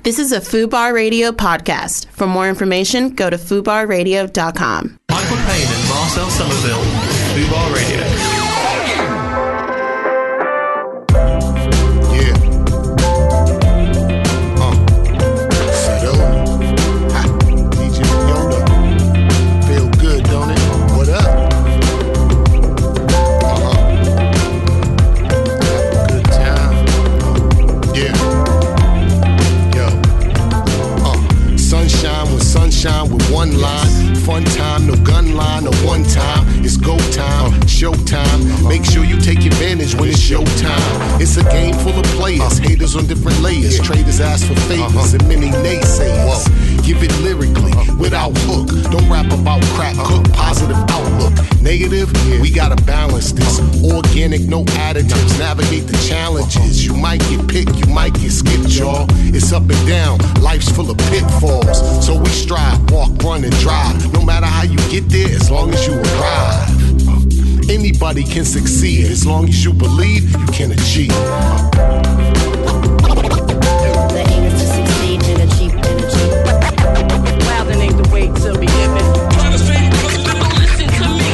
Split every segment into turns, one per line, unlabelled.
This is a FUBAR Radio podcast. For more information, go to FUBARradio.com.
Michael Payne and Marcel Somerville, FUBAR Radio.
With one line, fun time, no gun line, no one time. It's go time, showtime. Make sure you take advantage when it's showtime. It's a game full of players, haters on different layers. Traders ask for favors and many naysayers. Give it lyrically, without hook. Don't rap about crack, cook, positive outlook. Negative, we gotta balance this. Organic, no additives. Navigate the challenges. You might get picked, you might get skipped, y'all. It's up and down, life's full of pitfalls. So we strive, walk, run, and drive. No matter how you get there, as long as you arrive. Anybody can succeed, as long as you believe, you can achieve.
The aim is to succeed and achieve. Wow, then ain't the way to be living. Listen to me.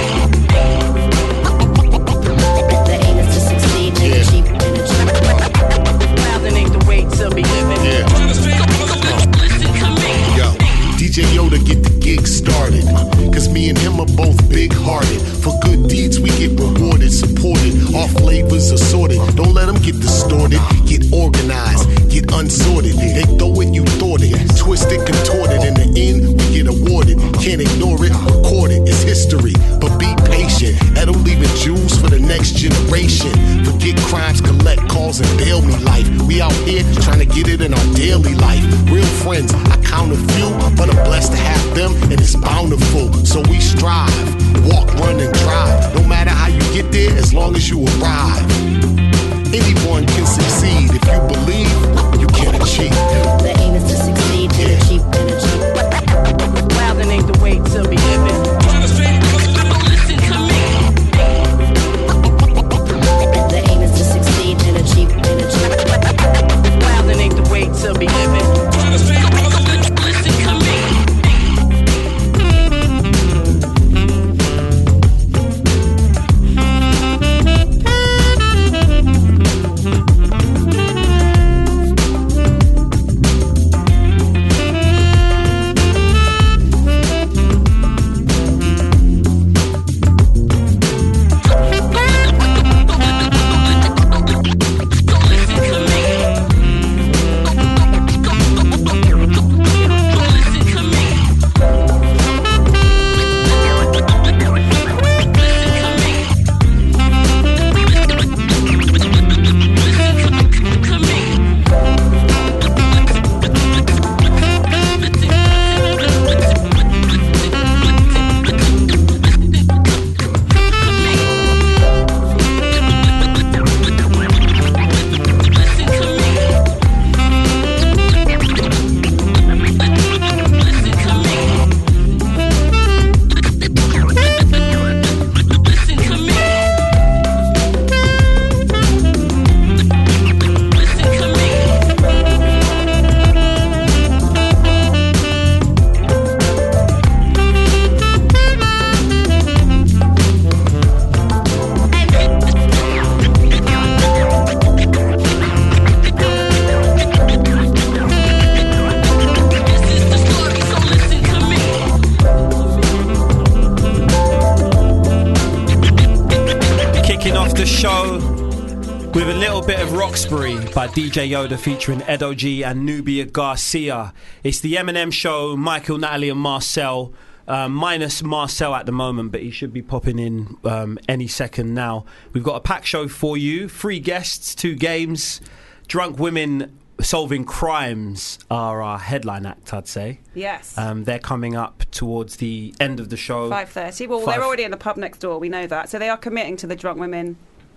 The aim is to succeed and achieve. Wow, then ain't the way to be living. Listen to me.
Yo, DJ Yoda get the gig started. Cause me and him are both big-hearted. For good deeds we get rewarded, supported. All flavors assorted. Don't let them get distorted. Get organized, get unsorted. They throw it, you thought it. Twisted, contorted. In the end, we get awarded. Can't ignore it, record it. It's history, but be patient. That'll leave it jewels for the next generation. Forget crimes, collect calls, and bail me life. We out here trying to get it in our daily life. Real friends, I count a few, but I'm blessed to have them, and it's bountiful. So we strive, walk, run, and drive. No matter how you get there, as long as you arrive. Anyone can succeed if you believe you can achieve.
The aim is to succeed and achieve. Wow, then ain't the way to be living. Listen to me. The aim is to succeed and achieve. Wow, then ain't the way to be living. Listen to me.
By DJ Yoda featuring Edo G and Nubia Garcia. It's the Eminem Show. Michael, Natalie and Marcel. Minus Marcel at the moment, but he should be popping in any second now. We've got a packed show for you. 3 guests, 2 games. Drunk women solving crimes are our headline act, I'd say.
Yes.
They're coming up towards the end of the show.
5:30. Well, they're already in the pub next door. We know that. So they are committing to the drunk women.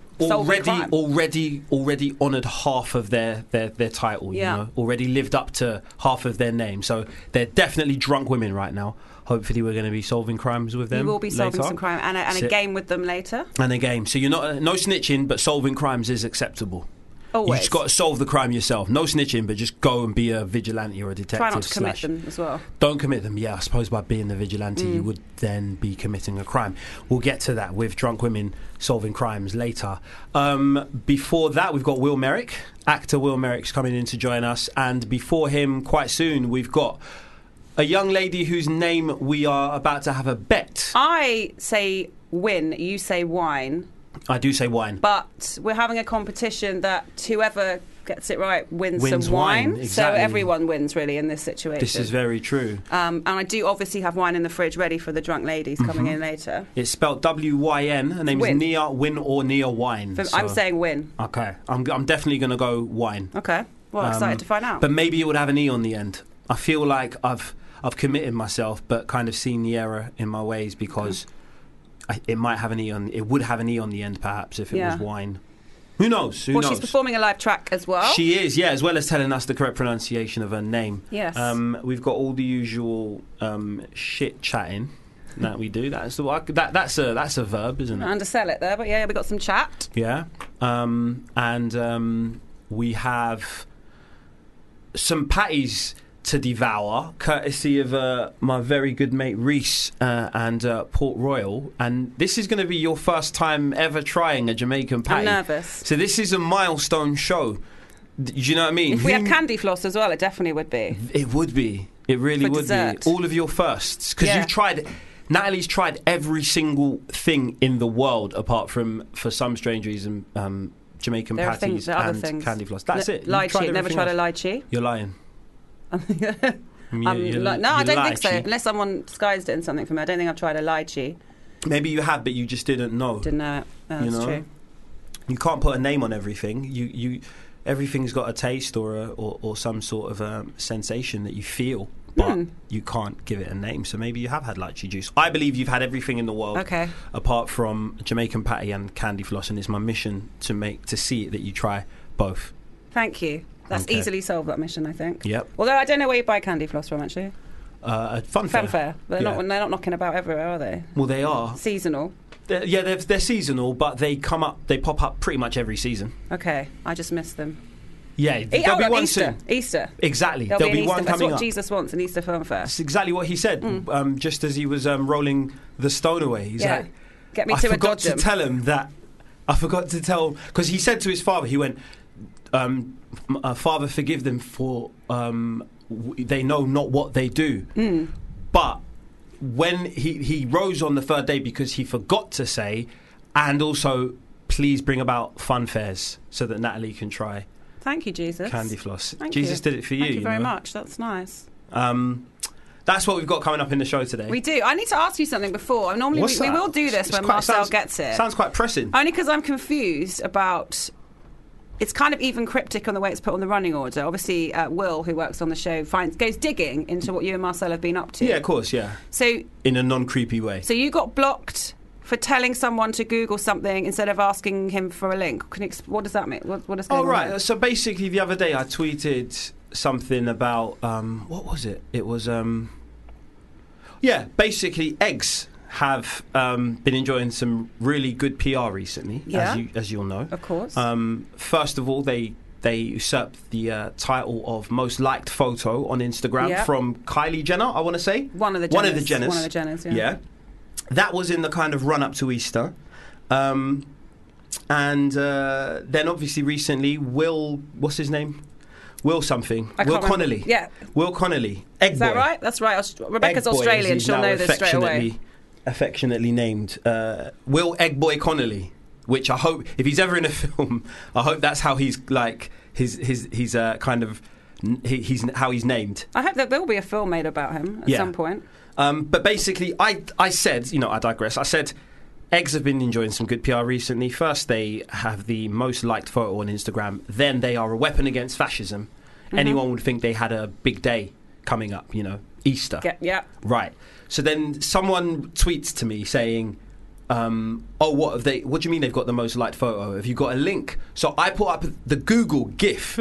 Already honoured half of their title, you know, already lived up to half of their name. So they're definitely drunk women right now. Hopefully we're going to be solving crimes with them.
We will be solving
later.
some crime and a game with them later.
And a game. So you're not no snitching, but solving crimes is acceptable.
Always.
You just got to solve the crime yourself. No snitching, but just go and be a vigilante or a detective.
Try not to commit them as well.
Don't commit them. Yeah, I suppose by being the vigilante, you would then be committing a crime. We'll get to that with drunk women solving crimes later. Before that, we've got Will Merrick. Actor Will Merrick's coming in to join us. And before him, quite soon, we've got a young lady whose name we are about to have a bet.
I say win, you say wine.
I do say wine.
But we're having a competition that whoever gets it right wins some
wine.
wine.
Exactly.
So everyone wins, really, in this situation.
This is very true.
And I do obviously have wine in the fridge ready for the drunk ladies coming in later.
It's spelled W-Y-N. Her name is
Win.
Nia Win or Nia Wine.
I'm saying win.
Okay. I'm definitely going to go wine.
Okay. Well, excited to find out.
But maybe it would have an E on the end. I feel like I've committed myself, but kind of seen the error in my ways because it might have an E on. It would have an E on the end, perhaps, if it was wine. Who knows? Who knows?
She's performing a live track as well.
She is, yeah, as well as telling us the correct pronunciation of her name.
Yes.
We've got all the usual shit chatting that we do. That's a verb, isn't it?
Undersell it there, but yeah, we got some chat.
Yeah. And we have some patties to devour, courtesy of my very good mate Reese and Port Royal. And this is going to be your first time ever trying a Jamaican patty.
I'm nervous.
So this is a milestone show. Do you know what I mean?
If we had candy floss as well, it definitely would be.
It would be. It really
For
would
dessert.
be. All of your firsts. Because you've tried... Natalie's tried every single thing in the world apart from, for some strange reason, Jamaican
There are
patties
other
and
things.
candy floss. That's it. You've
Lychee. Never
everything
tried a
else.
lychee.
You're lying.
No, I don't think so. Unless someone disguised it in something for me. I don't think I've tried a lychee.
Maybe you have, but you just didn't know.
Didn't know it. No, that's true.
You can't put a name on everything. Everything's got a taste or some sort of sensation that you feel, but you can't give it a name. So maybe you have had lychee juice. I believe you've had everything in the world, apart from Jamaican patty and candy floss, and it's my mission to see that you try both.
Thank you. That's easily solved, that mission, I think.
Yep.
Although I don't know where you buy candy floss from, actually.
Fun fair.
But they're not knocking about everywhere, are they?
Well, they are.
Seasonal.
They're seasonal, but they pop up pretty much every season.
Okay, I just missed them.
Yeah, there'll be one
Easter.
soon.
Easter.
Exactly.
There'll
be
be
one
Easter.
coming
That's what
up.
Jesus wants, an Easter film fair.
That's exactly what he said, just as he was rolling the stone away. He's like,
get me
I
to a
forgot to
dodgem.
tell him that. I forgot to tell, because he said to his father, he went, Father, forgive them for they know not what they do. But when he rose on the third day because he forgot to say, and also please bring about fun fairs so that Natalie can try
Thank you, Jesus.
candy floss.
Thank
Jesus
you.
did it for you.
Thank you very
know?
much. That's nice.
That's what we've got coming up in the show today.
We do. I need to ask you something before. Normally
What's
we
that?
will do this
It's
when
quite-
Marcel gets it.
Sounds quite pressing.
Only because I'm confused about... It's kind of even cryptic on the way it's put on the running order. Obviously, Will, who works on the show, goes digging into what you and Marcel have been up to.
Yeah, of course, yeah.
So,
in a non-creepy way.
So you got blocked for telling someone to Google something instead of asking him for a link. What does that mean? What is going on?
Oh, right.
there?
So basically, the other day I tweeted something about... what was it? It was... basically, eggs have been enjoying some really good PR recently, as you'll know.
Of course.
First of all, they usurped the title of most liked photo on Instagram from Kylie Jenner, I want to say.
One of the Jenners,
yeah. That was in the kind of run-up to Easter. And then obviously recently, what's his name? Will something. Will Connolly.
Yeah.
Will Connolly. Egg
Is that
boy.
right? That's right. Rebecca's
Egg boy, as
Australian.
he's
She'll
now
know this straight away.
affectionately named Will Eggboy Connolly, which I hope, if he's ever in a film, I hope that's how he's like he's kind of he's how he's named.
I hope that there will be a film made about him at some point.
But basically, I said, I digress. I said, eggs have been enjoying some good PR recently. First, they have the most liked photo on Instagram. Then they are a weapon against fascism. Mm-hmm. Anyone would think they had a big day coming up, Easter. Right. So then someone tweets to me saying, what do you mean they've got the most liked photo? Have you got a link? So I put up the Google GIF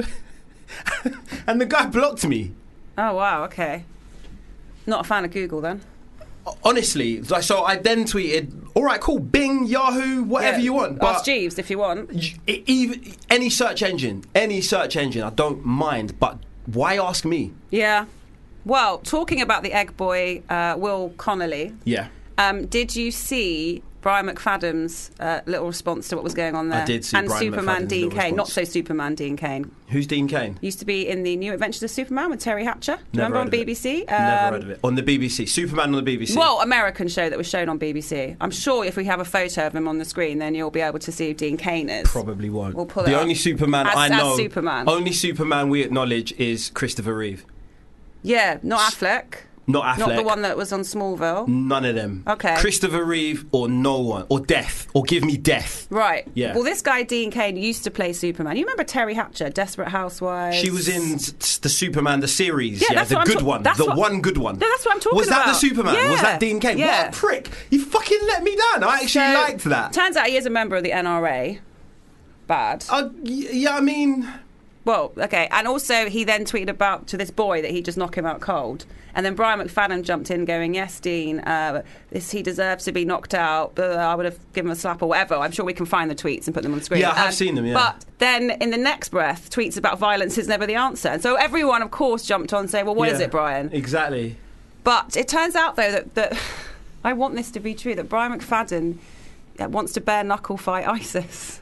and the guy blocked me.
Oh, wow, okay. Not a fan of Google then.
honestly, like, so I then tweeted, all right, cool, Bing, Yahoo, whatever you want. But
Ask Jeeves if you want.
Even any search engine, I don't mind. But why ask me?
Yeah. Well, talking about the egg boy, Will Connolly.
Yeah.
Did you see Brian McFadden's little response to what was going on there?
I did see
and
Brian
Superman
McFadden's
Dean
little
Cain, not
response.
so Superman Dean Cain.
Who's Dean Cain?
Used to be in the New Adventures of Superman with Terry Hatcher. Do you
Never
remember on
heard of it.
BBC?
Never heard of it. On the BBC. Superman on the BBC.
Well, American show that was shown on BBC. I'm sure if we have a photo of him on the screen, then you'll be able to see who Dean Cain is.
Probably won't.
We'll pull it
the
up.
only Superman
As-
I
as
know.
Superman.
Only Superman we acknowledge is Christopher Reeve.
Yeah, not Affleck.
Not Affleck.
Not the one that was on Smallville.
None of them.
Okay.
Christopher Reeve or no one. Or Death. Or give me Death.
Right.
Yeah.
Well, this guy, Dean Cain, used to play Superman. You remember Terry Hatcher, Desperate Housewives?
She was in the Superman, the series.
Yeah, that's
the
what I'm
good
ta-
one.
that's
The
what-
one good one.
No, that's what I'm talking
Was that
about.
the Superman?
Yeah.
Was that Dean Cain?
Yeah.
What a prick. You fucking let me down. I actually
So,
liked that.
Turns out he is a member of the NRA. Bad.
Yeah, I mean...
Well, okay. And also, he then tweeted about to this boy that he'd just knock him out cold. And then Brian McFadden jumped in going, yes, Dean, he deserves to be knocked out. I would have given him a slap or whatever. I'm sure we can find the tweets and put them on the screen.
Yeah, I have seen them, yeah.
But then in the next breath, tweets about violence is never the answer. And so everyone, of course, jumped on saying, well, what is
Yeah,
it, Brian?
Exactly.
But it turns out, though, that I want this to be true, that Brian McFadden wants to bare-knuckle fight ISIS.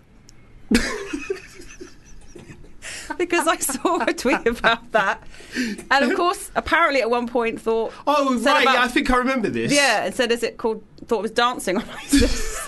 Because I saw a tweet about that. And, of course, apparently at one point thought...
Oh,
said
right,
about-
yeah, I think I remember this.
Yeah, and said, is it called... Thought it was dancing on ISIS.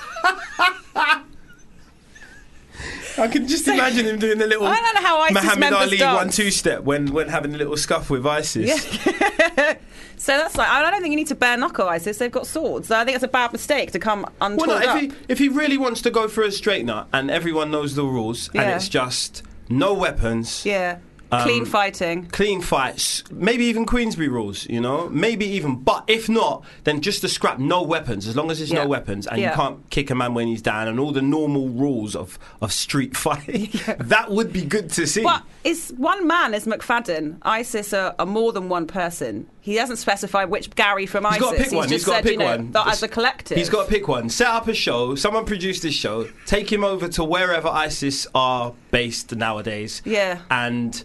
I can just imagine him doing the little
I don't know how ISIS
Muhammad
members
Ali
dance.
1-2 step when having a little scuff with ISIS.
Yeah. So that's like... I don't think you need to bare-knuckle ISIS. They've got swords. I think it's a bad mistake to come untowed
Well, no,
up.
if he really wants to go for a straight nut and everyone knows the rules and
Yeah.
it's just no weapons,
Yeah. Clean fighting.
clean fights, maybe even Queensberry rules, you know, maybe even. But if not, then just to scrap no weapons, as long as it's
Yeah.
no weapons and
Yeah.
you can't kick a man when he's down and all the normal rules of street fighting. That would be good to see.
But is one man is McFadden. ISIS are more than one person. He hasn't specified which Gary from
He's
ISIS.
got to pick one.
He's
He's
just
got
said,
to pick
you know,
one.
that as a collective.
He's got to pick one. Set up a show. Someone produce this show. Take him over to wherever ISIS are based nowadays.
Yeah.
And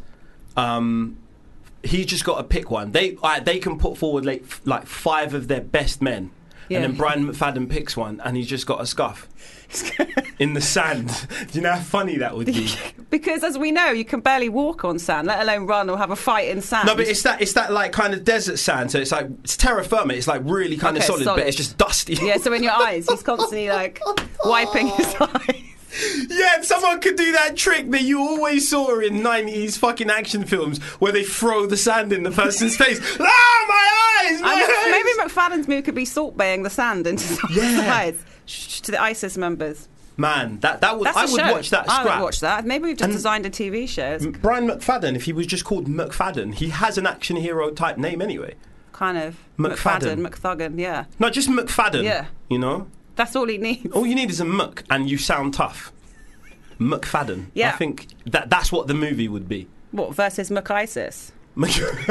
he's just got to pick one. They can put forward like 5 of their best men.
Yeah.
And then Brian McFadden picks one, and he's just got a scuff in the sand. Do you know how funny that would be?
Because as we know, you can barely walk on sand, let alone run or have a fight in sand.
No, but it's that like kind of desert sand. So it's terra firma. It's like really kind of
Okay,
solid, but it's just dusty.
Yeah, so in your eyes, he's constantly like wiping his eyes.
Yeah, if someone could do that trick that you always saw in 90s fucking action films where they throw the sand in the person's face. Ah, my eyes! My eyes!
Maybe McFadden's move could be salt baying the sand into someone's eyes to the ISIS members.
Man, that would
That's
I
a
would
show.
watch that
I
scrap.
would watch that. Maybe we've just
And-
designed a TV show. It's
Brian McFadden, if he was just called McFadden, he has an action hero type name anyway.
kind of
McFadden.
McThuggan, yeah.
No, just McFadden.
Yeah.
You know?
That's all he needs.
All you need is a Mc, and you sound tough. McFadden.
Yeah.
I think that's what the movie would be.
What, versus McIsis?
No,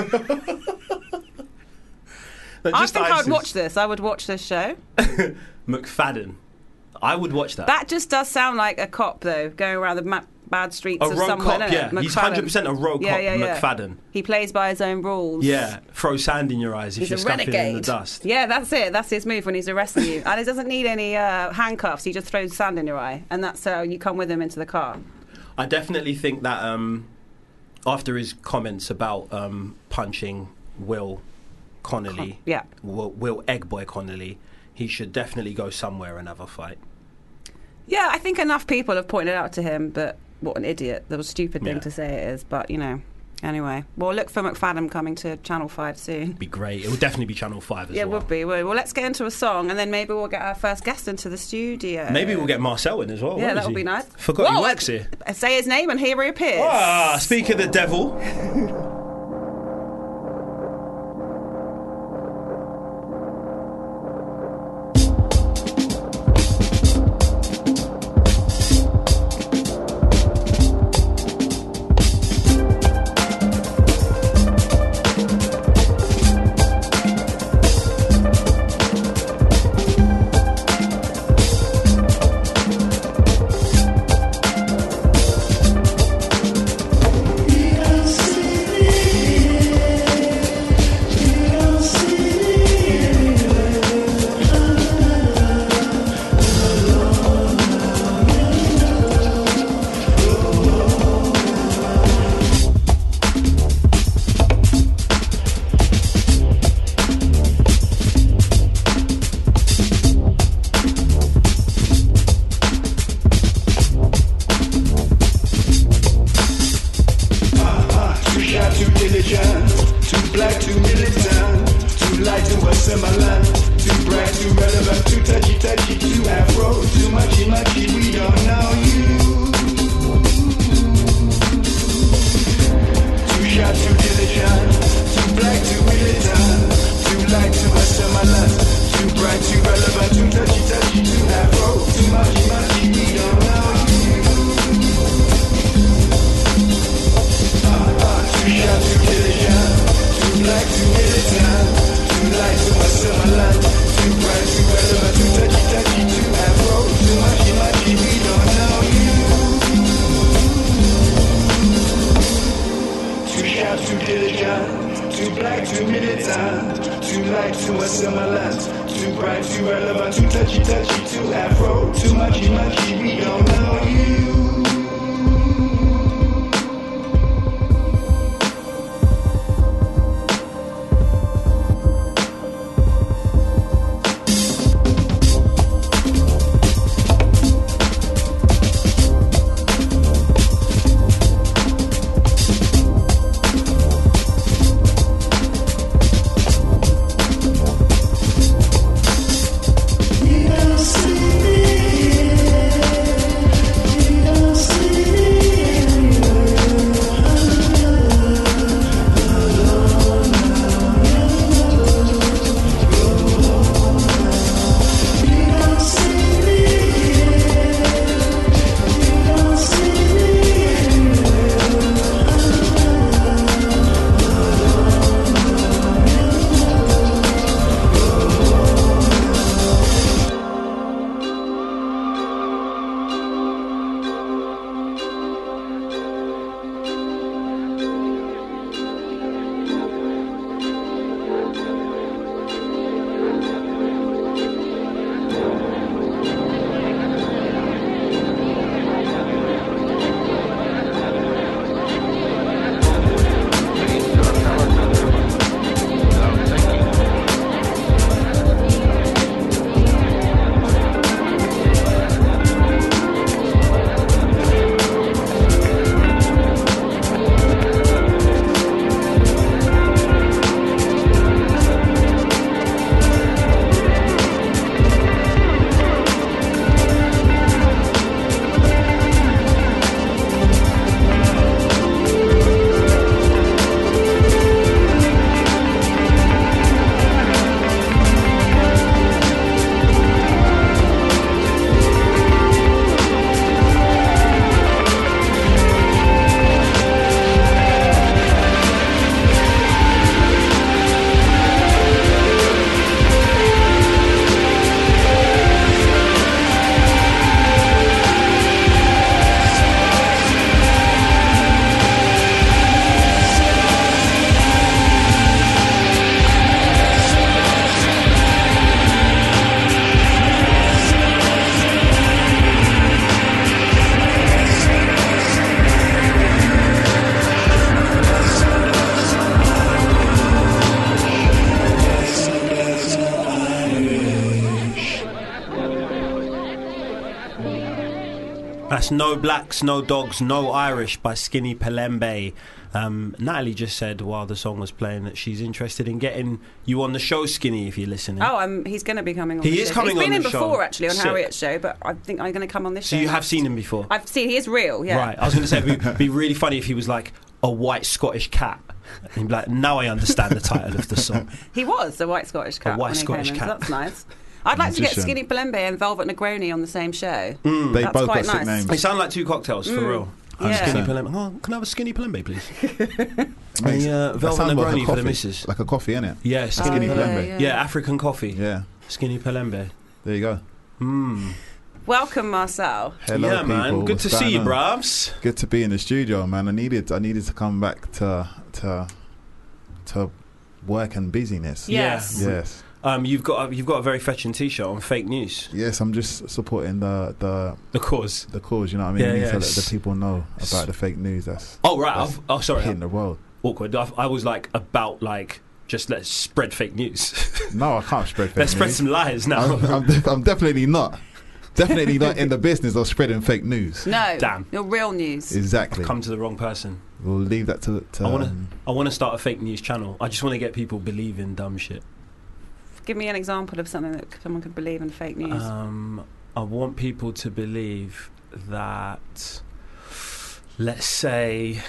I
just
think I would
ISIS.
watch this. I would watch this show.
McFadden. I would watch that.
That just does sound like a cop, though, going around the bad streets
A
of
rogue
somewhere.
cop,
innit?
yeah. He's
McFadden.
100% a rogue cop, McFadden.
He plays by his own rules.
Yeah, throw sand in your eyes if
He's
you're
a
scuffing
renegade.
in the dust.
Yeah, that's it. That's his move when he's arresting you. And he doesn't need any handcuffs. He just throws sand in your eye. And that's how you come with him into the car.
I definitely think that after his comments about punching Will Connolly,
Yeah.
Will Eggboy Connolly, he should definitely go somewhere and have a fight.
Yeah, I think enough people have pointed out to him that what an idiot. That was a stupid thing
Yeah.
to say it is. But, you know, anyway. Well, look for McFadden coming to Channel 5 soon.
Be great. It would definitely be Channel 5 as
Yeah, it
well.
would be. Well, let's get into a song and then maybe we'll get our first guest into the studio.
Maybe we'll get Marcel in as well.
Yeah,
Where
that
is
would
he?
be nice.
Forgot he
Whoa,
works here.
Say his name and here he appears.
Ah, speak of the devil.
similar, too bright, too relevant, too touchy, touchy, too afro, too muchy, muchy, we don't know you. Too sharp, too diligent, too black, too militant, too light, too assimilate, too bright, too relevant, too touchy, touchy, too afro, too muchy, muchy, we don't know you. Too sharp, too diligent, too black, too militant, too light, too assimilate, too bright, too relevant, too touchy, touchy, too afro, too muchy, muchy, we don't know you. Too sharp, too diligent, too black, too militant, too light, too assimilate, too bright, too relevant, too touchy, touchy, too afro, too muchy, muchy, we don't know you.
That's No Blacks, No Dogs, No Irish by Skinny Pelembe. Natalie just said while the song was playing that she's interested in getting you on the show, Skinny, if you're listening.
Oh, he's going to be coming on the show.
He is coming on the show.
He's been in before, actually, on
Sick.
Harriet's show, but I think I'm going to come on this show.
So you have seen him before?
I've seen, he is real, yeah.
Right, I was going to say, it'd be really funny if he was like a white Scottish cat. And he'd be like, now I understand the title of the song.
He was a white Scottish cat.
A white
when he
Scottish
came in,
cat.
so that's nice. I'd like to get Skinny Pelembe and Velvet Negroni on the same show.
They
That's
both
quite
got sick
nice.
names.
They sound like two cocktails, for real.
Yeah.
Skinny Pelembe. Oh, can I have a Skinny Pelembe, please?
Makes-
Velvet
that sounds like a
Negroni for the
coffee.
missus.
Like a coffee, innit?
Yeah,
Skinny
yeah,
Pelembe.
Yeah, African coffee.
Yeah.
Skinny Pelembe.
There you go.
Welcome, Marcel.
Hello,
yeah,
people.
man. Good
What's
to see
going
you,
on?
bruvs.
Good to be in the studio, man. I needed to come back to work and busyness.
Yes.
Yes.
You've got a very fetching T-shirt on fake news.
Yes, I'm just supporting the
cause.
the cause. You know what I mean?
Yeah,
You need
yeah.
to let the people know about the fake news. That's
Oh right.
that's
Sorry.
hitting the world.
Awkward. I was like about like just let's spread fake news.
No, I can't spread fake
Let's spread
news.
some lies now.
I'm definitely not. Definitely not in the business of spreading fake news.
No.
Damn.
You're real news.
Exactly.
Come to the wrong person.
We'll leave that to
I want to start a fake news channel. I just want to get people believing dumb shit.
Give me an example of something that someone could believe in fake news.
I want people to believe that, let's say,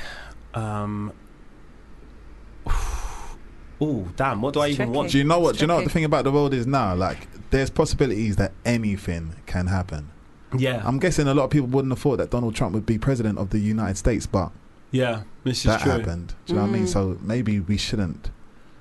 oh damn! What do I even want?
Do you know what?
It's
Do you know what
tricky.
the thing about the world is now? Like, there's possibilities that anything can happen.
Yeah,
I'm guessing a lot of people wouldn't have thought that Donald Trump would be president of the United States, but
yeah, this is
that
true.
happened. Do you know what I mean? So maybe we shouldn't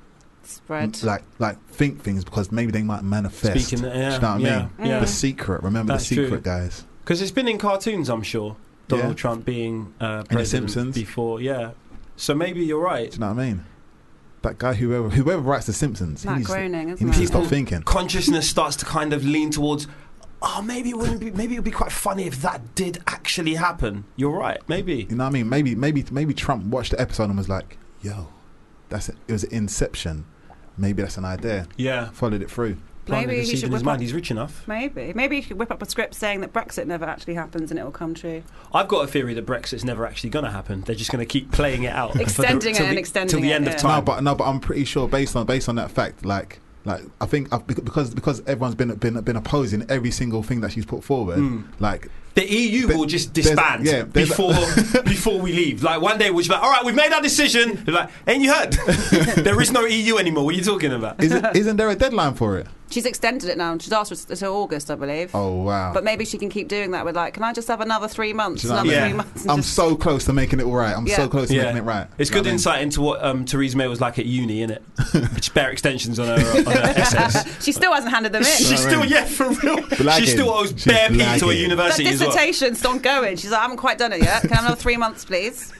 Spread.
like think things because maybe they might manifest.
Speaking,
Do you know what I mean?
yeah.
The Secret. Remember
That's
The Secret,
true.
guys.
Because it's been in cartoons, I'm sure. Donald
Yeah.
Trump being
The
president
Simpsons.
before, yeah. So maybe you're right.
Do you know what I mean? That guy, whoever writes The Simpsons,
Matt
he needs
Groening,
he
isn't
needs to
it?
stop
Yeah.
thinking.
Consciousness starts to kind of lean towards, oh, maybe it wouldn't be. Maybe it would be quite funny if that did actually happen. You're right. Maybe.
You know what I mean? Maybe Trump watched the episode and was like, "Yo, that's it. It was Inception. Maybe that's an idea."
Yeah.
Followed it through.
Planted
Maybe
a
he
seed
should
in his
whip
mind.
up.
He's rich enough.
Maybe he should whip up a script saying that Brexit never actually happens and it will come true.
I've got a theory that Brexit's never actually going to happen. They're just going to keep playing it out,
Extending it and extending
till the
it,
end
yeah.
of time.
No, but I'm pretty sure based on that fact, like I think because everyone's been opposing every single thing that she's put forward, like.
The EU will just disband
there's
before we leave. Like one day we'll just be like, all right, we've made our decision. They're like, ain't you heard? There is no EU anymore. What are you talking about?
Isn't there a deadline for it?
She's extended it now. She's asked for until August, I believe.
Oh wow!
But maybe she can keep doing that with like, can I just have another 3 months?
Do you know what
Another
I mean?
3 months. and
I'm
just-
so close to making it all right. I'm
Yeah.
so close to making it right.
It's
You know
good
what I mean?
insight into what Theresa May was like at uni, innit? Spare extensions on her essays.
She still hasn't handed them in.
She's still, for real.
Blagging.
She still owes
She's
bare P to a
blagging.
that
university as well.
dissertation's still going. She's like, I haven't quite done it yet. Can I have another 3 months, please?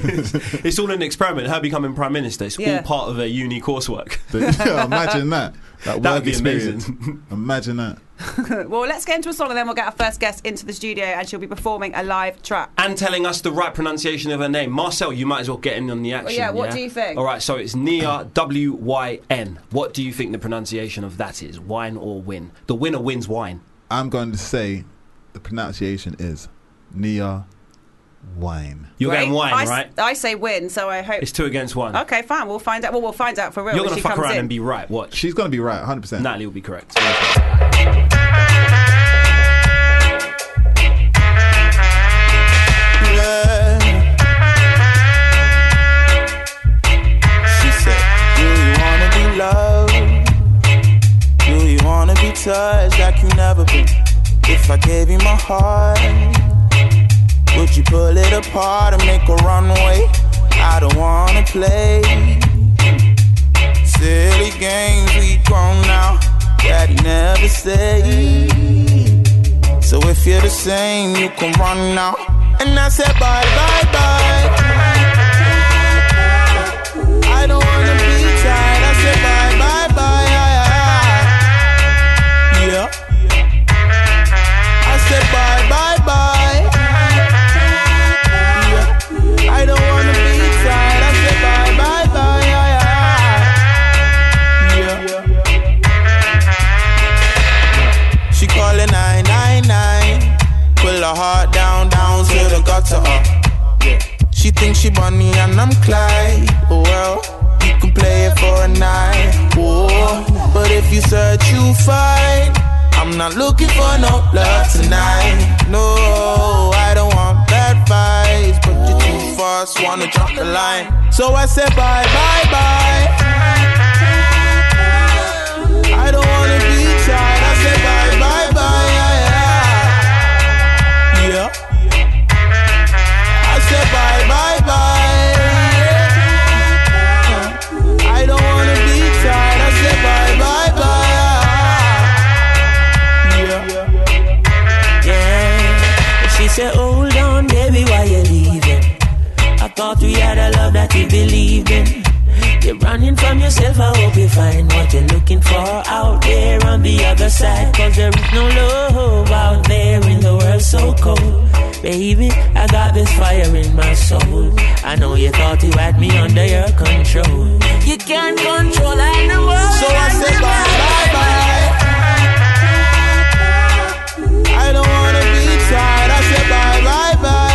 It's all an experiment. Her becoming prime minister. It's
Yeah.
all part of her uni coursework.
Imagine that. That
That would
work
be
experience.
amazing.
Imagine that.
Well, let's get into a song and then we'll get our first guest into the studio and she'll be performing a live track.
And telling us the right pronunciation of her name. Marcel, you might as well get in on the action.
yeah, what do you think?
All right, so it's Nia, W-Y-N. What do you think the pronunciation of that is? Wine or win? The winner wins wine.
I'm going to say the pronunciation is Nia Wine.
You're
Great.
getting wine,
I
right?
I say win, so I hope.
It's 2 against 1.
Okay, fine. We'll find out. Well, we'll find out for real.
You're
when
going
she
to fuck
comes
around
in.
and be right. Watch.
She's going to be right, 100%.
Natalie will be correct.
She said, do you wanna be loved? Do you wanna be touched like you never been? If I gave you my heart, would you pull it apart and make a runway? I don't wanna play silly games, we grown now. Daddy never stayed. So if you're the same, you can run now. And I said bye, bye, bye. I don't wanna be tired. I said bye, bye, bye. Yeah. I said bye, bye, bye. Yeah. I don't wanna be tired. I said bye, bye, bye. Yeah. She calling 999. Pull her heart down, down to the gutter. She thinks she Bonnie and I'm Clyde. Oh well, you can play it for a night. Oh, but if you search, you find. I'm not looking for no love tonight. No, I don't want bad vibes, but you're too fast, wanna jump the line. So I said bye, bye, bye. I don't wanna be tired. I said bye, bye, bye. Yeah. I said bye, bye, bye. I don't wanna be tired. I said bye, bye, bye.
Yeah. She said, hold on, baby, why you leaving? I thought we had a love that we believed in. You're running from yourself, I hope you find what you're looking for out there on the other side. Cause there is no love out there in the world so cold. Baby, I got this fire in my soul. I know you thought you had me under your control. You can't control animals.
So I said bye, bye, bye. I don't wanna be tired. I said bye, bye, bye.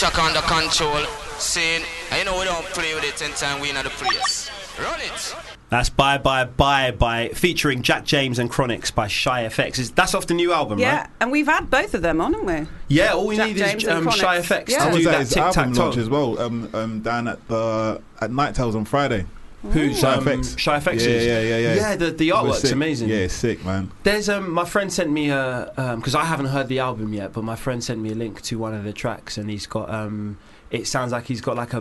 Attack under control. Saying, you know we don't play with it anytime we in the place. Run it.
That's Bye Bye Bye by featuring Jack James and Chronix by Shy FX. That's off the new album,
Yeah,
right?
and we've had both of them on, haven't we?
Yeah, all we
Jack
need
James
is
and Chronix.
Shy FX
Yeah.
to
I
do
was at
that
his album
tic-tac-toe.
launch as well, down at Night Tales on Friday.
Who's
Shy FX?
Shy FX
Yeah,
is?
yeah.
Yeah, the
It was
artwork's
sick.
amazing.
Yeah, it's sick, man.
There's my friend sent me a because I haven't heard the album yet, but my friend sent me a link to one of the tracks, and he's got it sounds like he's got like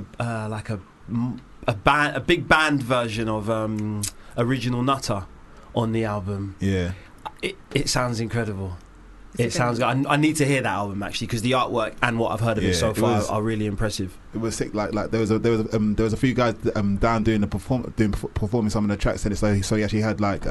a big band version of Original Nutter on the album.
Yeah.
It sounds incredible. It sounds good. I need to hear that album actually, because the artwork and what I've heard of it so far are really impressive.
It was sick. Like there was a few guys down doing performing some of the tracks, and so he actually had like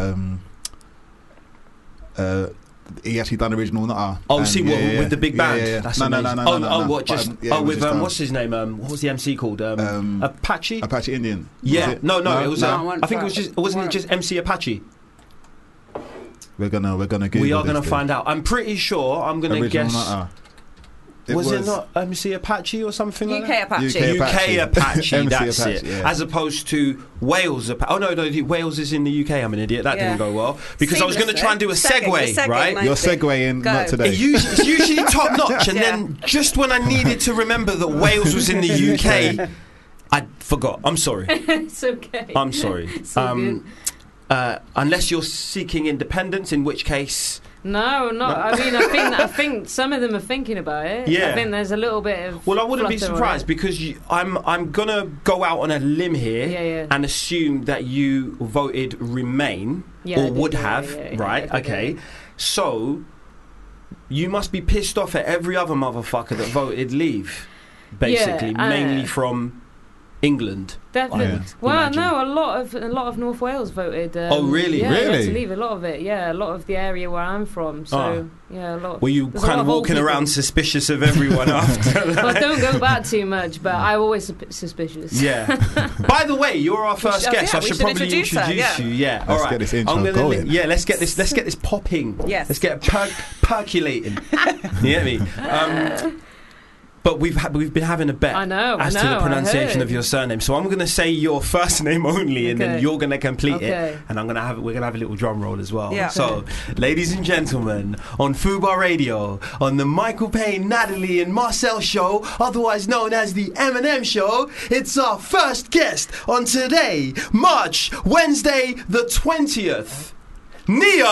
he actually done Original Nutter.
Oh, see, with the big band?
Yeah.
That's
No.
what? Just with what's his name? What was the MC called? Apache.
Apache Indian.
Yeah, no. It was.
No,
I think it was just. Wasn't it just MC Apache?
We're gonna Google
We are
this
gonna
thing.
find out. I'm pretty sure. I'm gonna
Original
guess.
Nutter.
Was it not MC Apache or something like that?
UK Apache.
UK Apache,
MC
that's
Apache,
it.
yeah.
As opposed to Wales Apache. Oh, no, Wales is in the UK. I'm an idiot. That didn't go well. Because I was going to try and do a segue, right?
You're segueing, not today.
It's usually top notch, and then just when I needed to remember that Wales was in the UK, I forgot. I'm sorry.
It's okay.
I'm sorry.
It's all good.
Unless you're seeking independence, in which case...
No, not. I mean, I think some of them are thinking about it.
Yeah.
I think there's a little bit of.
Well, I wouldn't be
flutter on
surprised
it.
because I'm gonna go out on a limb here
Yeah.
and assume that you voted Remain
Yeah, I
or
did,
would
yeah,
have,
yeah,
right?
I did,
Okay,
yeah.
so you must be pissed off at every other motherfucker that voted Leave, basically,
Yeah,
mainly from England.
Definitely.
I
Well,
imagine.
no, a lot of North Wales voted.
Oh, really?
Yeah,
Really?
to leave a lot of it. Yeah, a lot of the area where I'm from. So yeah, a lot.
Were you
there's a
kind
lot
of
old
walking
people.
around suspicious of everyone after that?
Well, I don't go back too much, but I'm always suspicious.
Yeah. By the way, you're our first guest. I
we
should
should
probably
introduce her,
introduce
yeah.
you. Yeah.
Let's
All right.
get this intro going.
Yeah. Let's get this popping.
Yes.
Let's get it percolating. You get me? But we've been having a bet
I know,
as to the
I
pronunciation
heard.
of your surname. So I'm going to say your first name only, and then
Okay.
you're going to complete
Okay.
it, and we're going to have a little drum roll as well.
Yeah.
So, ladies and gentlemen, on Fubar Radio, on the Michael Payne, Natalie, and Marcel show, otherwise known as the M&M show, it's our first guest on today, Wednesday the 20th, Nia.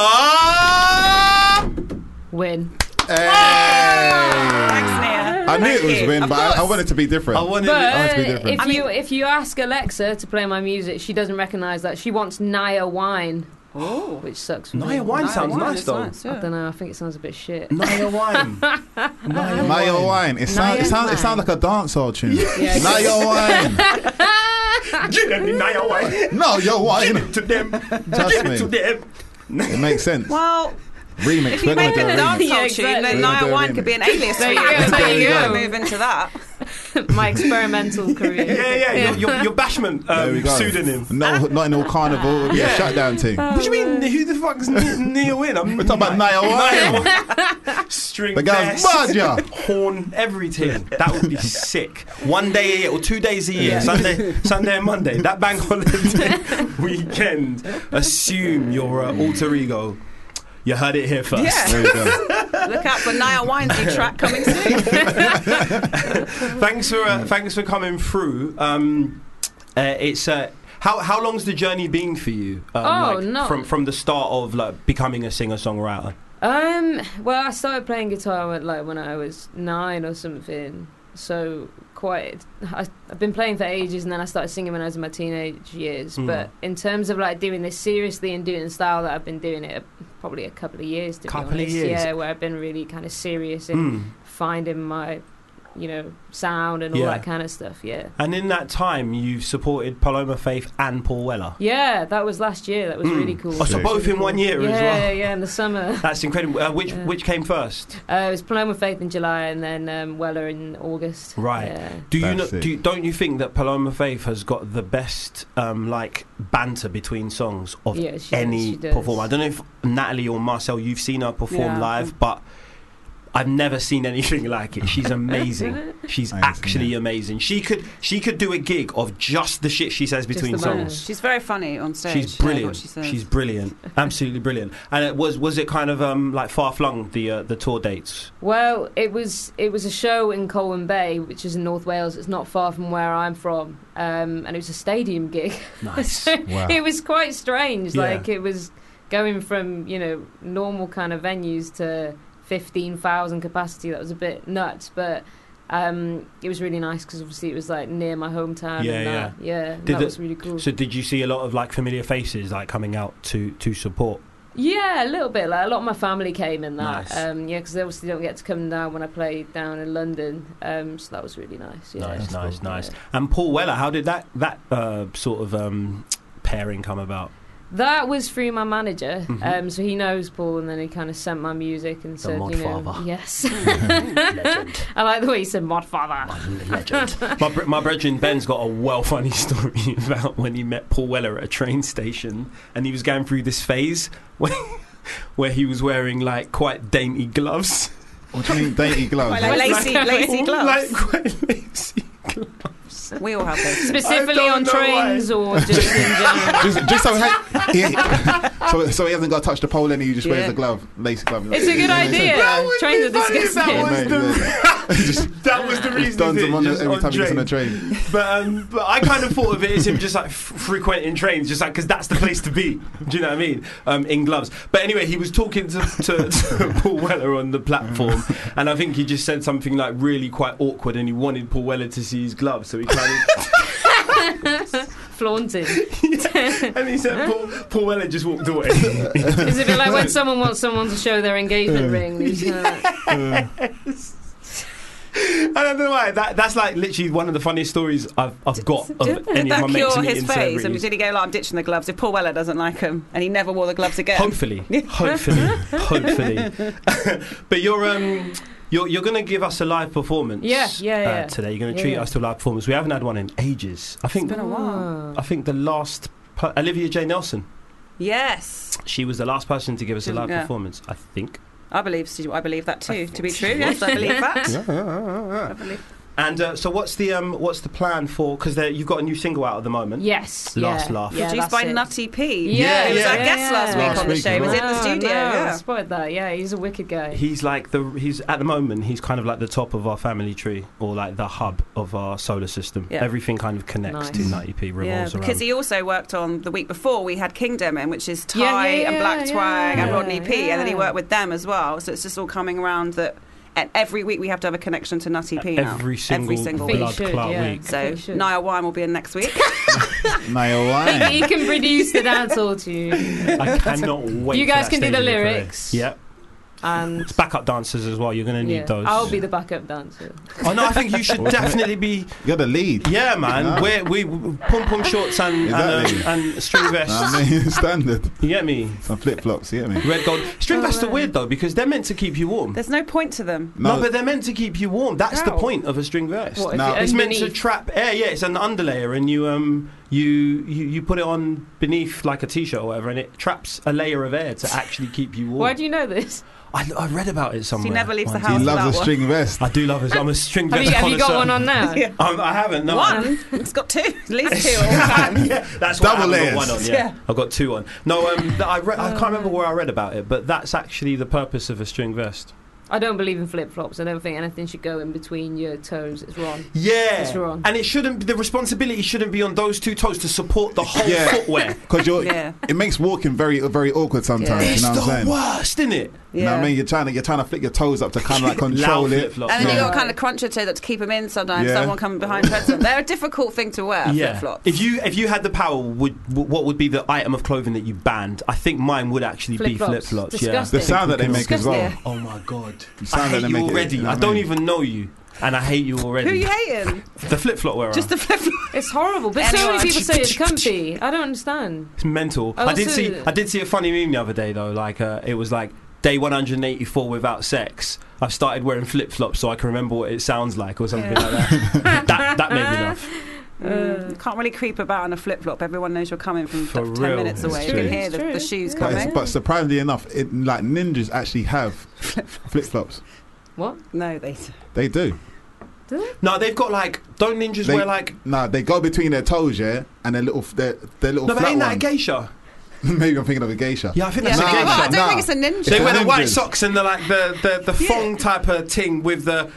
Win.
Hey.
Thanks, Nia.
I knew
Thank
it was
you.
win,
Of
but I
course.
wanted to be different.
I wanted
But
I want it to be different.
if you ask Alexa to play my music, she doesn't recognise that. She wants Naya Wine, which sucks for me.
Nia Wine sounds nice though.
I don't know. I think it sounds a bit shit.
Nia Wine.
Naya Wine. It sounds like a dancehall tune.
Yeah.
Naya Wine.
Nia Wine.
No, your wine.
To them.
Trust
Give it
me.
to them.
It makes sense.
Well,
Remix.
if you
We're gonna
make
do
it
a
a
remix.
dancehall
Yeah,
tune,
exactly.
then
We're gonna do
Nia
a
Wine
remix.
could be an alias for
There
you.
you go, there you go.
Move into that.
My experimental career.
Yeah. Your bashment
There we go.
pseudonym.
No, not in all carnival. It'll be a
Yeah.
shutdown team.
What do you mean? Who the fuck's Nia Win?
We're talking about Naya Wine.
String
The guy's
vest,
Badger.
horn, everything. That would be sick. 1 day a year or 2 days a year, Sunday and Monday. That bank holiday weekend. Assume your alter ego. You heard it here first.
Yeah.
There you go.
Look out for Nia Wine's new track coming soon.
Thanks for coming through. It's how long's the journey been for you? From the start of like becoming a singer-songwriter.
Well, I started playing guitar when I was 9 or something. So I've been playing for ages, and then I started singing when I was in my teenage years. But in terms of like doing this seriously and doing the style that I've been doing it, probably a couple of years to be honest. Yeah, where I've been really kind of serious in finding my, sound and all that kind of stuff. Yeah.
And in that time, you've supported Paloma Faith and Paul Weller.
Yeah, that was last year. That was really cool.
Oh, so both in 1 year as well.
Yeah, in the summer.
That's incredible. Which came first?
It was Paloma Faith in July, and then Weller in August.
Right.
Yeah.
Don't you think that Paloma Faith has got the best banter between songs of any
she does.
performer? I don't know if Natalie or Marcel, you've seen her perform live, but I've never seen anything like it. She's amazing. She's actually amazing. She could do a gig of just the shit she says between songs.
She's very funny on stage.
She's brilliant.
What she says.
She's brilliant. Absolutely brilliant. And it was it kind of like far flung, the tour dates?
Well, it was a show in Colwyn Bay, which is in North Wales. It's not far from where I'm from, and it was a stadium gig.
Nice.
So
Wow.
It was quite strange.
Yeah.
Like, it was going from normal kind of venues to 15,000 capacity. That was a bit nuts, but it was really nice because obviously it was like near my hometown. That was really cool.
So did you see a lot of like familiar faces like coming out to support?
Yeah, a little bit. Like, a lot of my family came in that.
Nice.
Because they obviously don't get to come down when I play down in London. So that was really nice. Yeah.
Nice. And Paul Weller, how did that sort of pairing come about?
That was through my manager.
Mm-hmm.
So he knows Paul, and then he kind of sent my music and said,
Modfather.
yes.
Legend.
I like the way he said Modfather.
Legend. My brethren Ben's got a well funny story about when he met Paul Weller at a train station, and he was going through this phase where he was wearing like quite dainty gloves.
What do you mean dainty gloves?
Like lacy gloves.
Like quite lacy gloves.
We all have those.
Specifically on trains or just in general?
just so he hasn't got to touch the pole and he just wears a glove, lacy glove.
It's a good idea. Trains are disgusting.
That was the reason.
He stuns him every time he gets on a
train.
train.
But I kind of thought of it as him just like frequenting trains, just like because that's the place to be. Do you know what I mean? In gloves. But anyway, he was talking to Paul Weller on the platform, and I think he just said something like really quite awkward, and he wanted Paul Weller to see his gloves, so he kind of
flaunted.
And he said Paul Weller just walked away.
Is it a bit like when someone wants someone to show their engagement ring?
I don't know why. That's like literally one of the funniest stories I've got of any of my mates meeting
his face? And
celebrities.
did he go like, I'm ditching the gloves if Paul Weller doesn't like them, and he never wore the gloves again?
Hopefully. But you're going to give us a live performance.
Yeah.
Today you're going to treat us to a live performance. We haven't had one in ages. I think
It's been a while.
I think the last Olivia J. Nelson.
Yes.
She was the last person to give us a live performance. I think.
I believe that too. To be true, yes, I believe that.
Yeah.
I believe.
And so what's the plan for? Because you've got a new single out at the moment.
Yes.
Last Laugh.
Produced by Nutty P.
Yeah,
he was our guest last week on the show. He was in the studio.
I spotted that. Yeah, he's a wicked guy.
He's like he's at the moment he's kind of like the top of our family tree, or like the hub of our solar system.
Yeah.
Everything kind of connects to Nutty P, revolves around.
Because he also worked on the week before. We had Kingdom in, which is Ty and Black Twang and Rodney P, and then he worked with them as well. So it's just all coming around that. And every week we have to have a connection to Nutty P now.
Every single blood clot week.
So Niall Wine will be in next week.
Niall Wine.
He can produce the dancehall tune.
I cannot wait.
You guys
for
can
that
do the
stage
lyrics.
Yep.
And
it's backup dancers as well. You're going to need those.
I'll be the backup dancer.
Oh no, I think you should definitely be.
You're the lead.
Yeah, man.
Yeah.
We pom pom shorts and string vests.
I mean, standard.
You get me?
Some flip flops. You get me?
Red gold string vests are weird though because they're meant to keep you warm.
There's no point to them.
No, but they're meant to keep you warm. That's the point of a string vest.
What,
it's meant to trap air. Yeah, it's an underlayer, and you put it on beneath like a t-shirt or whatever, and it traps a layer of air to actually keep you warm.
Why do you know this?
I read about it somewhere.
He never leaves the house.
He loves
without
a string vest.
I do love it. I'm a string vest.
Have you got one on now?
I haven't. No.
One. It's got two. At least two all the time.
Yeah, that's why
Double
I
layers.
haven't got one on. Yeah. I've got two on. No, I can't remember where I read about it, but that's actually the purpose of a string vest.
I don't believe in flip-flops. I don't think anything should go in between your toes. It's wrong.
Yeah.
It's wrong.
And it shouldn't. The responsibility shouldn't be on those two toes to support the whole footwear.
Because it makes walking very, very awkward sometimes.
It's
you know what I'm
the
saying?
worst, isn't it?
You know what I mean? You're trying to flick your toes up to kind of like control it.
flip-flops.
And then you got to kind of crunch your toe up to keep them in sometimes.
Yeah.
Someone coming behind treads them. They're a difficult thing to wear, flip-flops.
If you had the power, what would be the item of clothing that you banned? I think mine would actually be flip-flops. Yeah.
The sound that they make as well.
Oh my god!
The sound
I
that
hate
they
you
make
already.
you know
I
what
don't
I mean?
even know you, and I hate you already.
Who are you hating?
The flip-flop wearer.
Just the flip-flop.
It's horrible. But so many people say it's comfy. I don't understand.
It's mental. I did see a funny meme the other day though. Like it was like day 184 without sex. I've started wearing flip-flops so I can remember what it sounds like or something like that. that made me laugh.
You can't really creep about in a flip-flop. Everyone knows you're coming from 10
real.
minutes away.
It's
You can
true.
hear the shoes coming.
But surprisingly enough, like ninjas actually have flip flops.
What?
No, they.
They do.
Do they?
No, they've got like. Don't ninjas wear like?
Nah, they go between their toes, yeah, and their little
No, but
flat
ain't that a
ones.
geisha?
Maybe I'm thinking of a geisha.
Yeah, I think that's
Yeah,
a geisha.
I don't think it's a ninja.
They wear the white
ninjas.
socks and the thong type of thing with the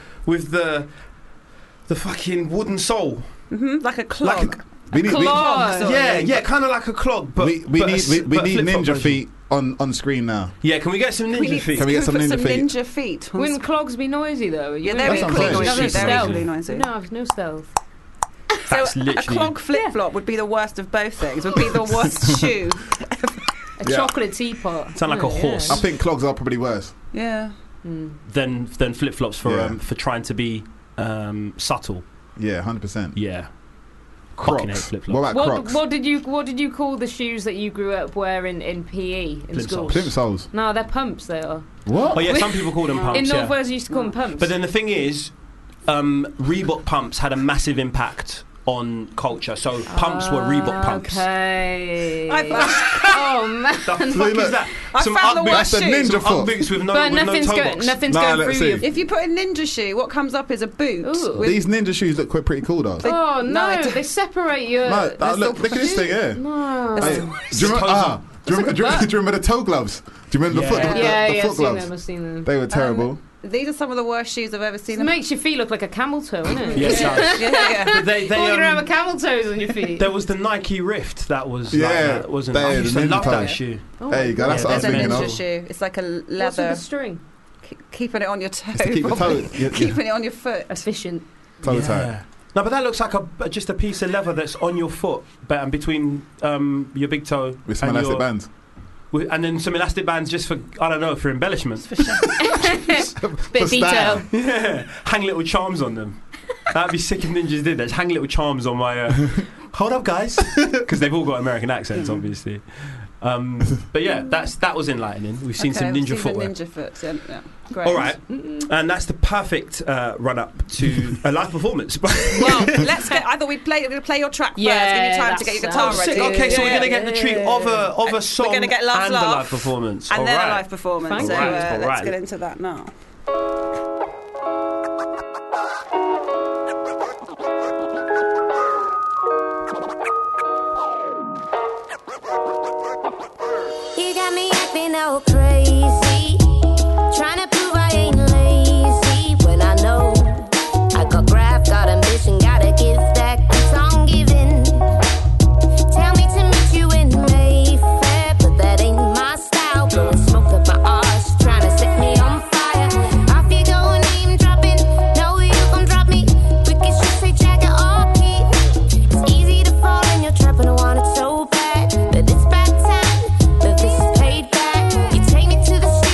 fucking wooden sole.
Like a clog.
We need,
Clog.
Yeah, kind of like a clog. But
we
but
need
but
ninja
flip-flop
feet on screen now.
Yeah, can we get some ninja feet?
Can we get some
put
ninja
some
feet?
ninja feet? on
Wouldn't clogs be noisy though?
Yeah,
You
they're
wouldn't
equally
be
noisy.
stealth.
They're equally noisy.
No, I've no stealth.
That's
So a
literally.
clog flip flop would be the worst of both things. Would be the worst shoe.
A chocolate teapot.
Sound like a horse.
I think clogs are probably worse.
Yeah.
Than flip flops for trying to be subtle.
Yeah, 100%.
Yeah. Fucking hate
Crocs.
flip
What
flops.
about Crocs?
What did you call the shoes that you grew up wearing in PE in
Plimsolls.
school?
Plimsolls.
No, they're pumps. They are.
What?
Oh yeah, some people call them pumps.
in North
yeah.
Wales, you used to call them pumps.
But then the thing is, Reebok pumps had a massive impact on culture. So pumps were Reebok pumps.
Okay.
I
oh man.
The fuck is that?
I found the
Ugg
worst
boots-
shoes.
Ninja
some Ugg
foot.
boots with no,
But
with
nothing's
no toe
going.
box.
Nothing's
Nah,
going
let's
through
see.
you.
If you put a ninja shoe, what comes up is a boot.
Ooh.
with-
These ninja shoes look quite pretty cool though.
Oh
No,
no, they separate your.
No, look at this thing, yeah.
No.
Hey, do you remember? Do you remember the toe gloves? Do you remember the foot?
Yeah,
The foot
I've seen
gloves.
them. I've seen them.
They were terrible.
These are some of the worst shoes I've ever seen.
It makes your feet look like a camel toe, doesn't it?
Yes, it does.
yeah.
But they
Walking around with camel toes on your feet.
there was the Nike Rift that was
Yeah,
like that, wasn't it?
they-
I used
the
to love
ninja
that
toe.
shoe.
Oh,
There you go. That's what I was
There's a
thinking
ninja
of.
shoe. It's like a
What's with
leather,
the string?
keeping it on your toe.
It's to keep the toe,
probably.
yeah,
Keeping it on your foot.
Efficient.
toe tight.
No, but that looks like just a piece of leather that's on your foot, but and between your big toe
With some
and
elastic
your,
bands.
and then some elastic bands just for I don't know for embellishment.
Bit of detail.
Yeah, hang little charms on them. That'd be sick if ninjas did that. Just hang little charms on my. Hold up, guys, because they've all got American accents, obviously. But yeah, that was enlightening. We've seen some ninja footwear.
Ninja foot. Yeah. Great.
All right, and that's the perfect run up to a live performance.
Well, let's get. I thought we'd play your track first.
Yeah,
Give you time
that
to get your
sounds
guitar
Sick.
ready.
Okay, so we're
Yeah.
gonna get the treat of a song
We're gonna get Love's
and
Love
a live performance,
and
all
then
right.
a live performance.
Thank
So
you.
All
let's
right.
get into that now.
You got me acting all crazy, trying to prove I ain't lazy when I know I got graft, got ambition, gotta give that song giving. Tell me to meet you in Mayfair, but that ain't my style. Blowing smoke up my arse, trying to set me on fire. Off you go, name dropping. No, you gon' drop me. Quick as you say, Jagger or Keith. It's easy to fall in your trap and I want it so bad, but it's bad time. But this is paid back. You take me to the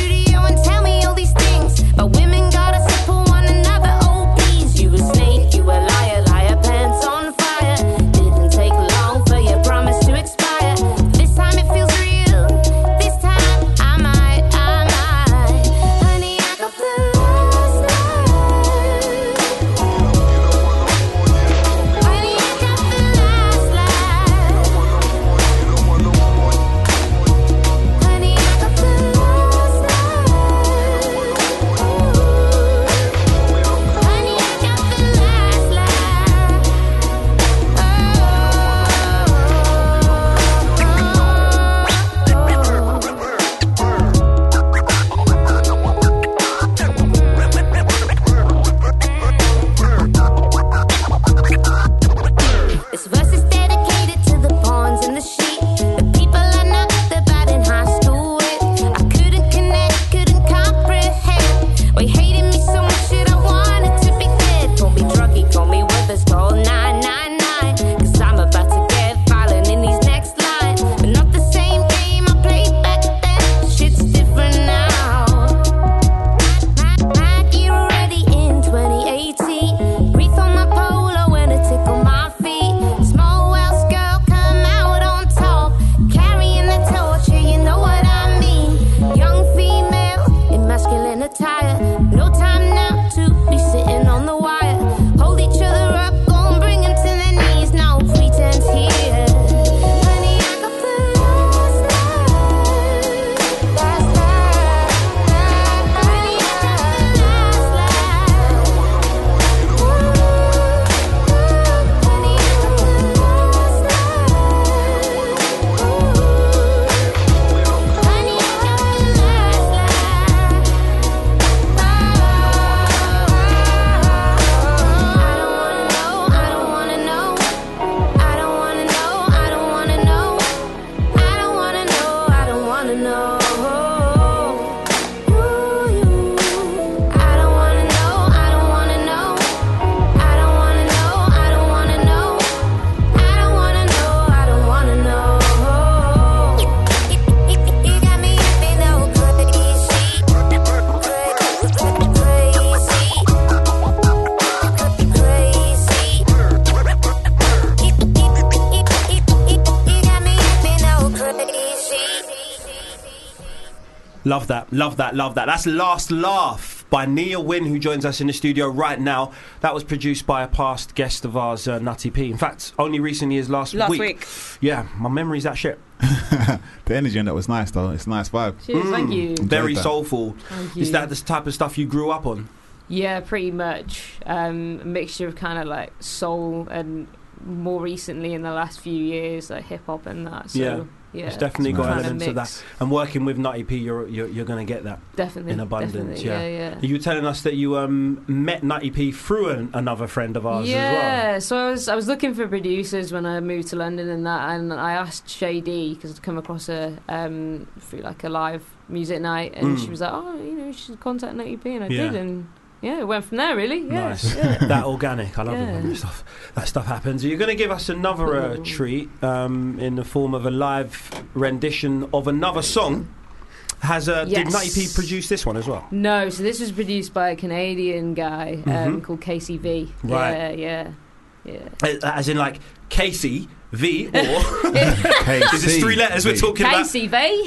Love that. That's Last Laugh by Nia Wynn, who joins us in the studio right now. That was produced by a past guest of ours, Nutty P. In fact, only recently as last week. Yeah, my memory's that shit.
The energy in that was nice, though. It's a nice vibe.
Cheers, thank you.
Very soulful.
Thank you.
Is that the type of stuff you grew up on?
Yeah, pretty much. A mixture of kind of like soul and more recently in the last few years, like hip hop and that. So, yeah,
it's definitely got elements of that. And working with Nutty P, you're going to get that
definitely
in abundance.
Yeah.
You were telling us that you met Nutty P through another friend of ours as well.
Yeah, so I was looking for producers when I moved to London and I asked Shay D because I'd come across her through like a live music night, and she was like, "Oh, you should contact Nutty P," and I did, and yeah, it went from there, really. Yeah.
Nice. Yeah. That organic. I love it when that stuff happens. You're going to give us another treat in the form of a live rendition of another song. Did Nutty P produce this one as well?
No, so this was produced by a Canadian guy called KCV.
Right.
Yeah.
As in like Casey V or KC. Is this 3 letters we're talking about?
KCV?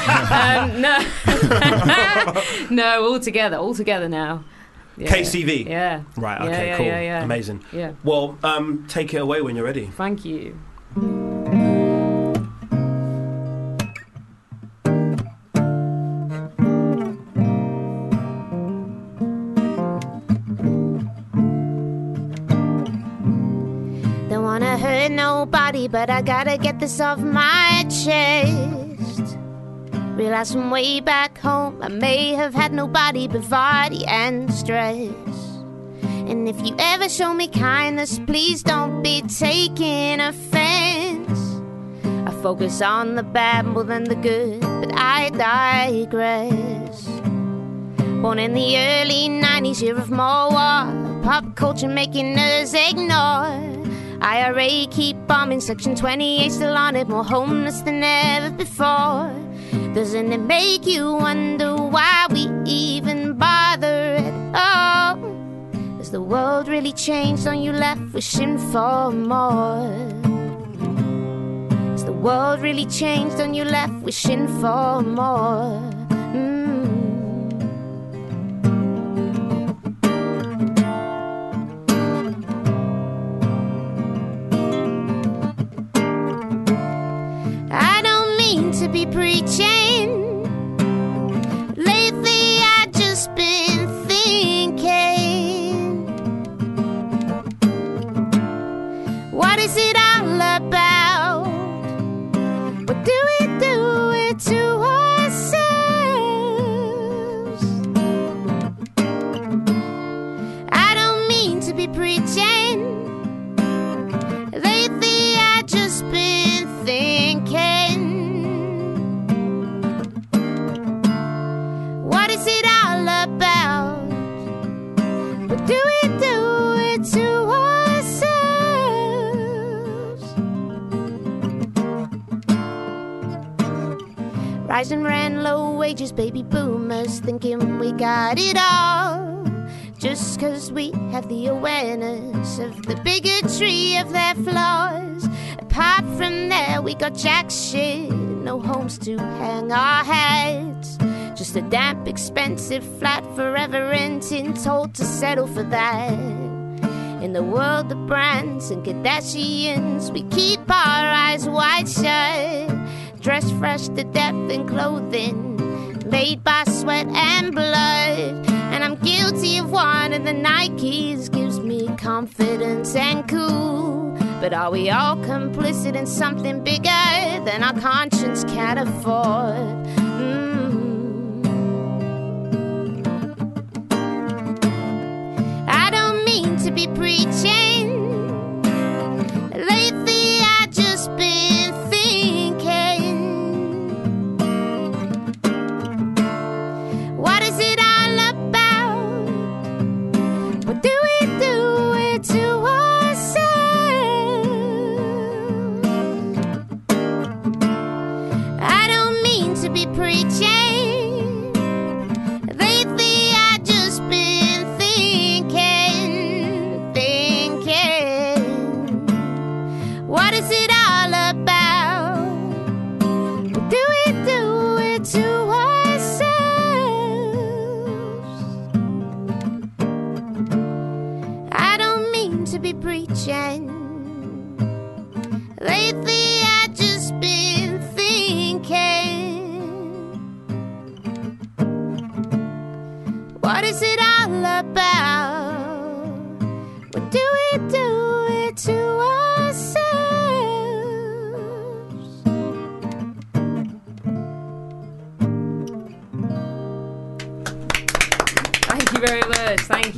No. No, all together now. Yeah.
KCV.
Yeah.
Right. Okay. Cool.
Yeah.
Amazing.
Yeah.
Well, take it away when you're ready.
Thank you.
Don't wanna hurt nobody, but I gotta get this off my chest. Realized from way back home I may have had nobody but Vardy and stress. And if you ever show me kindness, please don't be taking offense. I focus on the bad more than the good, but I digress. Born in the early 90s, year of more war, pop culture making us ignore. IRA keep bombing, Section 28 still on it, more homeless than ever before. Doesn't it make you wonder why we even bother at all? Has the world really changed on you left wishing for more? Has the world really changed on you left wishing for more? I don't mean to be preaching. Lately I just been thinking, what is it all about? What do we do it to ourselves? I don't mean to be preaching. Lately I just been thinking, what is it all about? What do we do it to ourselves? Rising rent, low wages, baby boomers thinking we got it all. Just 'cause we have the awareness of the bigotry of their flaws. Apart from there, we got jack shit, no homes to hang our heads. Just a damp, expensive flat, forever renting, told to settle for that. In the world of brands and Kardashians, we keep our eyes wide shut. Dressed fresh to death in clothing made by sweat and blood. And I'm guilty of one of the Nikes, gives me confidence and cool. But are we all complicit in something bigger than our conscience can't afford? I don't mean to be preaching. Lately I just been thinking, what is it all about? What do we do it to ourselves? I don't mean to be preaching. Lately I just been thinking, what is it all about? What do we do it to ourselves?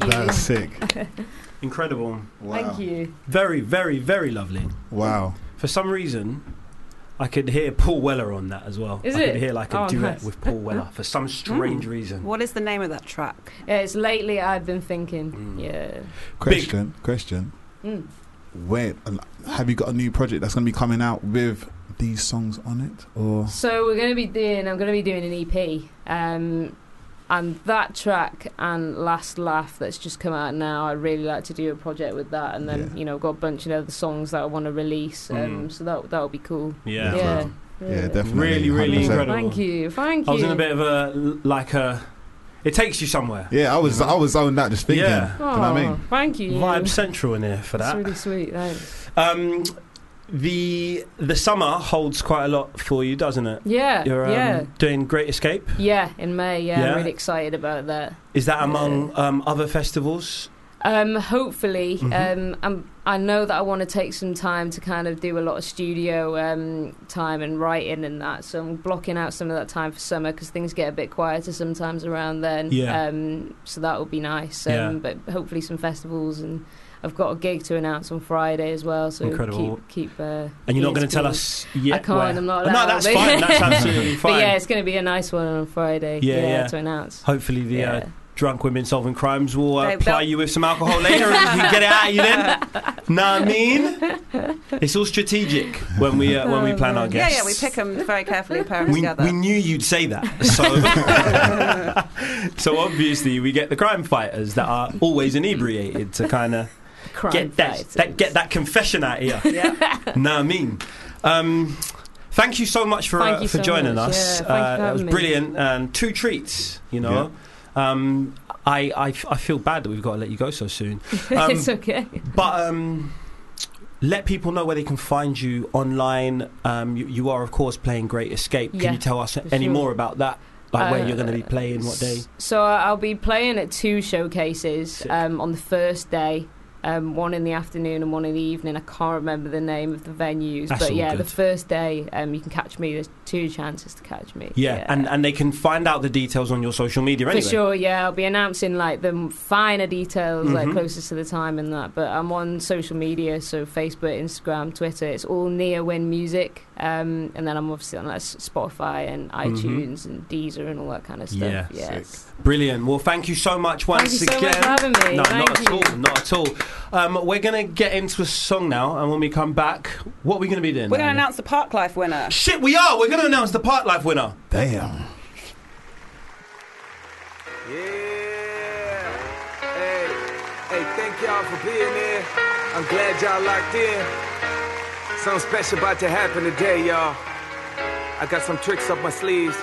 you.
That's sick.
Incredible.
Wow.
Thank you.
Very, very, very lovely.
Wow.
For some reason, I could hear Paul Weller on that as well.
Is
I
it?
could hear like a duet
nice.
with Paul Weller for some strange reason.
What is the name of that track?
Yeah, it's Lately I've Been Thinking. Yeah.
Question.
Mm.
Where have you got a new project that's going to be coming out with these songs on it, or?
So I'm going to be doing an EP, and that track and Last Laugh that's just come out now. I'd really like to do a project with that, and then I've got a bunch of other songs that I want to release. So that would be cool.
Yeah,
definitely.
Really
100%.
incredible.
Thank you.
I was in a bit of it takes you somewhere.
Yeah, I was zoned out just thinking.
Yeah.
Do you know what I mean?
Thank you.
Vibe Central in here for that.
That's really sweet. Thanks.
The summer holds quite a lot for you, doesn't it?
Yeah.
You're doing Great Escape.
Yeah, in May. Yeah, I'm really excited about that.
Is that among other festivals?
Hopefully. I know that I want to take some time to kind of do a lot of studio time and writing and that, so I'm blocking out some of that time for summer because things get a bit quieter sometimes around then. So that would be nice. But hopefully some festivals, and I've got a gig to announce on Friday as well, so
incredible.
keep
and you're not going to tell us yet?
I can't,
where?
I'm not allowed.
No, that's fine. That's absolutely fine.
But yeah, it's going to be a nice one on Friday to announce.
Hopefully the drunk women solving crimes will ply you with some alcohol later and you can get it out of you then. Know what I mean? It's all strategic when we plan our guests.
Yeah, we pick them very carefully, pair them together.
We knew you'd say that. So obviously we get the crime fighters that are always inebriated to kind of get that confession out of you. Know what I mean? Thank you so much for joining us. That was brilliant, and 2 treats, you know. I feel bad that we've got to let you go so soon.
It's okay.
But let people know where they can find you online. You are, of course, playing Great Escape. Can you tell us any more about that? Like where you're going to be playing, what day? So
I'll be playing at 2 showcases on the first day. One in the afternoon and one in the evening. I can't remember the name of the venues, but the first day you can catch me. There's 2 chances to catch me. And they can find out the details on your social media anyway. For sure, I'll be announcing like the finer details like closest to the time and that. But I'm on social media, so Facebook, Instagram, Twitter. It's all Nia Win Music, and then I'm obviously on like Spotify and iTunes and Deezer and all that kind of stuff. Yes. Brilliant. Well, thank you so much once again. Thank you so much for having me. No, not at all. We're going to get into a song now, and when we come back, what are we going to be doing? We're going to announce the Park Life winner. Shit, we are! We're going to announce the Park Life winner. Damn.
Hey, thank y'all for being here. I'm glad y'all locked in. Something special about to happen today, y'all. I got some tricks up my sleeves.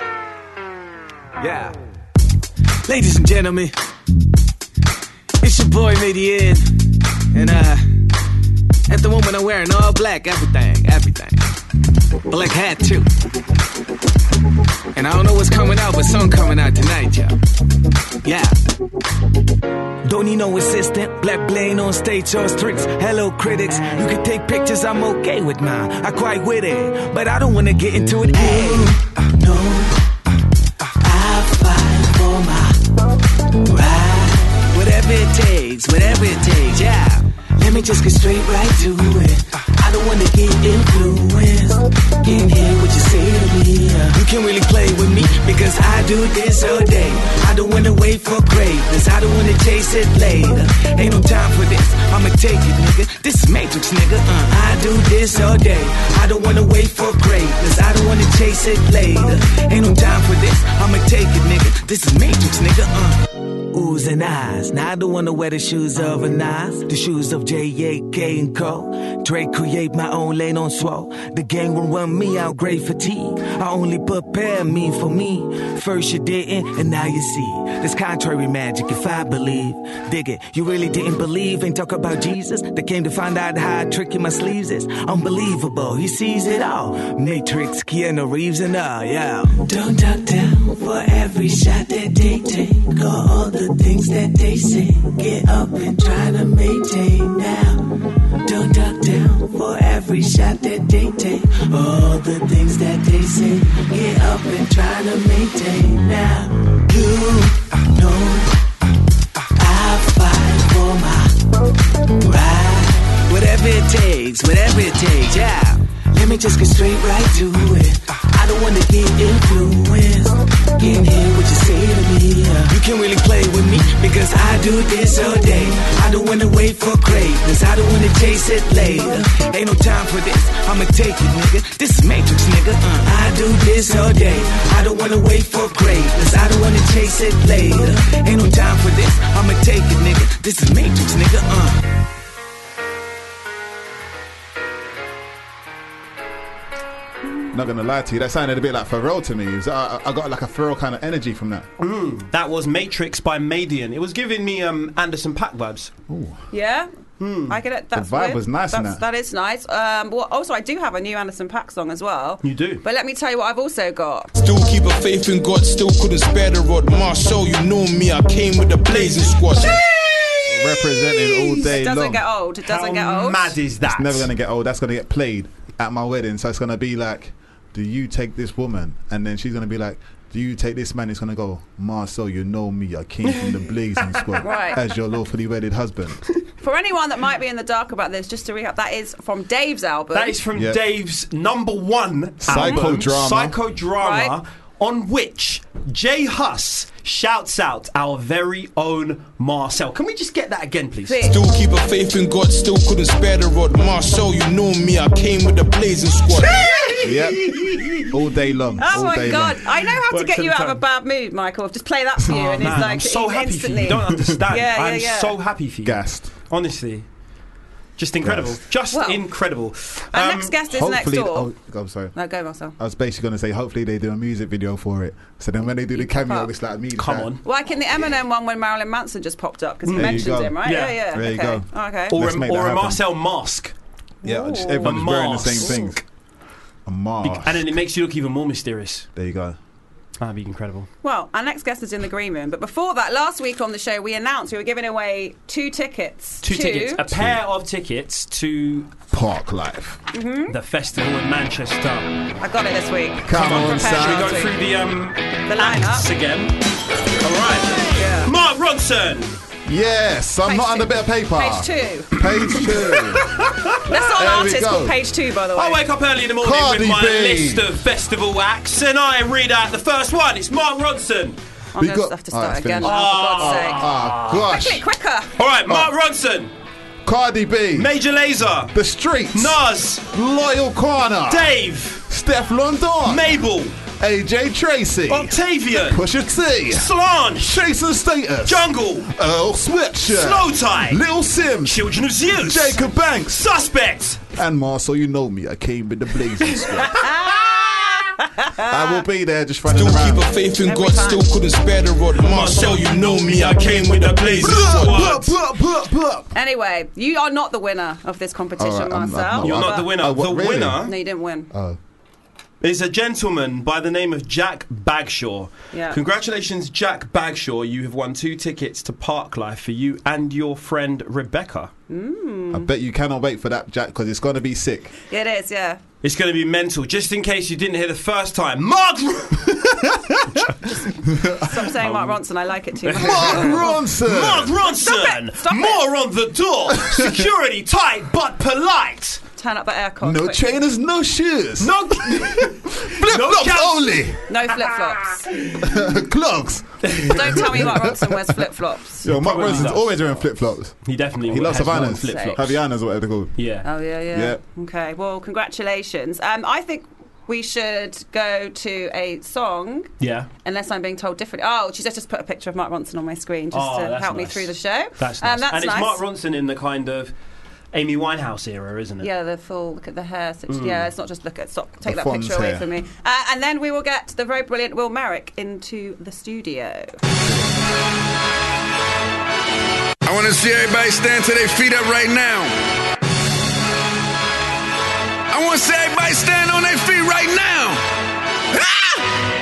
Yeah. Ladies and gentlemen, it's your boy Median, and at the moment I'm wearing all black, everything, black hat too. And I don't know what's coming out, but something coming out tonight, y'all. Yeah. Don't need no assistant, black Blaine on stage or streets. Hello critics, you can take pictures, I'm okay with mine. I quite with it, but I don't wanna get into it. Hey, no, I fight for my right. Whatever it takes, yeah. Let me just get straight right to it. I don't wanna get influenced. Can't hear what you say to me. You can't really play with me because I do this all day. I don't wanna wait for greatness. I don't wanna chase it later. Ain't no time for this. I'ma take it, nigga. This is Matrix, nigga. I do this all day. I don't wanna wait for greatness. I don't wanna chase it later. Ain't no time for this. I'ma take it, nigga. This is Matrix, nigga. Oohs and ahs. Now I don't wanna wear the shoes of a Nas, the shoes of J.A.K. and Co. Drake create my own lane on swole. The gang will run me out, great fatigue. I only prepare me for me. First you didn't, and now you see. This contrary magic, if I believe. Dig it, you really didn't believe. Ain't talk about Jesus. They came to find out how tricky my sleeves is. Unbelievable, he sees it all. Matrix, Keanu Reeves and all, yeah. Don't duck down for every shot that they take. All the things that they say. Get up and try to maintain now. Don't duck down for every shot that they take. All the things that they say. Get up and try to maintain now. You know I it takes, whatever it takes, yeah. Let me just get straight right to it. I don't wanna get influenced. Can't hear what you say to me. You can really play with me because I do this all day. I don't wanna wait for greatness. I don't wanna chase it later. Ain't no time for this. I'ma take it, nigga. This is Matrix, nigga. I do this all day. I don't wanna wait for greatness. I don't wanna chase it later. Ain't no time for this. I'ma take it, nigga. This is Matrix, nigga.
Not gonna lie to you, that sounded a bit like Pharrell to me. I got like a Pharrell kind of energy from that.
That was Matrix by Madian. It was giving me Anderson .Paak vibes.
Ooh.
Yeah. I get it. That's
the vibe
weird.
was nice in
That is nice. Well, also, I do have a new Anderson .Paak song as well.
You do?
But let me tell you what I've also got.
Still keep a faith in God, still couldn't spare the rod. Marshall, you know me, I came with a blazing squad.
Representing all day
It doesn't
long.
get old. It doesn't get
How
old.
mad is that?
It's never gonna get old. That's gonna get played at my wedding. So it's gonna be like, do you take this woman? And then she's gonna be like, do you take this man? It's gonna go, Marcel, you know me, I came from the blazing squad
Right.
as your lawfully wedded husband.
For anyone that might be in the dark about this, just to recap, that is from Dave's album.
That is from
Yeah.
Dave's #1 album,
Psychodrama.
Psychodrama,
Right.
on which Jay Huss shouts out our very own Marcel. Can we just get that again, please?
Still keep a faith in God, still couldn't spare the rod. Marshall, you know me, I came with a blazing squad.
Yep. All day long.
Oh
all
my
day
God!
long.
I know how to
Works
get you
every
out of a
time.
bad mood, Michael. Just play that for you,
Oh,
and
man,
it's like
I'm so happy for
instantly.
you. You don't understand.
Yeah,
I'm
yeah.
so happy for you.
Gassed.
Honestly. Just incredible.
Yes.
Just
Well,
incredible.
Our next guest is next
Hopefully,
door.
I'm sorry.
No, go, Marcel.
I was basically going to say, hopefully they do a music video for it. So then when they do the cameo,
up.
it's like me.
Come on.
Like in the Eminem one when Marilyn Manson just popped up because he
There you
mentioned
go.
him, right?
Yeah.
Yeah.
There you
okay.
go.
Oh, okay.
Or
Let's make that
a
happen.
Marcel mask.
Yeah, just
Ooh.
everyone's
A
wearing the
mask.
same things. A mask.
And then it makes you look even more mysterious.
There you go.
That'd be incredible.
Well, our next guest is in the green room. But before that, last week on the show, we announced we were giving away 2 tickets.
Two tickets. A pair of tickets to
Park Life.
the festival in Manchester.
I got it this week.
Come on,
Prepared
son.
Should we go
last week.
through the
The lineup.
acts again? All right.
Yeah.
Mark Ronson.
Yes, I'm
Page
not
two.
under a bit of paper.
Page 2.
Page 2.
That's not an
There we
artist
go.
called Page 2, by the way.
I wake up early in the morning
Cardi
with my
B.
list of festival acts, and I read out the first one. It's Mark Ronson.
I'm
We
going to
got-
have to
Oh,
start
it's
again
finished.
now, for God's sake.
Ah, gosh.
Quickly, quicker.
All right, Mark Ronson,
Cardi B.
Major Lazer,
The Streets.
Nas,
Loyal Corner.
Dave,
Steph London.
Mabel,
AJ Tracy.
Octavian,
Pusha T.
Solange,
Jason Status.
Jungle,
Earl Sweatshirt.
Slow Tie,
Lil Sims.
Children of Zeus,
Jacob Banks.
Suspect.
And Marcel, you know me. I came with the blazing squad. I will be there just running
Still
around.
keep a faith in God, still couldn't spare the rod. Marshall, you know me, I came with a blazing squad.
Anyway, you are not the winner of this competition,
All right, I'm
Marcel.
not.
You're not the winner.
Oh, what,
The
really?
winner
No, you didn't win.
Oh.
is a gentleman by the name of Jack Bagshaw.
Yeah.
Congratulations, Jack Bagshaw. You have won 2 tickets to Park Life for you and your friend Rebecca.
I bet you cannot wait for that, Jack, because it's going to be sick.
Yeah, it is, yeah.
It's going to be mental. Just in case you didn't hear the first time, Mark.
Stop saying Mark Ronson. I like it too much.
Mark Ronson!
Mark Ronson.
Stop it.
More on the door. Security tight but polite.
Turn up the aircon.
No
quick.
trainers, no shoes.
No.
Flip-flops
caps.
only.
No flip-flops.
Clogs.
Don't tell me Mark Ronson wears flip-flops.
Yo, Mark
Probably
Ronson's
does.
always wearing flip-flops.
He definitely
He loves
has worn
Havanas.
flip-flops.
Havianas, whatever they're called.
Yeah.
Oh, yeah.
Yeah.
Okay, well, congratulations. I think we should go to a song,
Yeah.
unless I'm being told differently. Oh, she's just put a picture of Mark Ronson on my screen just to
that's
help me
nice.
through the show.
That's nice.
That's
and it's
nice.
Mark Ronson in the kind of Amy Winehouse era, isn't it?
Yeah, the full look at the hair. Yeah, it's not just take
The
that
Fonz
picture away
hair.
from me. And then we will get the very brilliant Will Merrick into the studio.
I want to see everybody stand to their feet up right now. I want to see everybody stand on their feet right now. Ah!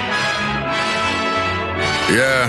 Yeah.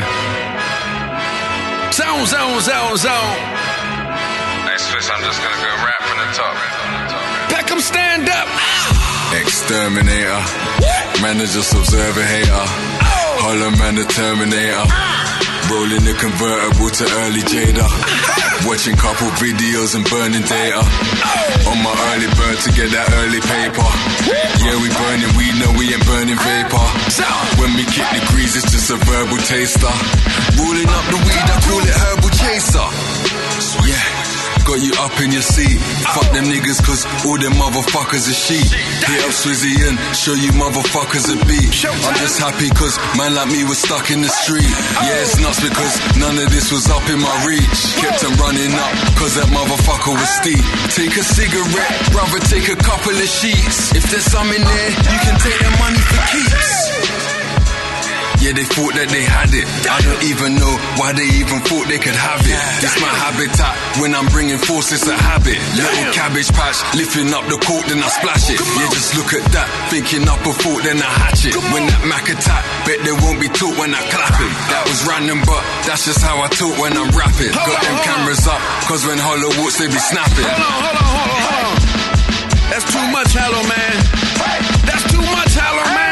Zone.
Hey, Swiss, I'm just gonna go rap from the top.
Beckham, stand up. Exterminator. Manager, observer, hater. Hollow man, the Terminator. Rolling the convertible to early Jada.
Watching couple videos and burning data. On my early bird to get that early paper. Yeah, we burning weed, no we ain't burning vapor. When we kick degrees, it's just a verbal taster. Rolling up the weed, I call it herbal chaser. Yeah, got you up in your seat. Fuck them niggas cause all them motherfuckers are sheep. Hit up Swizzy and show you motherfuckers a beat. I'm just happy cause man like me was stuck in the street. Yeah, it's nuts because none of this was up in my reach. Kept on running up cause that motherfucker was steep. Take a cigarette, brother, take a couple of sheets. If there's some in there, you can take that money for keeps. Yeah, they thought that they had it. I don't even know why they even thought they could have it. It's my habitat. When I'm bringing force, it's a habit. Little cabbage patch, lifting up the court, then I splash it. Yeah, just look at that. Thinking up a thought, then I hatch it. When that Mac attack, bet they won't be taught when I clap it. That was random, but that's just how I talk when I'm rapping. Got them cameras up, cause when Hollow walks, they be snapping.
Hold on. That's too much, Hollow, man. That's too much, Hollow, man.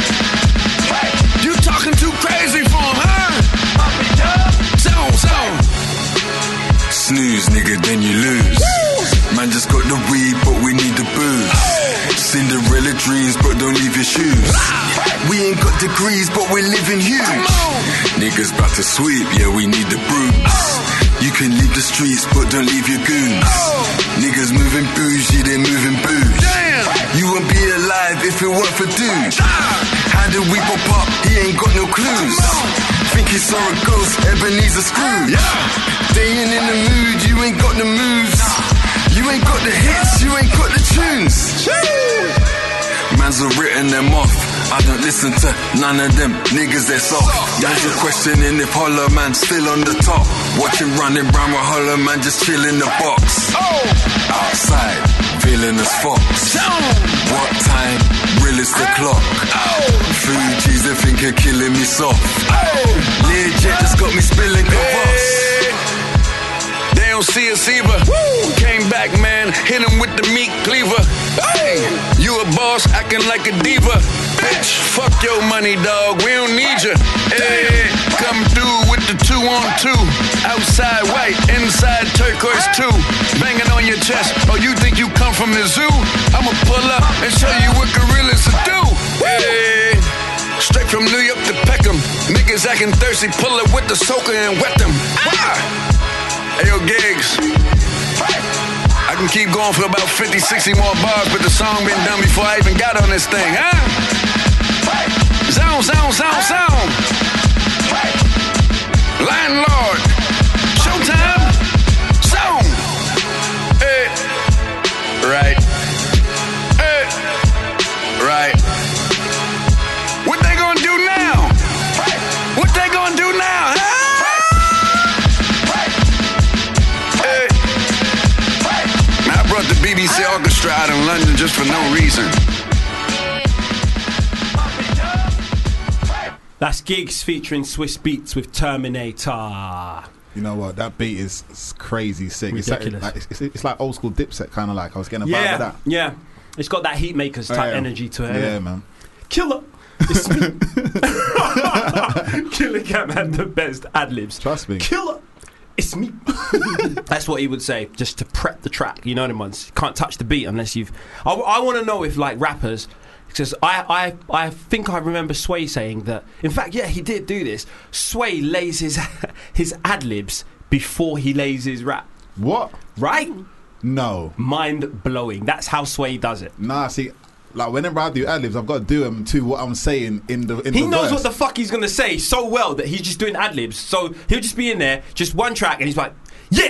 You talking too crazy for him, huh? Zone.
Snooze, nigga, then you lose. Man just got the weed, but we need the booze. Cinderella dreams, but don't leave your shoes. We ain't got degrees, but we're living huge. Niggas about to sweep, yeah, we need the brooms. You can leave the streets, but don't leave your goons. Niggas moving bougie, they moving booze. You won't be alive if it weren't for dudes. How did we pop up? He ain't got no clues. Think he saw a ghost, Ebenezer Scrooge. They ain't in the mood, you ain't got the moves. You ain't got the hits, you ain't got the tunes. Man's have written them off. I don't listen to none of them niggas, they're soft. Man's are questioning if Hollow Man's still on the top. Watching running round with Hollow Man just chill in the box. Outside, feeling as fox. What time? Real is the clock. Fuji's they think you're killing me soft. Legit just got me spilling kvass.
They don't see us either. Came back, man, hit him with the meat cleaver. Hey, you a boss acting like a diva. Bitch, fuck your money, dog, we don't need you. Hey, come through with the 2-on-2. Outside white, inside turquoise too. Banging on your chest, oh you think you come from the zoo? I'ma pull up and show you what gorillas do. Hey, straight from New York to Peckham. Niggas acting thirsty, pull up with the soaker and wet them. Hey yo, Gigs, I can keep going for about 50, 60 more bars, but the song been done before I even got on this thing, huh? Zone. Landlord. Showtime. Zone. Hey. Right. Hey. Right. What they gonna do now? What they gonna do now, huh? The BBC Orchestra out in London just for no reason.
That's Gigs featuring Swiss Beats with Terminator.
You know what? That beat is crazy sick.
Ridiculous.
It's like old school Dipset kind of like. I was getting a vibe of that.
Yeah. It's got that Heatmakers type energy to it.
Yeah, man.
Killer. It's me. Killer Cam had the best ad-libs.
Trust me.
Killer. It's me. That's what he would say, just to prep the track. You know them ones. You can't touch the beat unless you've... I want to know if, like, rappers... Because I think I remember Sway saying that... In fact, yeah, he did do this. Sway lays his ad-libs before he lays his rap.
What?
Right?
No.
Mind-blowing. That's how Sway does it.
Nah, see... Like, whenever I do ad-libs, I've got to do them to what I'm saying in the
He knows
verse.
what the fuck he's going to say so well that he's just doing ad-libs. So he'll just be in there, just one track, and he's like, yeah!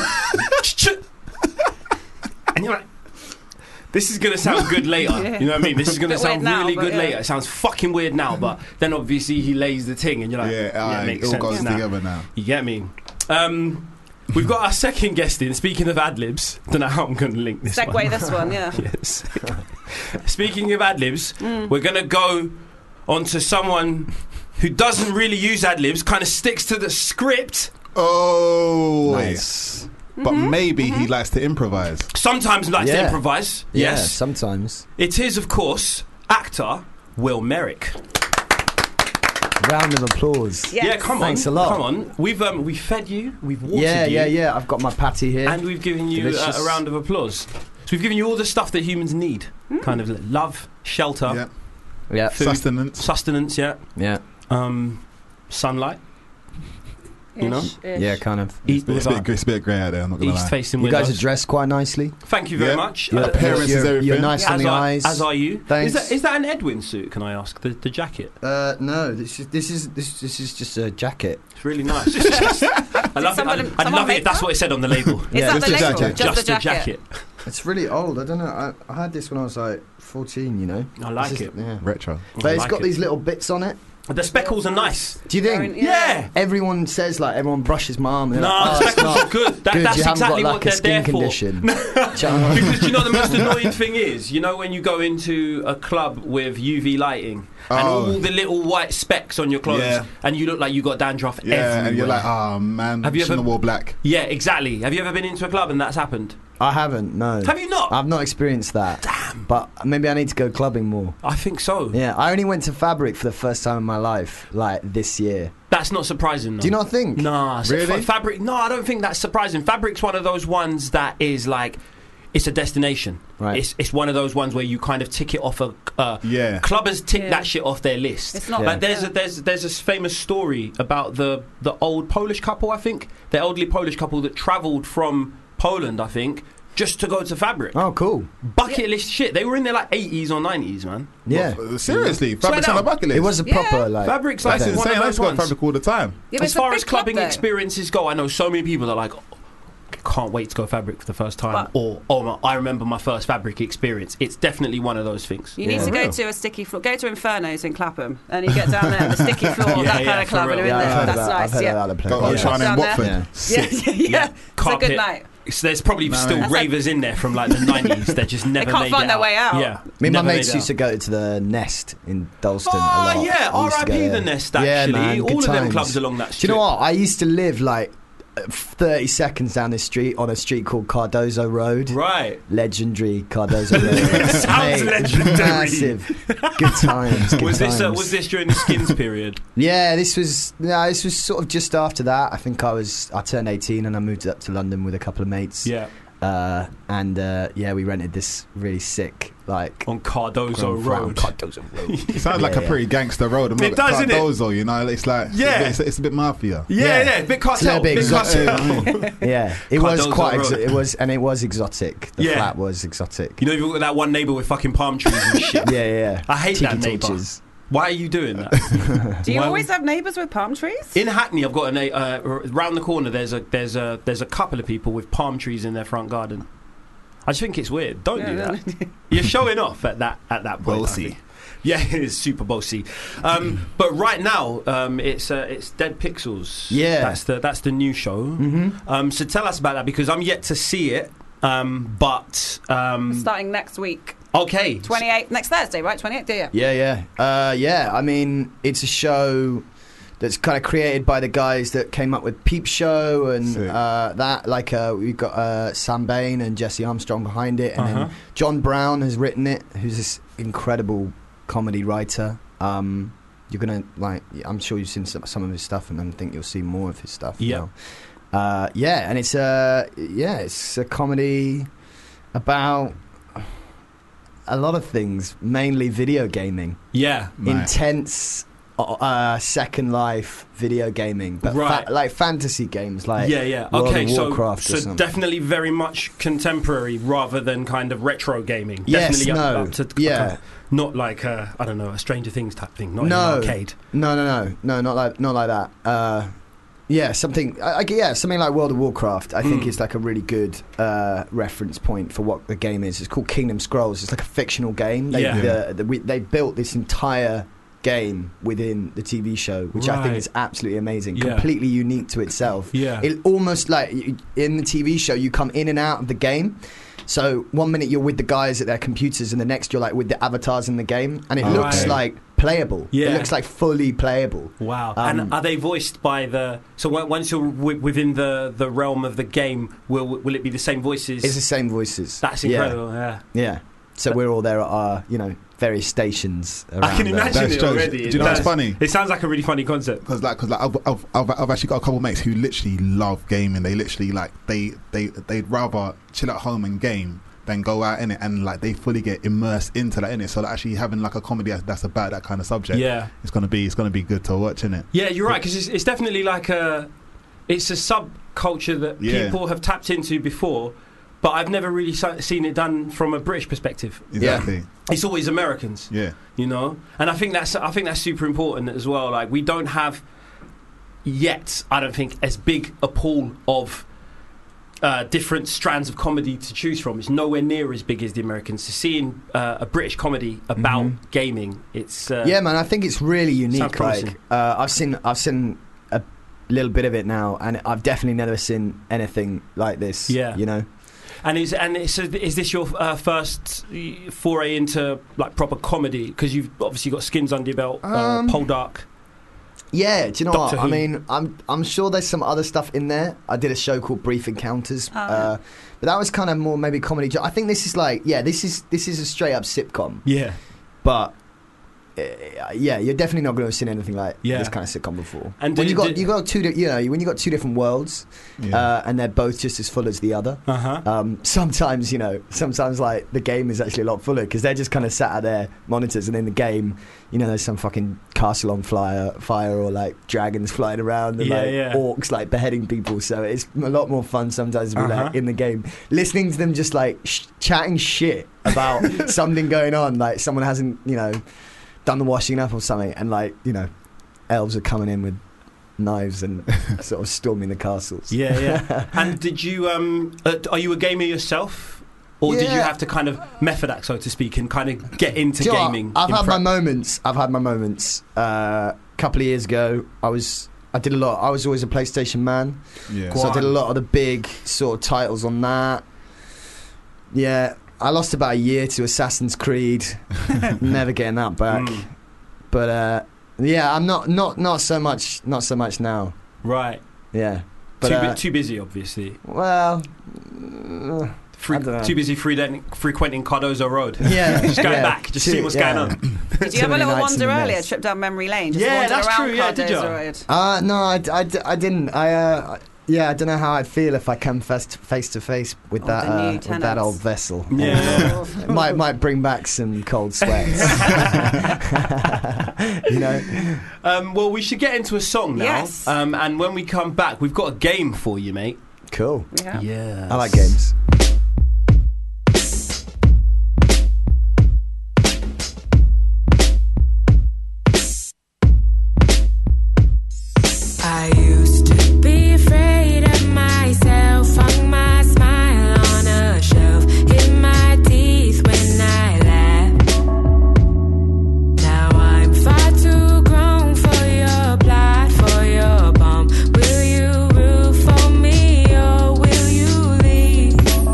And you're like, this is going to sound good later.
Yeah.
You know what I mean? This is going to sound really
now,
good
yeah.
later. It sounds fucking weird now, but then obviously he lays the thing, and you're like, it makes
it all
sense
goes together now.
You get me? We've got our second guest in. Speaking of ad-libs, don't know how I'm going to link this
Segue
one.
this one, yeah.
Yes. Speaking of ad-libs, we're going to go on to someone who doesn't really use ad-libs, kind of sticks to the script.
Oh,
nice.
But maybe he likes to improvise.
Sometimes likes to improvise.
Yeah,
yes.
sometimes.
It is, of course, actor Will Merrick.
Round of applause.
Yes.
Yeah, come on.
Thanks a lot.
Come on. We've fed you, we've watered you.
Yeah. I've got my patty here.
And we've given you
Delicious.
a round of applause. So we've given you all the stuff that humans need. Kind of love, shelter,
yeah.
food, sustenance,
yeah.
Sunlight. You know?
Yeah, kind of.
It's a bit grey out there, I'm not going to lie.
East-facing
You
windows.
guys are dressed quite nicely.
Thank you very much.
Your appearance is everything. You're nice on the eyes.
As are you.
Thanks.
Is that an Edwin suit, can I ask? The jacket?
No, this is just a jacket.
It's really nice. I love it. I'd love it if that's what it said on the label.
Is that the label?
Just a jacket.
It's really old. I don't know. I had this when I was like 14. You know.
I like it.
Yeah.
Retro.
But it's got these little bits on it.
The speckles are nice.
Do you think?
Yeah.
Everyone says everyone brushes my arm. And
No,
like,
the speckles are good. That's
you haven't
exactly
got,
what
a
they're
skin
there
condition.
Because do you know the most annoying thing is? You know when you go into a club with UV lighting and all the little white specks on your clothes and you look like you got dandruff everywhere.
And you're like, oh man,
have you ever
wore black?
Yeah, exactly. Have you ever been into a club and that's happened?
I haven't, no.
Have you not?
I've not experienced that. Damn. But maybe I need to go clubbing more.
I think so.
Yeah, I only went to Fabric for the first time in my life, this year.
That's not surprising, though.
Do you not think?
Nah.
Really?
Fabric, no, I don't think that's surprising. Fabric's one of those ones that is it's a destination.
Right.
It's one of those ones where you kind of tick it off clubbers tick that shit off their list.
It's not
like there's a famous story about the old Polish couple, I think. The elderly Polish couple that travelled from Poland, I think, just to go to Fabric.
Oh, cool.
Bucket list shit. They were in their 80s or 90s, man.
Yeah.
Well, seriously, Fabric's on a bucket list.
It was a proper
Fabric's
that's
one
insane.
of
I
those
used to go to
ones.
Fabric all the time.
Yeah, but
as
it's a
far
big
as clubbing
club, though.
experiences go, I know so many people that are like, can't wait to go Fabric for the first time, I remember my first Fabric experience. It's definitely one of those things.
You need to go to a sticky floor. Go to Inferno's in Clapham, and you get down there, the sticky floor, that kind of club, and you're in there. That's nice.
Go trying in Watford.
Yeah. It's a good night.
So there's probably still ravers in there from the 90s. They're just never.
They can't find their way out.
Yeah,
me and my mates used to go to the Nest in Dalston a lot.
Oh yeah, R.I.P. the Nest. Actually,
yeah, man,
all of
times.
them clubs along that
Do
street.
you know what? I used to live 30 seconds down this street on a street called Cardozo Road.
Right.
Legendary Cardozo Road.
Sounds legendary.
Massive. Good times.
Was this during the Skins period?
Yeah, this was sort of just after that. I think I turned 18 and I moved up to London with a couple of mates.
Yeah.
We rented this really sick
on Cardozo Road.
It sounds like a pretty gangster road.
It does, isn't it?
Cardozo, you know, it's like it's a bit mafia.
Yeah, bit cartel.
Bit cartel. Yeah, it was
Cardozo
quite.
Road.
It was exotic. The flat was exotic.
You know, you've got that one neighbour with fucking palm trees and shit.
Yeah.
I hate
Tiki
that neighbour.
torches.
Why are you doing that?
Do you always have neighbours with palm trees?
In Hackney, I've got round the corner. There's a couple of people with palm trees in their front garden. I just think it's weird. Don't do that. You're showing off at that point.
Bossy.
Yeah, it is super bossy. But right now, it's Dead Pixels.
Yeah,
that's the new show. Mm-hmm. So tell us about that because I'm yet to see it.
Starting next week.
Okay.
28th, next Thursday, right? 28th, do you?
Yeah. I mean, it's a show that's kind of created by the guys that came up with Peep Show and we've got Sam Bain and Jesse Armstrong behind it, and then John Brown has written it, who's this incredible comedy writer. You're gonna I'm sure you've seen some of his stuff, and I think you'll see more of his stuff.
Yeah.
And it's a comedy about a lot of things, mainly video gaming.
Yeah.
Intense Second Life video gaming, but fantasy games like World of Warcraft.
So definitely very much contemporary rather than kind of retro gaming.
Yes,
Definitely not like I don't know, a Stranger Things type thing. Not in an arcade.
No, not like that. Something like World of Warcraft. I think is like a really good reference point for what the game is. It's called Kingdom Scrolls. It's like a fictional game. They built this entire game within the TV show, which I think is absolutely amazing, completely unique to itself. It almost like in the TV show you come in and out of the game. So 1 minute you're with the guys at their computers, and the next you're like with the avatars in the game, and it looks like playable. It looks like fully playable.
Wow. And are they voiced by the? So once you're within the realm of the game, will it be the same voices?
It's the same voices.
That's incredible.
Yeah. So we're all there at our, various stations around
I can imagine it already.
Do you know what's funny?
It sounds like a really funny concept.
Because I've actually got a couple of mates who literally love gaming. They literally they'd rather chill at home and game than go out in it, and like they fully get immersed into that in it. So like, actually having like a comedy that's about that kind of subject, it's gonna be good to watch, innit?
Yeah, you're right, because it's definitely like it's a subculture that people have tapped into before, but I've never really seen it done from a British perspective.
Exactly.
It's always Americans.
Yeah.
And I think that's super important as well. Like, we don't have yet, I don't think, as big a pool of different strands of comedy to choose from. It's nowhere near as big as the Americans. So seeing a British comedy about gaming, it's
man, I think it's really unique.
Sounds promising.
I've seen a little bit of it now, and I've definitely never seen anything like this.
Yeah. And is this your first foray into like proper comedy? Because you've obviously got Skins under your belt, Poldark.
Yeah, do you know
Doctor
what?
Who.
I mean, I'm sure there's some other stuff in there. I did a show called Brief Encounters, but that was kind of more maybe comedy. I think this is like, this is a straight up sitcom.
Yeah,
but you're definitely not going to have seen anything like this kind of sitcom before. And when you got two different worlds, and they're both just as full as the other. Sometimes like the game is actually a lot fuller because they're just kind of sat at their monitors, and in the game, there's some fucking castle on fire or like dragons flying around and orcs like beheading people. So it's a lot more fun sometimes to be like in the game, listening to them just like chatting shit about something going on, like someone hasn't done the washing up or something, and like elves are coming in with knives and sort of storming the castles.
And did you are you a gamer yourself, or did you have to kind of method act, so to speak, and kind of get into gaming?
I've had my moments. A couple of years ago, I did a lot. I was always a PlayStation man, so I did a lot of the big sort of titles on that. I lost about a year to Assassin's Creed. Never getting that back. But I'm not so much now.
Right.
Yeah. But
too busy, obviously.
Well,
too busy frequenting Cardozo Road.
Yeah.
Just going back, just seeing what's going on.
Did you have a little wander earlier, trip down memory lane? Just wander
that's
around
true. Yeah, did you?
Road?
No, I didn't. I don't know how I'd feel if I come face to face with that old vessel.
Yeah,
it might bring back some cold sweats.
Well, we should get into a song now.
Yes.
And when we come back, we've got a game for you, mate.
Cool.
Yeah.
I like games.
I used to be afraid of myself, hung my smile on a shelf, hit my teeth when I laugh. Now I'm far too grown for your plot, for your bomb. Will you root for me or will you leave?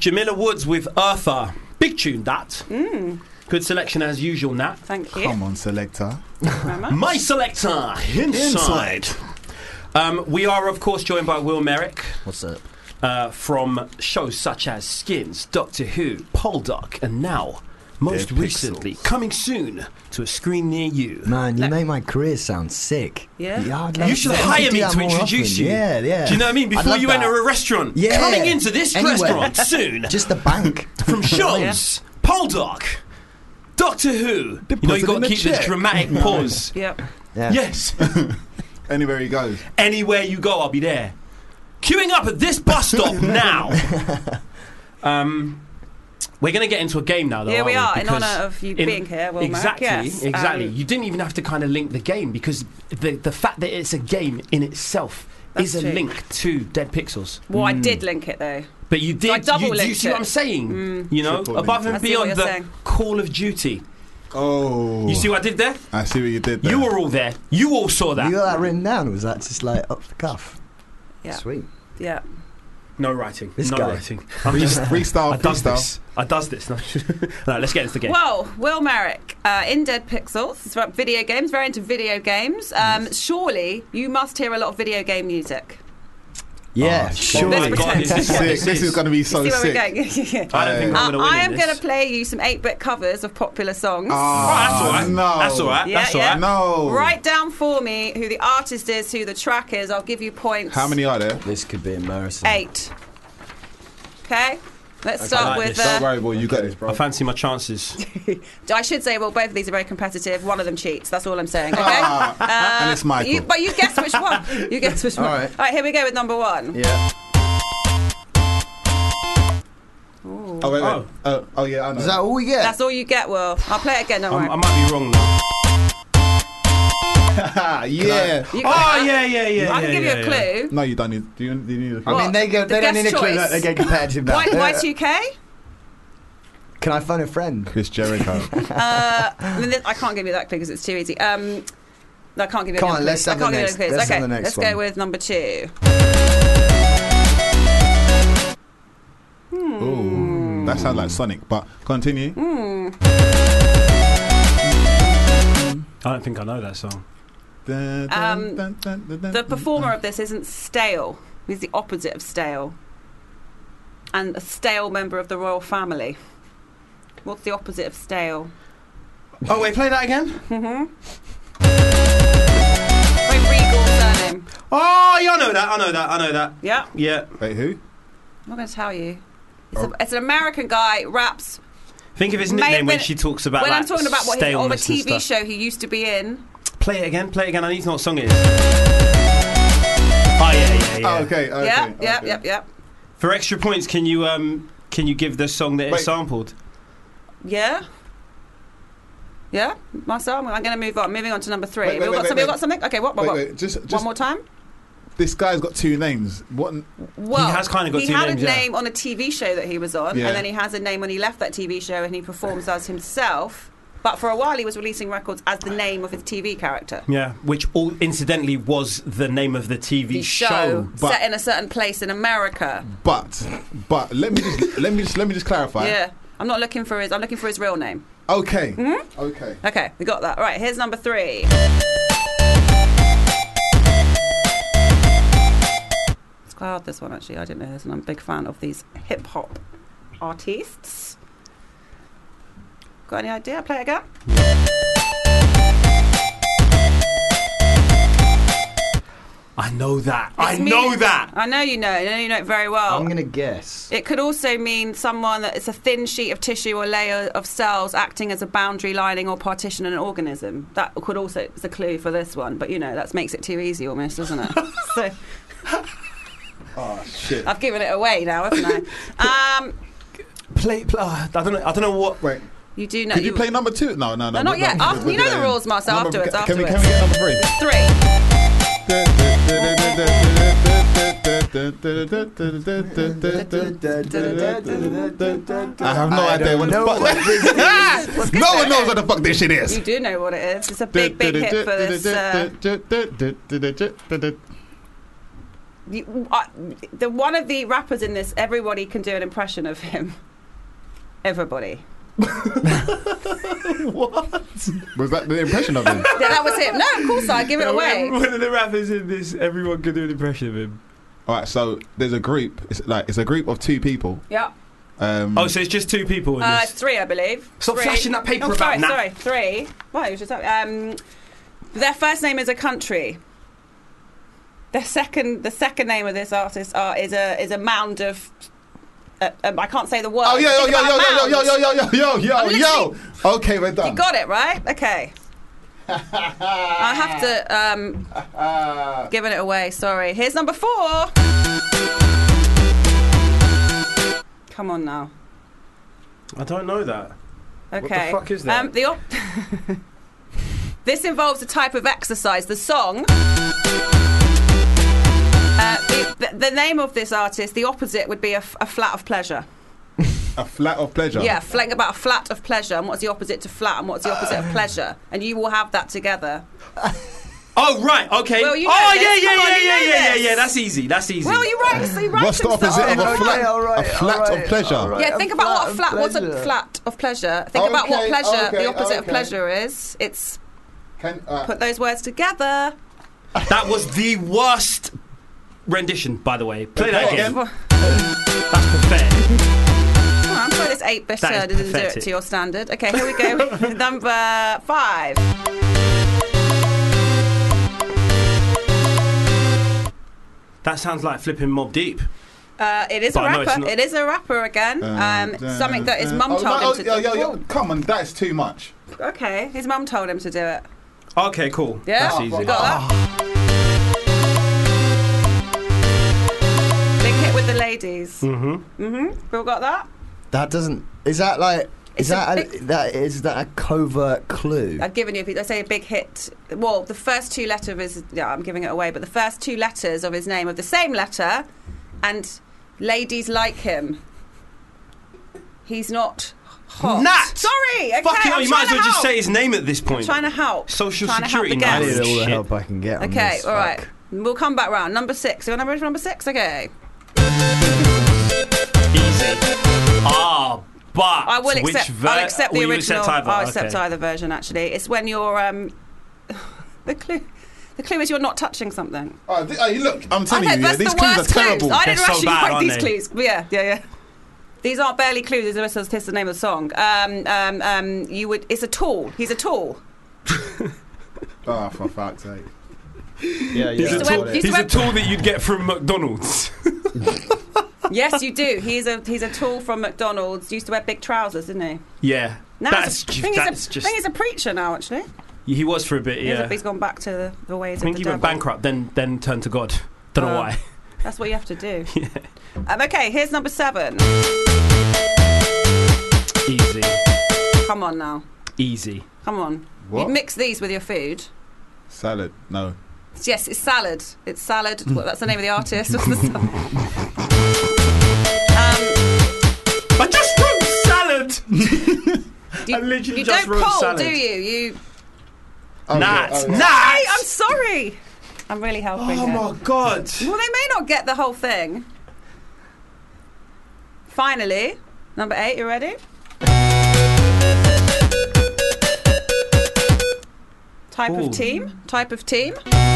Jamila Woods with Eartha. Big tune, that. Good selection as usual, Nat.
Thank you.
Come on, selector.
My selector, Inside. We are, of course, joined by Will Merrick.
What's up?
From shows such as Skins, Doctor Who, Poldark, and now, most
Dead
recently, coming soon to a screen near you.
Man, you make my career sound sick.
Yeah.
I'd love
You should
that.
hire me
Do that
to
more
introduce
often.
you.
Yeah, yeah.
Do you know what I mean?
I'd
Before
love
you
that.
enter a restaurant.
Yeah.
Coming into this
Anywhere.
restaurant soon.
Just the bank.
From shows, Poldark, Doctor Who. You know, you've got to keep this dramatic pause.
Yep.
Yeah.
Yes.
Anywhere he goes.
Anywhere you go, I'll be there. Queuing up at this bus stop now. We're going to get into a game now, though.
Yeah, we
aren't
are, in
Because
honour of you being here, Will Merrick,
Exactly,
yes.
exactly. You didn't even have to kind of link the game because the fact that it's a game in itself
That's
is a
true.
link to Dead Pixels.
Well, I did link it, though.
But you did.
I double
you
linked
see
it.
what I'm saying? You know,
Triple
above
linked
and
I see what
beyond
you're
the
saying.
Call of Duty.
Oh.
You see what I did there?
I see what you did there.
You were all there. You all saw that.
You got that written down, or was that just like off the cuff?
Yeah.
Sweet.
Yeah.
No writing.
This
no
guy.
writing. I'm just
freestyle.
I does this. I does this. No, no, let's get into the game.
Well, Will Merrick, in Dead Pixels, it's about video games, very into video games. Surely you must hear a lot of video game music.
Yeah,
sure.
Let's pretend.
This is going to be so
See where
sick.
we're going?
I don't think I'm going to win
I
in
am
this.
going to play you some 8-bit covers of popular songs.
that's all right.
No.
That's all right.
Yeah,
That's all
yeah.
right.
No.
Write down for me who the artist is, who the track is. I'll give you points.
How many are there?
This could be embarrassing.
8. Okay? Let's
I
start
like
with...
this.
Don't worry, boy. You got this, bro.
I fancy my chances.
I should say, well, both of these are very competitive. One of them cheats. That's all I'm saying, okay?
And it's Michael.
But you guess which one. You guess which one.
All right.
All right, here we go with number 1.
Yeah.
Oh, wait. Oh, yeah, I know.
Is that all we get?
That's all you get, Will. I'll play it again, don't worry.
I might be wrong now.
Yeah.
I can give you a clue.
No, you don't need. Do you need a clue?
I mean, they don't need a
guest
clue.
choice.
Look, they get competitive now.
Y2K?
Can I phone a friend?
Chris Jericho.
I can't give you that clue because it's too easy. No, I can't give you
Come
any
on,
clues.
let's have
I can't
the
give
next-
you any clues.
let's have
Okay,
the next
let's
one.
go with number 2.
Ooh, that sounds like Sonic, but continue.
I don't think I know that song.
The performer of this isn't stale. He's the opposite of stale. And a stale member of the royal family. What's the opposite of stale?
Oh, wait, play that again?
Very regal surname.
Oh, yeah, I know that.
Yeah.
Yeah.
Wait, who?
I'm not going to tell you. It's an American guy, raps.
Think of his nickname when she talks about
when
like,
I'm talking about what on a
staleness and
TV
stuff.
show he used to be in.
Play it again. I need to know what song it is. Oh, yeah.
Oh, okay.
Yep.
For extra points, can you give the song that it's sampled?
Yeah. Yeah, Marcel, I'm going to move on. Moving on to number 3.
Wait,
We've got something? Okay, what?
Wait, just
one more time?
This guy's got 2 names. What?
Well,
he has kind of got 2
names. He
names,
had a name on a TV show that he was on,
Yeah.
and then he has a name when he left that TV show and he performs as himself. But for a while he was releasing records as the name of his TV character.
Yeah, which all incidentally was the name of the TV
The show
But-
set in a certain place in America.
But let me just clarify.
Yeah. I'm looking for his real name.
Okay.
Mm-hmm.
Okay.
Okay, we got that. Right, here's number 3. It's quite hard, this one, actually. I didn't know this, and I'm a big fan of these hip-hop artists. Got any idea? Play it again.
I know that.
I know you know it very well.
I'm going to guess.
It could also mean someone that it's a thin sheet of tissue or layer of cells acting as a boundary lining or partition in an organism. That could also, it's a clue for this one, but that makes it too easy almost, doesn't it? So,
oh shit!
I've given it away now, haven't I?
I don't know what.
Wait.
You do know.
Could you play number 2? No,
not yet. You know the rules, Marcel. Afterwards.
Can we get number 3?
3.
I have no idea what the fuck. No one knows what the fuck this shit is.
You do know what it is. It's a big hit for this. the one of the rappers in this, everybody can do an impression of him. Everybody.
What? Was that the impression of him?
Yeah, that was him. No, of course I'd give it away.
One of the rappers in this, everyone could do an impression of him.
All right, so there's a group. It's a group of 2 people.
Yeah.
So it's just 2 people in this?
It's 3, I believe.
Stop
3.
flashing that paper about
sorry,
now.
Sorry, 3. What? It was just their first name is a country. The second name of this artist is a mound of. I can't say the word.
Oh yo. Okay, we're done.
You got it right. Okay. I have to giving it away. Sorry. Here's number 4. Come on now.
I don't know that.
Okay.
What the fuck is that?
This involves a type of exercise. The song. The name of this artist, the opposite would be a flat of pleasure.
A flat of pleasure?
Yeah, think about a flat of pleasure, and what's the opposite to flat, and what's the opposite of pleasure, and you will have that together.
Oh right, okay.
Well, you know
yeah. That's easy.
Well, you're right. So you write
What's the opposite of a flat?
All
a flat of pleasure.
Yeah, think about what a flat. What's a flat of pleasure? Think about what pleasure. The opposite of pleasure is. It's. Put those words together.
That was the worst rendition, by the way. Play that again. That's pathetic.
I'm sorry this 8-bit didn't do it to your standard. Okay, here we go. Number 5.
That sounds like flipping Mobb Deep.
It is
But
a
I know it's
rapper.
not.
It is a rapper again. Something that his mum told him to do.
Yo, come on, that's too much.
Okay, his mum told him to do it.
Okay, cool.
Yeah,
That's easy.
you got that? Big hit with the ladies. Bill got that?
That doesn't. Is that like? Is that a covert clue?
I've given you. I say a big hit. Well, the first 2 letters of his. Yeah, I'm giving it away. But the first 2 letters of his name are the same letter, and ladies like him. He's not hot.
Nat!
Sorry. Okay,
Fucking hell, you might as well just
help.
say his name at this point.
I'm trying to help.
Social
trying
security
to help
I
the
need
guests.
all the
Shit.
help I can get. On
Okay,
this.
all right. We'll come back round. Number 6. Are you ready for number 6? Okay.
Easy. But
I will
which
accept. I'll accept the
will you
original.
accept either?
I'll accept
Okay.
either version. Actually, it's when you're the clue. The clue is you're not touching something.
Look, I'm telling you,
that's
these
the
clues are
worst
terrible.
I didn't
They're so
actually
bad,
write
aren't
these
they?
clues. But yeah. These aren't barely clues. These are just the name of the song. You would. It's a tool. He's a tool.
Oh, for fuck's sake.
Yeah,
He's a
Used to
tool.
wear-
He's a tool that you'd get from McDonald's.
Yes, you do. He's a tool from McDonald's. Used to wear big trousers, didn't he?
Yeah.
Now
I
I think he's a preacher now. Actually,
He was for a bit, yeah.
he's gone back to the ways
I think
of
he
the
went
devil.
bankrupt, then turned to God. Don't know why.
That's what you have to do. Okay, here's number 7.
Easy.
Come on now.
Easy.
Come on.
What?
You mix these with your food.
Salad, no.
Yes, it's salad. It's salad. Well, that's the name of the artist.
I just wrote salad.
I
literally
you
just
don't
wrote
pull,
salad.
do you? You.
Nat.
Hey,
Nat.
I'm sorry. I'm really helping.
Oh
here.
my God.
Well, they may not get the whole thing. Finally, number 8. You ready? Type
Ooh.
of team. Type of team.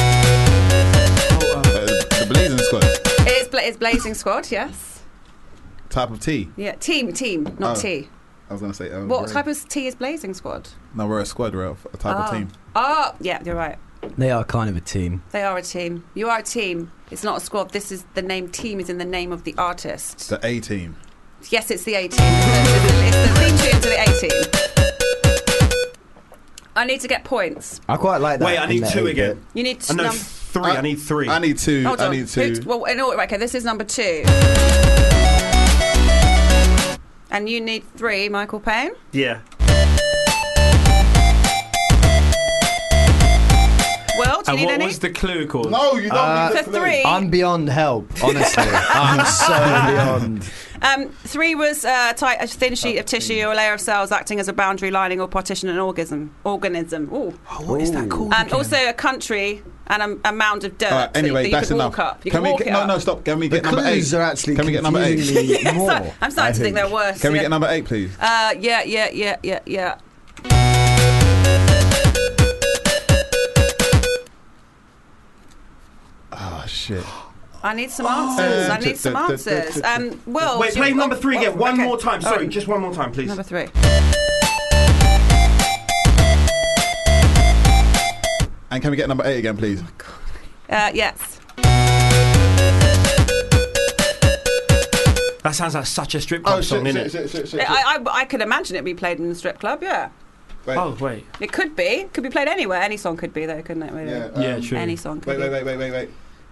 The Blazing Squad.
It's Blazing Squad. Yes.
Type of tea.
Yeah. Team. Not
Oh.
tea.
I was going to say.
What type of tea is Blazing Squad?
No, we're a squad. We're a type of team.
Oh, yeah, you're right.
They are kind of a team.
They are a team. You are a team. It's not a squad. This is the name. Team is in the name of the artist.
The A team.
Yes, it's the A team. It's the theme tune to the A team. I need to get points.
I quite like that.
Wait, I need 2 again.
You need
I know 3. I need 3.
I need 2.
Hold
I
on.
need 2.
Well, in order, okay, this is number 2. And you need 3, Michael Payne.
Yeah.
Will, do you
And
need
what
any?
was the clue called?
No, you don't need the
For
clue.
3.
I'm beyond help, honestly. I'm so beyond.
3 was a thin sheet of tissue or a layer of cells acting as a boundary lining or partition an organism. Ooh.
Oh, what is that called?
And
again?
also a country and a mound of dirt.
All right, anyway,
that you
that's
could
enough.
walk up. You
Can
can
we
walk
get,
it
no,
up.
no, stop. Can we get
The
number 8?
clues are actually
Can we get number 8?
confusingly
Yeah,
more.
I'm starting to think they're worse.
Can we get number 8, please?
Yeah.
Oh shit.
I need some answers. Will,
Wait, play number 3 again. One
okay.
more time. Sorry, just one more time, please.
Number 3.
And can we get number 8 again, please?
Yes.
That sounds like such a strip club song, innit?
I could imagine it be played in a strip club, yeah.
Wait.
Oh, wait.
It could be. Could be played anywhere. Any song could be, though, couldn't it? Really?
Yeah,
true.
Any song could be.
Wait.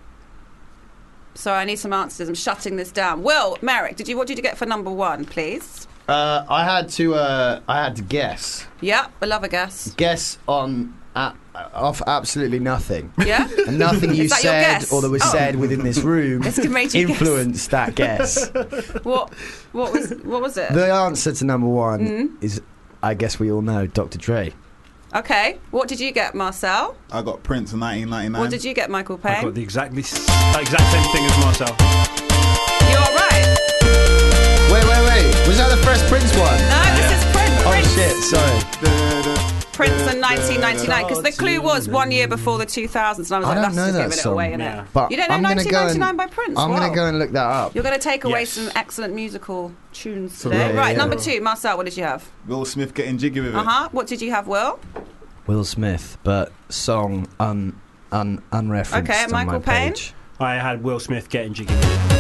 So I need some answers. I'm shutting this down. Will, Merrick, what did you get for number 1, please?
I had to guess.
Yeah, I love a guess.
Guess on off absolutely nothing.
Yeah?
And nothing you
Is that your
said
guess?
or that was said within this room
It's made you
influenced that guess.
What was it?
The answer to number 1
Mm-hmm.
is, I guess we all know, Dr. Dre.
Okay. What did you get, Marcel?
I got Prince in 1999.
What did you get, Michael Payne?
I got the exact same thing as Marcel.
You're right.
Wait. Was that the first Prince one?
No, this is Prince.
Oh shit, sorry.
Prince in 1999, because the clue was 1 year before the 2000s, and I was
I
like,
don't
that's
know
just
that
giving it
song.
away, innit?
But
You don't know
I'm gonna go
1999
and-
by Prince?
I'm
Wow.
going to go and look that up.
You're going to take away
Yes.
some excellent musical tunes
So,
today.
yeah,
Right,
yeah.
number 2, Marcel, what did you have?
Will Smith getting jiggy with it.
What did you have, Will?
Will Smith, but song unreferenced
Okay,
on
Michael
my
Payne?
page.
I had Will Smith getting jiggy.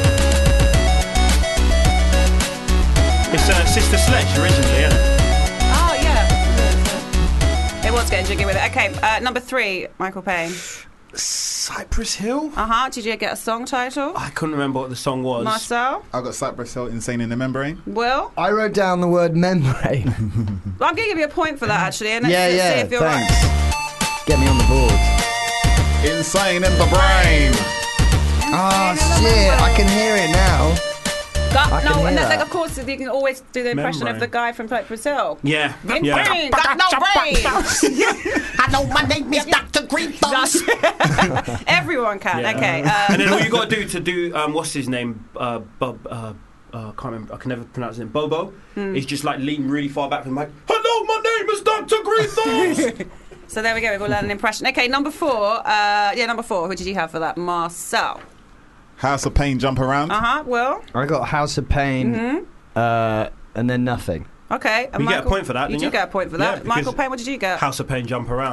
It's Sister Sledge originally, isn't it?
Oh, yeah. It was getting jiggy with it. Okay, number 3, Michael Payne.
Cypress Hill?
Did you get a song title?
I couldn't remember what the song was.
Marcel?
I got Cypress Hill, Insane in the Membrane.
Will?
I wrote down the word membrane.
Well, I'm going to give you a point for that, actually. And let's
yeah,
see if you're
thanks.
right.
Get me on the board.
Insane in the brain.
Oh shit, I can hear it now. I can hear
And
that.
then, of course, you can always do the impression of the guy from Cypress Hill.
Yeah.
Brain,
yeah.
got no brain.
I know my name is Dr. Green Thumbs.
Everyone can.
Yeah.
Okay.
And then all you got to do, what's his name? Bob. I can't remember. I can never pronounce his name. Bobo. He's just like leaning really far back from the mic. Hello, my name is Dr. Green Thumbs.
So there we go. We've all learned an impression. Okay, number 4. Number 4. Who did you have for that? Marcel.
House of Pain, Jump Around.
Will.
I got House of Pain, and then nothing.
Okay. And
You get a point for that,
You
didn't
do
you?
get a point for
Yeah,
that.
because
Michael Payne, what did you get?
House of Pain, Jump Around.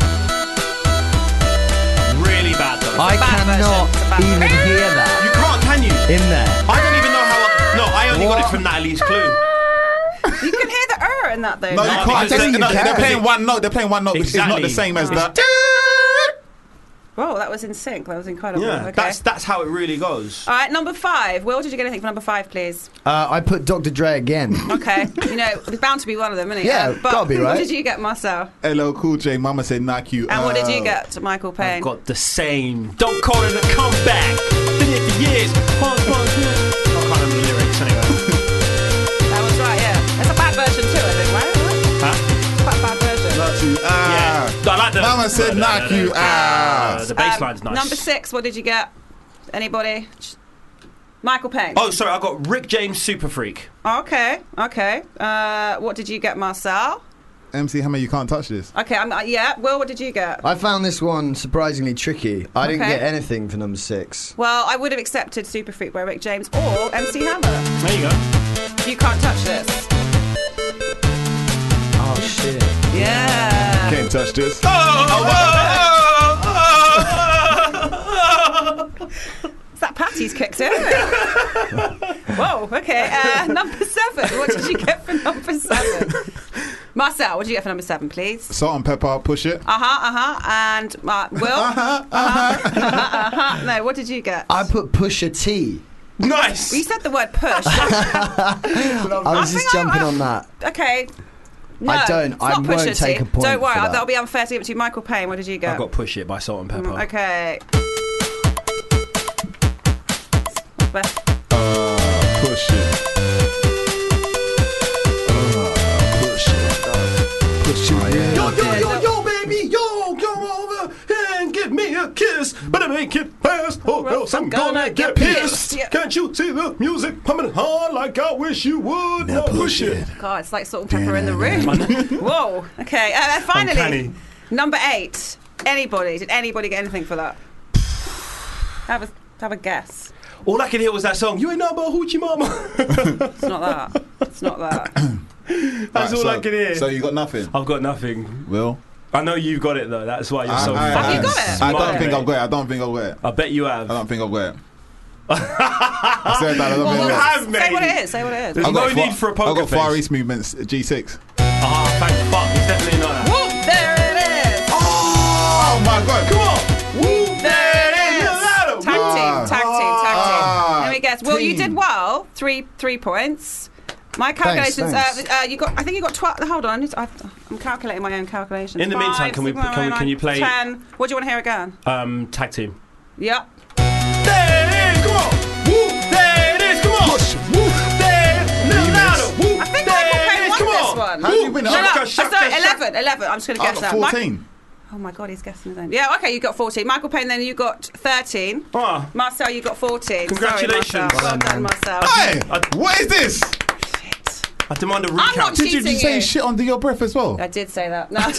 Really bad though.
I cannot even hear that
You can't, can you?
in there.
I don't even know how. No, I only got it from Natalie's clue.
You can hear the in that though.
No, you can't. They're playing one note. They're playing one note, which is not the
Exactly.
same as the.
Whoa, that was in sync. That was incredible.
Yeah,
Okay.
that's how it really goes.
All right, number 5. Will, did you get anything for number 5, please?
I put Dr. Dre again.
Okay. There's bound to be one of them, isn't it?
Yeah,
but
gotta be,
What
right?
did you get, Marcel?
LL Cool J, Mama said knock you
And what did you
out.
get to Michael Payne?
I've got the same. Don't call it a comeback. Been here for years. I can't remember the lyrics anyway.
That was right, yeah. That's a bad version too, I think, right?
Huh?
Quite a bad version.
Knock you out.
Yeah. I like the.
Mama said knock you out.
The bass line's nice.
Number 6, what did you get? Anybody? Michael Payne.
Oh, sorry, I got Rick James Super Freak.
Okay. What did you get, Marcel?
MC Hammer, you can't touch this.
Okay, yeah. Will, what did you get?
I found this one surprisingly tricky. I didn't
Okay.
get anything for number 6.
Well, I would have accepted Super Freak by Rick James or MC Hammer.
There you go.
You can't touch this.
Oh shit.
Yeah.
Can't touch this.
Is that Patty's kicked in? Whoa, okay. Number 7. What did you get for number 7? Marcel, what did you get for number 7, please?
Salt and pepper, push it.
And Will? No, what did you get?
I put Pusha T.
Nice.
You said the word push.
I was just jumping on that.
Okay. No,
I don't.
it's
I
not
won't
Pusha
take
T.
a point
Don't worry,
for that.
that'll be unfair to give it to you. Michael Payne, what did you get?
I got Push It by Salt and Pepper.
Okay. Best.
Push it. Push it. Push it.
Yo, baby, yo, come over and give me a kiss. else I'm gonna get pissed. Can't you see the music pumping hard like I wish you would? Now push it.
God, it's like Salt and Pepper in the Room. Whoa. Okay. Finally,
Uncanny.
number 8. Anybody? Did anybody get anything for that? Have a guess.
All I could hear was that song. You ain't nothing but a hoochie mama.
It's not that. It's not that.
That's all I could hear.
So you got nothing?
I've got nothing.
Will?
I know you've got it though. That's why you're so.
Have you got it?
I don't think I've got it. I don't think I've got it.
I bet you have.
I don't think I've got it. I said that. I don't think
You
I've got
have,
it.
mate.
Say what it is. Say what it is.
There's no need for a poker
I've got
face.
Far East Movements G6.
Ah, thank fuck. It's definitely not that.
Whoop, there it is.
Oh my god!
Come on.
Whoop, there it is. Tag team. Let me guess. Well, you did well. 3 points. My calculations.
Thanks.
You got. I think you got 12. Hold on. I'm calculating my own calculations.
In the meantime, can you play
10? What do you want to hear again?
Tag team.
Yep.
There it is. Come on. Whoop. There it is. Come on. Whoop. There. Little louder. Whoop.
I think Michael Payne won this one.
How did you win it?
No, sorry, 11. I'm just going to guess that.
14.
Oh my God, he's guessing his own. Yeah, okay, you got 14. Michael Payne, then you got 13.
Ah.
Marcel, you got 14.
Congratulations.
Sorry, Marcel. Well done, Marcel.
Hey, what is this?
I demand a
I'm not
recount.
Did you
cheating
say
you.
shit under your breath as well?
I did say that. No.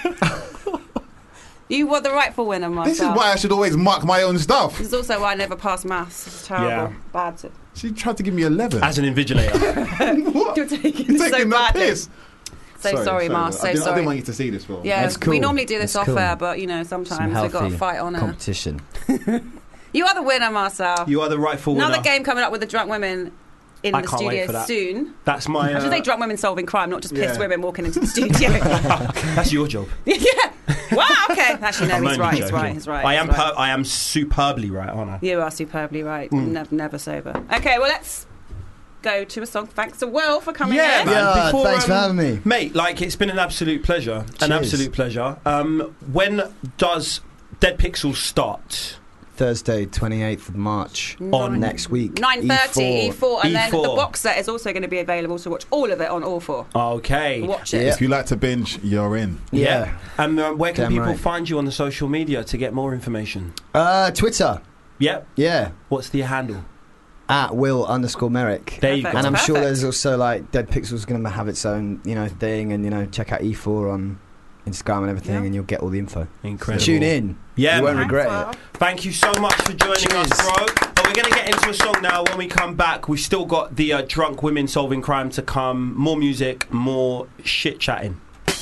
You were the rightful winner, Marcel.
This is why I should always mark my own stuff.
This is also why I never passed maths. It's terrible.
Yeah.
Bad.
She tried to give me 11.
As an invigilator.
What?
You're taking
You're
so
the
badly.
piss.
So sorry, Mars. So
I
sorry.
didn't want you to see this film.
Yeah,
That's cool.
we normally do this
That's
off
cool.
air, but you know, sometimes we've got to
healthy
fight on air.
competition.
You are the winner, Marcel.
You are the rightful winner.
Another game coming up with the drunk women in
I
the
can't wait for
studio
that.
soon.
That's my.
I should say drunk women solving crime, not just pissed
Yeah.
women walking into the studio.
That's your job.
Yeah. Wow. Okay. Actually, no.
I'm
He's
only
right. He's
joking.
right. He's right.
I am.
he's right.
I am superbly right, aren't I?
You are superbly right. Never sober. Okay. Well, let's go to a song. Thanks to Will for coming
Yeah,
in.
man.
Yeah,
Before,
thanks for having me.
mate. Like it's been an absolute pleasure. An
Cheers.
absolute pleasure. When does Dead Pixels start?
Thursday, 28th of March.
On
next week.
9:30 E4, and then
E4.
the box set is also going to be available to watch all of it on All 4.
Okay.
Watch it.
Yeah.
If you like to binge, you're in.
Yeah.
And where can
Damn
people
right.
find you on the social media to get more information?
Twitter.
Yep.
Yeah.
What's the handle?
At Will_Merrick.
There you go.
And I'm sure
Perfect.
there's also like Dead Pixels going to have its own, thing, and check out E4 on Instagram and everything, and you'll get all the info.
Incredible.
Tune in.
Yeah,
you won't
man.
regret
Well.
it.
Thank you so much for joining us, bro. But we're going to get into a song now. When we come back, we've still got the drunk women solving crime to come. More music, more shit chatting.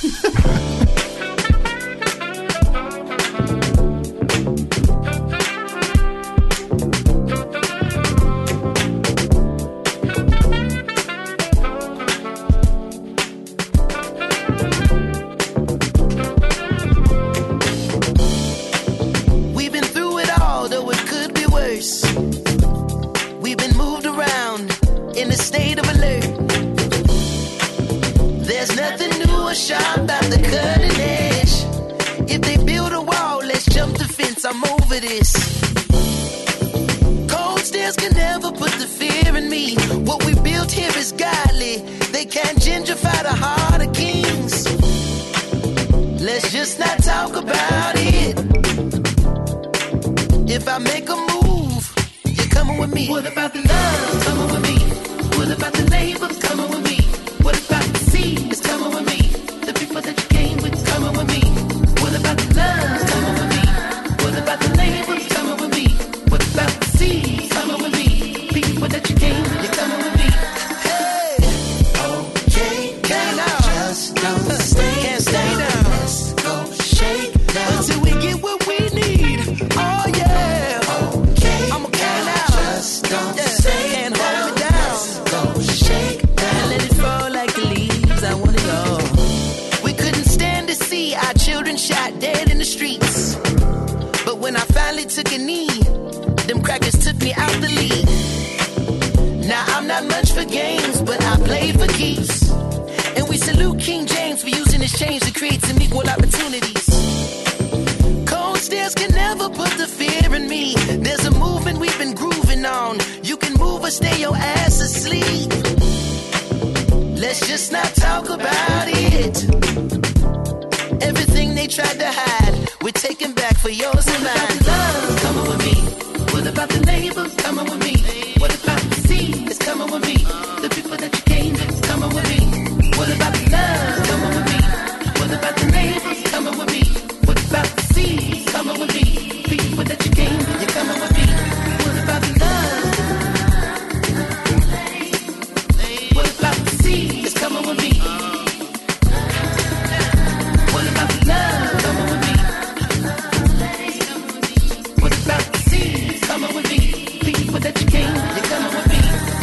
We've been through it all, though it could be worse. We've been moved around in a state of alert. There's nothing new or sharp about the cutting edge. If they build a wall, let's jump the fence. I'm over this. Cold stairs can never put the fear in me. What we built here is godly. They can't gentrify the heart of kings. Let's just not talk about it. If I make a move, you're coming with me. What about the love? Coming with me. What about the neighbors? Coming with me. What about the seas? Coming with me. The people that you came with? Coming with me. What about the love? Coming with me. What about the neighbors? Coming with me. What about the seas? Coming with me. People that you came with? You're coming with me. Hey, okay, can I just don't stay? Can't stay down. Let's go shake now until we get what we need. Oh yeah. Okay, I'm a can out. Just don't stay. Can't hold me down. Let's go shake now and let it fall like the leaves. I wanna go. We couldn't stand to see our children shot dead in the streets. But when I finally took a knee, them crackers took me out the league. Now I'm not much for games, but I play for keeps. And we salute King James for using his change to create some equal opportunities. Cold stairs can never put the fear in me. There's a movement we've been grooving on. You can move or stay your ass asleep. Let's just not talk about it. Everything they tried to hide, we're taking back for yours and mine. What about the love? Coming with me. What about about the neighbors coming with me? What about the sea is coming with me? The people that you came with coming with me? What about the love coming with me? What about the neighbors coming with me? What about the sea coming with me? People that you came with, you coming with me? What about the love? What about the sea is coming with me? What about the love coming with me? What about the sea coming with me? People that you came with, you coming with me?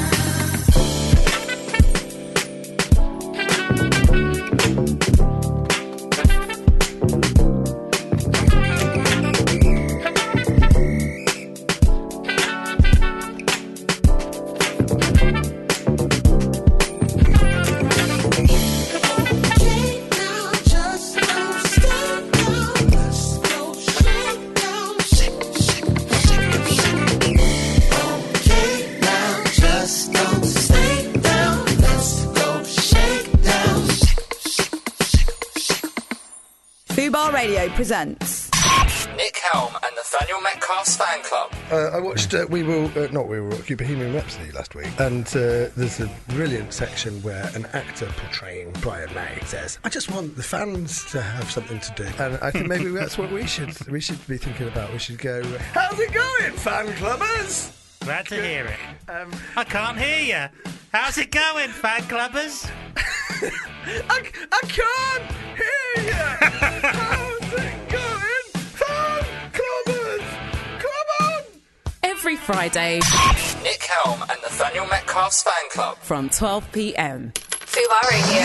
Fubar Radio presents
Nick Helm and Nathaniel Metcalf's fan club.
I watched We Will Rock You Bohemian Rhapsody last week, and there's a brilliant section where an actor portraying Brian May says, "I just want the fans to have something to do," and I think maybe that's what we should be thinking about. We should go, "How's it going, fan clubbers?"
Glad to hear it. I can't hear you. How's it going, fan clubbers?
I can't hear you. How's it going, fan clubbers? Come on!
Every Friday,
Nick Helm and Nathaniel Metcalf's fan club
from 12 p.m.
Fubar Radio.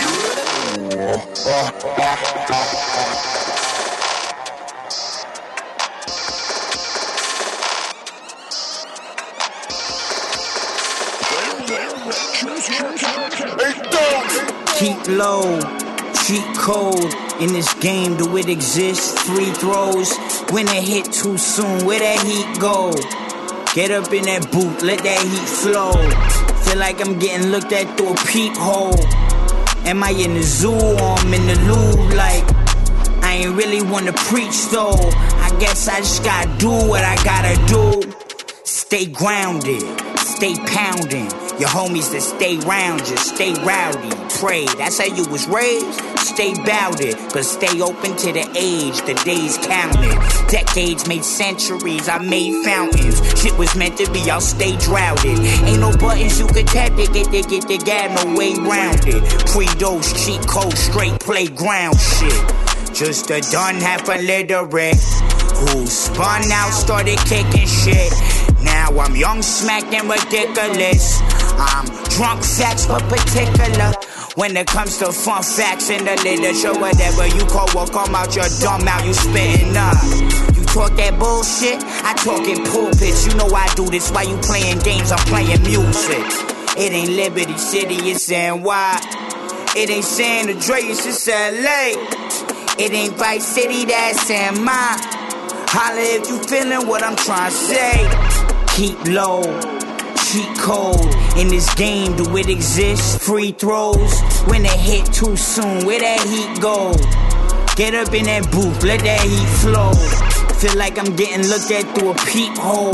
Keep low, cheat code. In this game, do it exist? Free throws, when it hit too soon, where that heat go? Get up in that booth, let that heat flow. Feel like I'm getting looked at through a peephole. Am I in the zoo or I'm in the Louvre? Like, I ain't really wanna preach though. I guess I just gotta do what I gotta do. Stay grounded, stay pounding. Your homies that stay round, just stay rowdy. Pray, that's how you was raised. Stay bout it, but stay open to the age. The days counted. Decades made centuries, I made fountains. Shit was meant to be, I'll stay droughted. Ain't no buttons you could tap to get the gab, no way round it. Pre-dose, cheat code, straight playground shit. Just a done half illiterate who spun out, started kicking shit. Now I'm young, smacked and ridiculous. I'm drunk facts, but particular. When it comes to fun facts in the literature, whatever you call what come out your dumb mouth, you spitting up. You talk that bullshit, I talk in pulpits. You know I do this while you playing games, I'm playing music. It ain't Liberty City, it's NY. It ain't San Andreas, it's LA. It ain't Vice City, that's MI. Holla if you feeling what I'm trying to say. Keep low, cheat code. In this game, do it exist? Free throws, when it hit too soon, where that heat go? Get up in that booth, let that heat flow. Feel like I'm getting looked at through a peephole.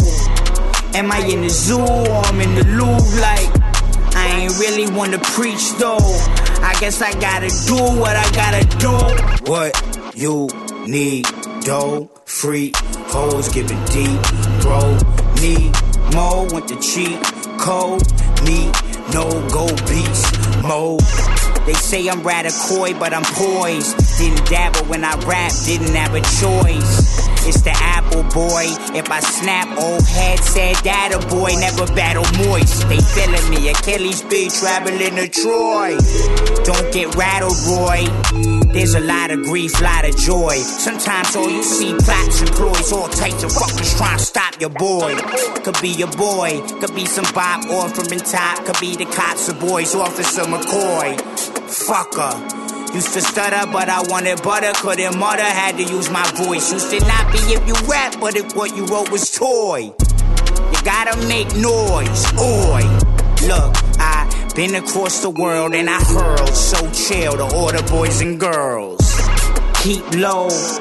Am I in the zoo or I'm in the Louvre? Like, I ain't really wanna preach though. I guess I gotta do what I gotta do. What you need, dough, free hoes, giving deep, bro. Need more, want the cheat code. Need no go beast mode. They say I'm rather coy, but I'm poised. Didn't dabble when I rap, didn't have a choice. It's the Apple boy. If I snap, old head said that a boy never battle moist. They feeling me, Achilles be traveling to Troy. Don't get rattled, Roy. There's a lot of grief, lot of joy. Sometimes all you see plots employs all types of fuckers trying to stop your boy. Could be your boy, could be some Bob offering top, could be the cops or boys, Officer McCoy. Fucker. Used to stutter, but I wanted butter. Couldn't mutter, had to use my voice. Used to not be if you rap, but if what you wrote was toy. You gotta make noise, oi. Look, I been across the world and I hurled. So chill to all the boys and girls. Keep low,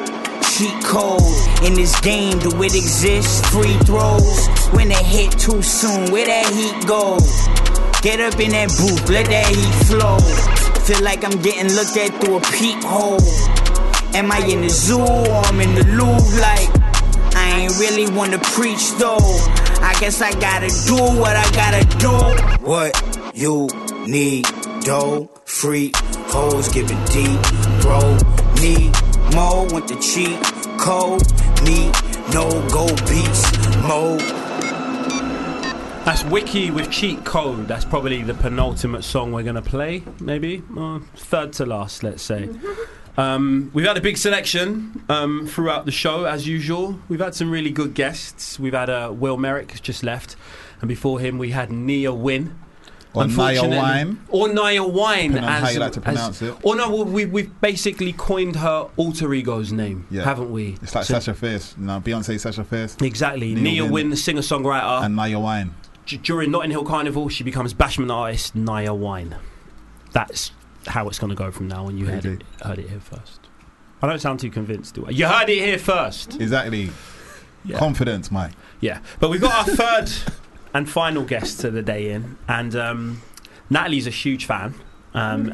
cheat code in this game. Do it exist? Free throws when they hit too soon. Where that heat go? Get up in that booth, let that heat flow. Feel like I'm getting looked at through a peephole. Am I in the zoo or I'm in the Louvre? Like, I ain't really wanna preach though. I guess I gotta do what I gotta do. What you need, dough, free hoes, giving deep, bro. Need more, want the cheat code. Need no go beats mode.
That's Wiki with Cheat Code. That's probably the penultimate song we're going to play, maybe. Third to last, let's say. We've had a big selection throughout the show, as usual. We've had some really good guests. We've had Will Merrick, who's just left. And before him, we had Nia Wynn.
Or Nia Wine.
Or Nia Wine.
Depending on how you like to pronounce it.
Or no, we've basically coined her alter ego's name, haven't we?
It's like Sasha Fierce. You know, Beyonce, Sasha Fierce.
Exactly. Nia Wynn, the singer-songwriter.
And Nia Wine.
During Notting Hill Carnival, she becomes bashment artist Nia Wine. That's how it's going to go from now on. You heard it here first. I don't sound too convinced, do I? You heard it here first.
Exactly. Yeah. Confidence, Mike.
Yeah. But we've got our third and final guest of the day in, and Natalie's a huge fan. And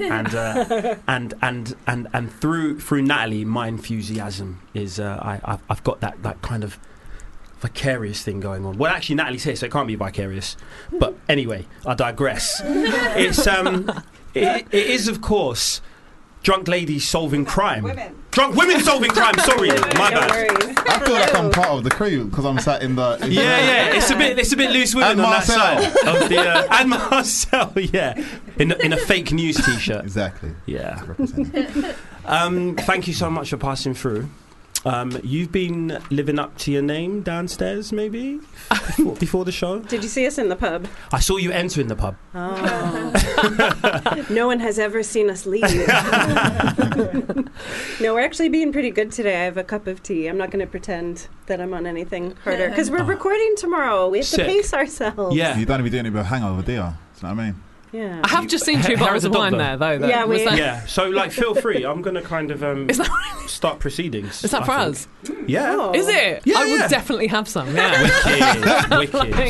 through Natalie, my enthusiasm is I've got that kind of vicarious thing going on. Well, actually, Natalie's here, so it can't be vicarious. But anyway, I digress. It's it is, of course, drunk ladies solving crime. Drunk women solving crime. Sorry, my bad.
I feel like I'm part of the crew because I'm sat in the.
Yeah. It's a bit loose women on that side of the and Marcel. Yeah, in a fake news T-shirt.
Exactly.
Yeah. Thank you so much for passing through. You've been living up to your name downstairs, maybe, before the show?
Did you see us in the pub?
I saw you entering the pub.
Oh. No one has ever seen us leave. No, we're actually being pretty good today. I have a cup of tea. I'm not going to pretend that I'm on anything harder, because we're recording tomorrow. We have to pace ourselves.
Yeah.
You don't even do any hangover, do you? That's what I mean.
Yeah.
I have just seen 2 bottles of wine there, though.
Yeah,
so, like, feel free. I'm going to kind of start proceedings.
Is that for us?
Yeah.
Oh.
Is it?
Yeah,
I would definitely have some, yeah.
Wicked.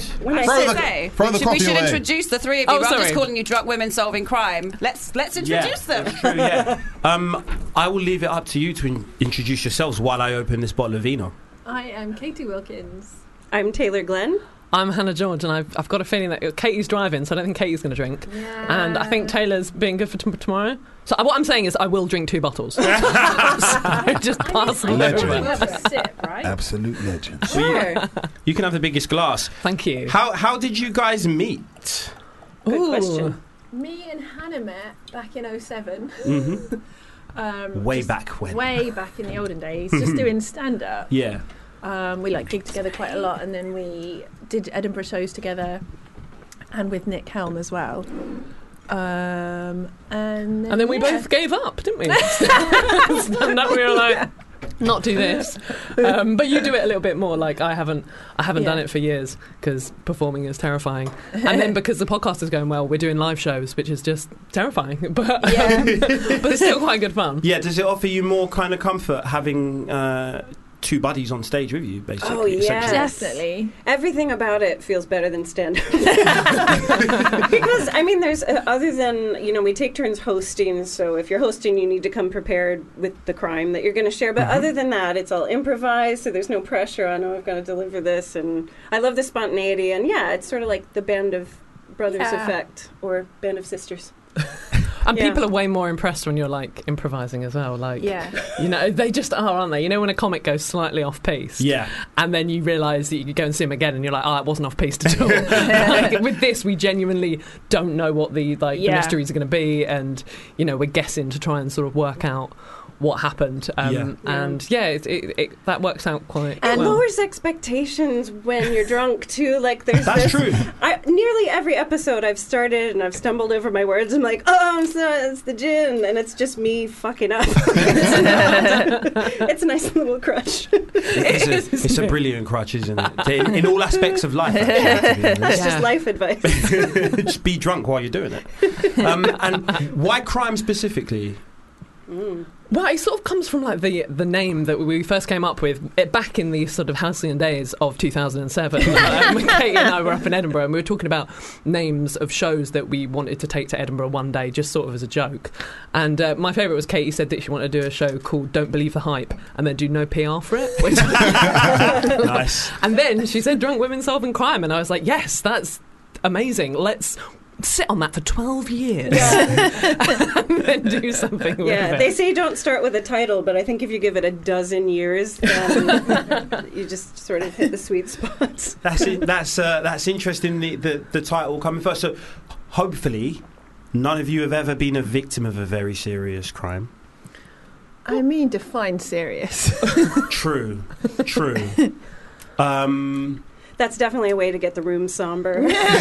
We should introduce the three of you.
Oh,
I'm
sorry.
just calling you drunk women solving crime. Let's introduce them.
That's true, yeah. I will leave it up to you to introduce yourselves while I open this bottle of vino.
I am Katie Wilkins.
I'm Taylor Glenn.
I'm Hannah George, and I've got a feeling that Katie's driving, so I don't think Katie's going to drink.
Yeah.
And I think Taylor's being good for tomorrow. So what I'm saying is I will drink 2 bottles. So just pass them over.
Sip, right?
Absolute legend.
Sure.
You can have the biggest glass.
Thank you.
How did you guys meet?
Good question.
Me and Hannah met back in 07.
Mm-hmm. Way back when.
Way back in the olden days, just doing stand-up.
Yeah.
We gigged together quite a lot, and then we did Edinburgh shows together, and with Nick Helm as well. And
then we both gave up, didn't we? And that we were like, not do this. But you do it a little bit more. Like I haven't done it for years because performing is terrifying, and then because the podcast is going well, we're doing live shows, which is just terrifying. But but it's still quite good fun.
Yeah. Does it offer you more kind of comfort having 2 buddies on stage with you, basically?
Oh, yeah.
Definitely.
Everything about it feels better than stand-up. Because, I mean, there's, other than, we take turns hosting, so if you're hosting, you need to come prepared with the crime that you're going to share. But other than that, it's all improvised, so there's no pressure on, I've got to deliver this. And I love the spontaneity. And, yeah, it's sort of like the Band of Brothers effect, or Band of Sisters.
And people are way more impressed when you're like improvising as well. Like, they just are, aren't they? You know, when a comic goes slightly off piece, and then you realise that you go and see him again, and you're like, oh, that wasn't off piece at all. Like, with this, we genuinely don't know what the mysteries are going to be, and we're guessing to try and sort of work out what happened, and it that works out quite
and
well.
Lowers expectations when you're drunk too. Like there's
That's true.
Nearly every episode I've started and I've stumbled over my words. I'm like, it's the gin, and it's just me fucking up. It's a nice little crutch.
It's a brilliant crutch, isn't it? In all aspects of life.
That's just life advice.
Just be drunk while you're doing it. And why crime specifically?
Well, it sort of comes from like the name that we first came up with back in the sort of halcyon days of 2007. When Katie and I were up in Edinburgh, and we were talking about names of shows that we wanted to take to Edinburgh one day, just sort of as a joke. And my favourite was Katie said that she wanted to do a show called Don't Believe the Hype and then do no PR for it. Which
Nice.
And then she said Drunk Women Solving Crime, and I was like, yes, that's amazing. Let's sit on that for 12 years and then do something with it.
They say don't start with a title, but I think if you give it a dozen years, then you just sort of hit the sweet spots.
That's interesting, the title coming first. So hopefully none of you have ever been a victim of a very serious crime.
I mean, define serious.
True.
That's definitely a way to get the room somber.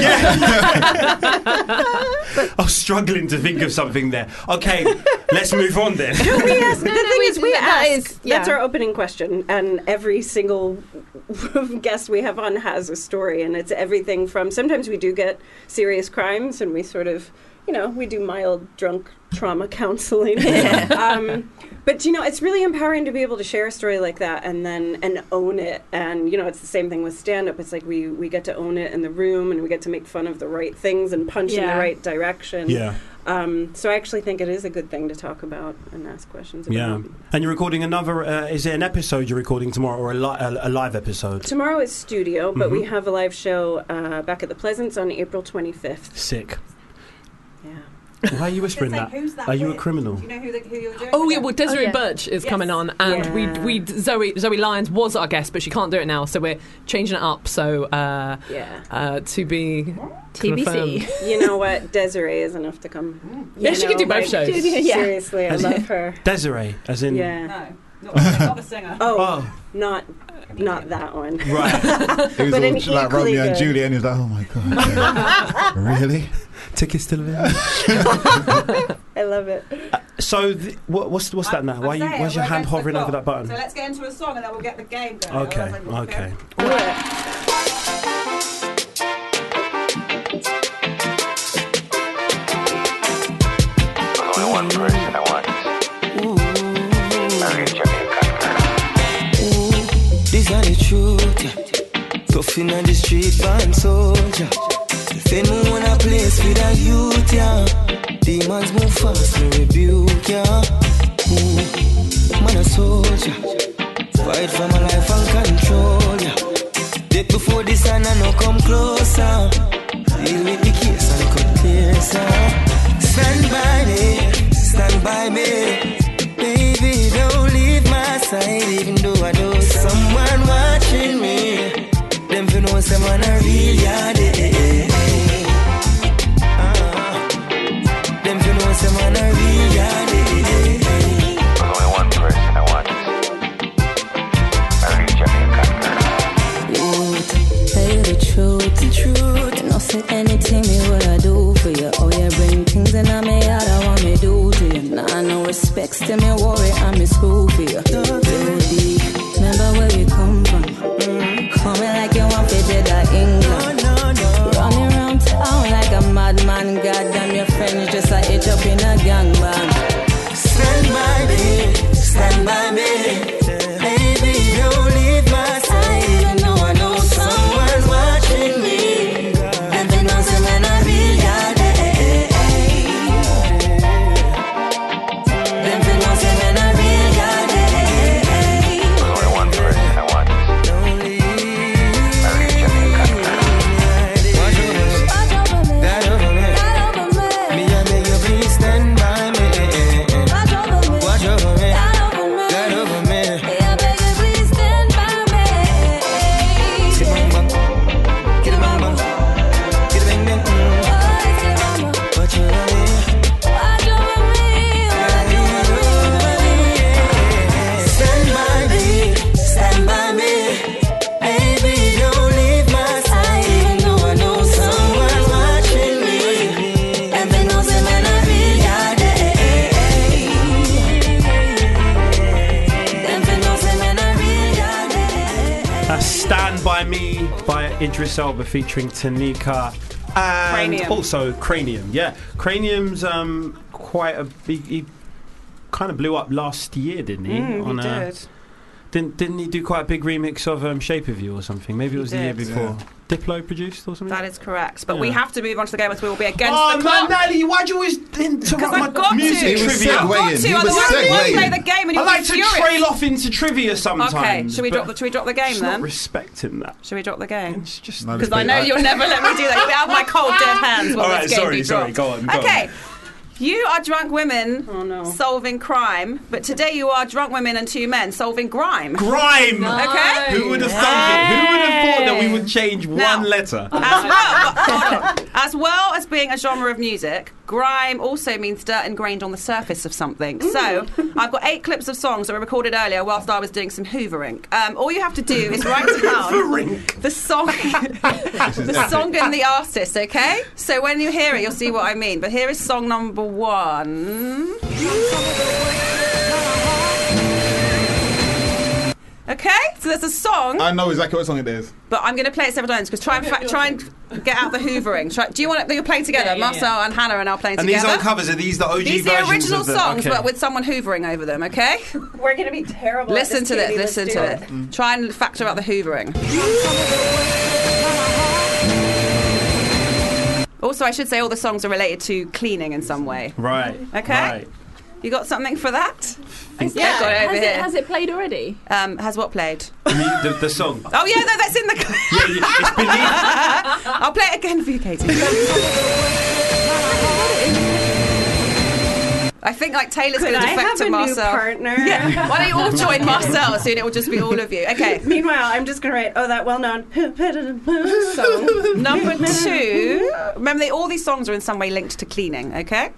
I was struggling to think of something there. Okay, let's move on then.
No, we ask. The thing is, we ask. That's our opening question, and every single guest we have on has a story, and it's everything from. Sometimes we do get serious crimes, and we sort of, we do mild drunk trauma counseling. But it's really empowering to be able to share a story like that and own it. And it's the same thing with stand-up. It's like we get to own it in the room, and we get to make fun of the right things and punch in the right direction.
Yeah.
So I actually think it is a good thing to talk about and ask questions about.
Yeah. And you're recording another. Is it an episode you're recording tomorrow, or a live episode?
Tomorrow is studio, but we have a live show back at the Pleasance on April 25th.
Sick.
Yeah.
Why are you whispering that? Are you a criminal?
Do you know who you're doing?
Oh yeah, well Desiree Birch is coming on, and we Zoe Lyons was our guest, but she can't do it now, so we're changing it up. So to be
TBC.
You know what? Desiree is enough to come.
Yeah, she can do both shows.
Seriously, I love her.
Desiree, as in
No,
not the singer.
Not that one.
Right. It was all like Romeo and Juliet, and he was like, oh my God. Really?
Tickets to the
I love it.
So what's that now? Why's your hand hovering over that button?
So let's get into a song and then we'll get the game going.
Okay.
Only one person I want. Marry Jamaica.
This are the truth, yeah. Tough in the street, born soldier. If anyone a place with a youth, yeah. Demons move fast, me rebuke, yeah. Man a soldier. Fight for my life and control, yeah. Death before the sun and no come closer. Deal with the case and cut closer. Stand by me. Baby, don't leave my side, even though I know someone watching me. Them for know someone a real yard. Them for know someone a real yard.
Only one person I want. Marry Jamaica.
Tell you the truth. You know, say anything me what I do for you. Oh, you bring things in on me heart, I want me do to you. Nah, no respect, still me worry, I'm a screw for you. Remember where we come from. Coming like you want to dead at England. Running around town like a madman. Goddamn, your friends just a itch up in a gangbang.
Stand by me. Baby, don't leave my side, even though I know someone's watching me. And they know some man a real yard. Them they know some man a real yard.
Only one person I want. Marry Jamaica.
Watch over me. Me and make you please stand by me. Watch over me. God over me.
Yeah, baby, please stand by me.
Get bang bang. Get a bang bang. Get a bang bang. Watch over me. Stand by me. Baby, don't leave my side, even though I know someone's watching me. And they know some man a real yard. And they know some man a real yard.
Stand By Me by Idris Elba featuring Tanika and
Cranium.
also Cranium. Yeah, Cranium's quite a big. kind of blew up last year, didn't he?
He did.
Didn't he do quite a big remix of Shape of You or something? Maybe it was the year before. Yeah. Diplo produced or something?
That is correct. But we have to move on to the game as we will be against the clock.
Oh, man, Natalie, why'd you always interrupt my music trivia?
I've got to, otherwise we won't play the game and you'll
I like
be
to
furious.
trail off into trivia sometimes.
Okay, should we drop the game then?
Not respecting that.
Should we drop the game?
Because
I know you'll never let me do that. You'll be out of my cold, dead hands when this game be dropped.
Go on.
Okay. You are drunk women solving crime, but today you are drunk women and two men solving grime.
Grime!
No. Okay?
Who would have thunk it? Who would have thought that we would change one letter?
As well as being a genre of music, grime also means dirt ingrained on the surface of something. So, I've got 8 clips of songs that were recorded earlier whilst I was doing some hoovering. All you have to do is write down the song and the artist, okay? So when you hear it, you'll see what I mean. But here is song number 1. Okay, so there's a song.
I know exactly what song it is.
But I'm going to play it several times because try and get out the hoovering. Do you want to play together? Marcel and Hannah and I'll play together.
And these aren't covers, are these the OG versions?
These are the original
of the
songs, but with someone hoovering over them, okay?
We're going to be terrible
Listen
at
to
this,
this, listen to it. Try and factor out the hoovering. Also, I should say all the songs are related to cleaning in some way.
Right.
Okay?
Right.
You got something for that?
Yeah,
got it over here.
Has it played already?
Has what played?
The song.
Oh, yeah, no, that's in the...
It's beneath.
I'll play it again for you, Katie. I think Taylor's going to defect to Marcel.
Partner?
Yeah. Why don't you all join Marcel? Soon it will just be all of you. Okay.
Meanwhile, I'm just going to write, that well-known song.
Number 2. Remember, all these songs are in some way linked to cleaning, okay?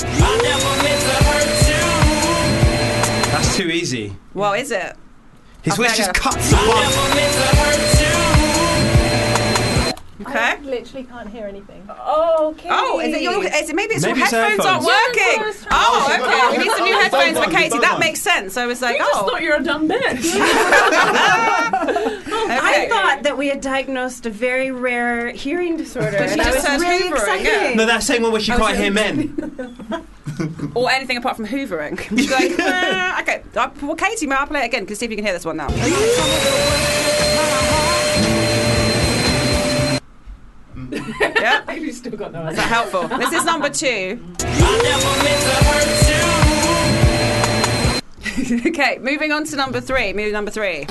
That's too easy.
Well, is it?
His voice just cuts the
Okay.
I literally can't hear anything.
Okay.
Oh, maybe it's your headphones aren't working. Okay. We need some new headphones for Katie. That makes sense. I was like,
I just thought you were a dumb bitch.
I thought that we had diagnosed a very rare hearing disorder.
But she just said
really
hoovering. Yeah.
No, that same one where she can't hear men.
Or anything apart from hoovering. She's like, okay. Well, Katie, may I play it again? Because see if you can hear this one now. Yeah?
You still got no idea.
Is that helpful? This is number 2. Okay, moving on to number 3. Number 3.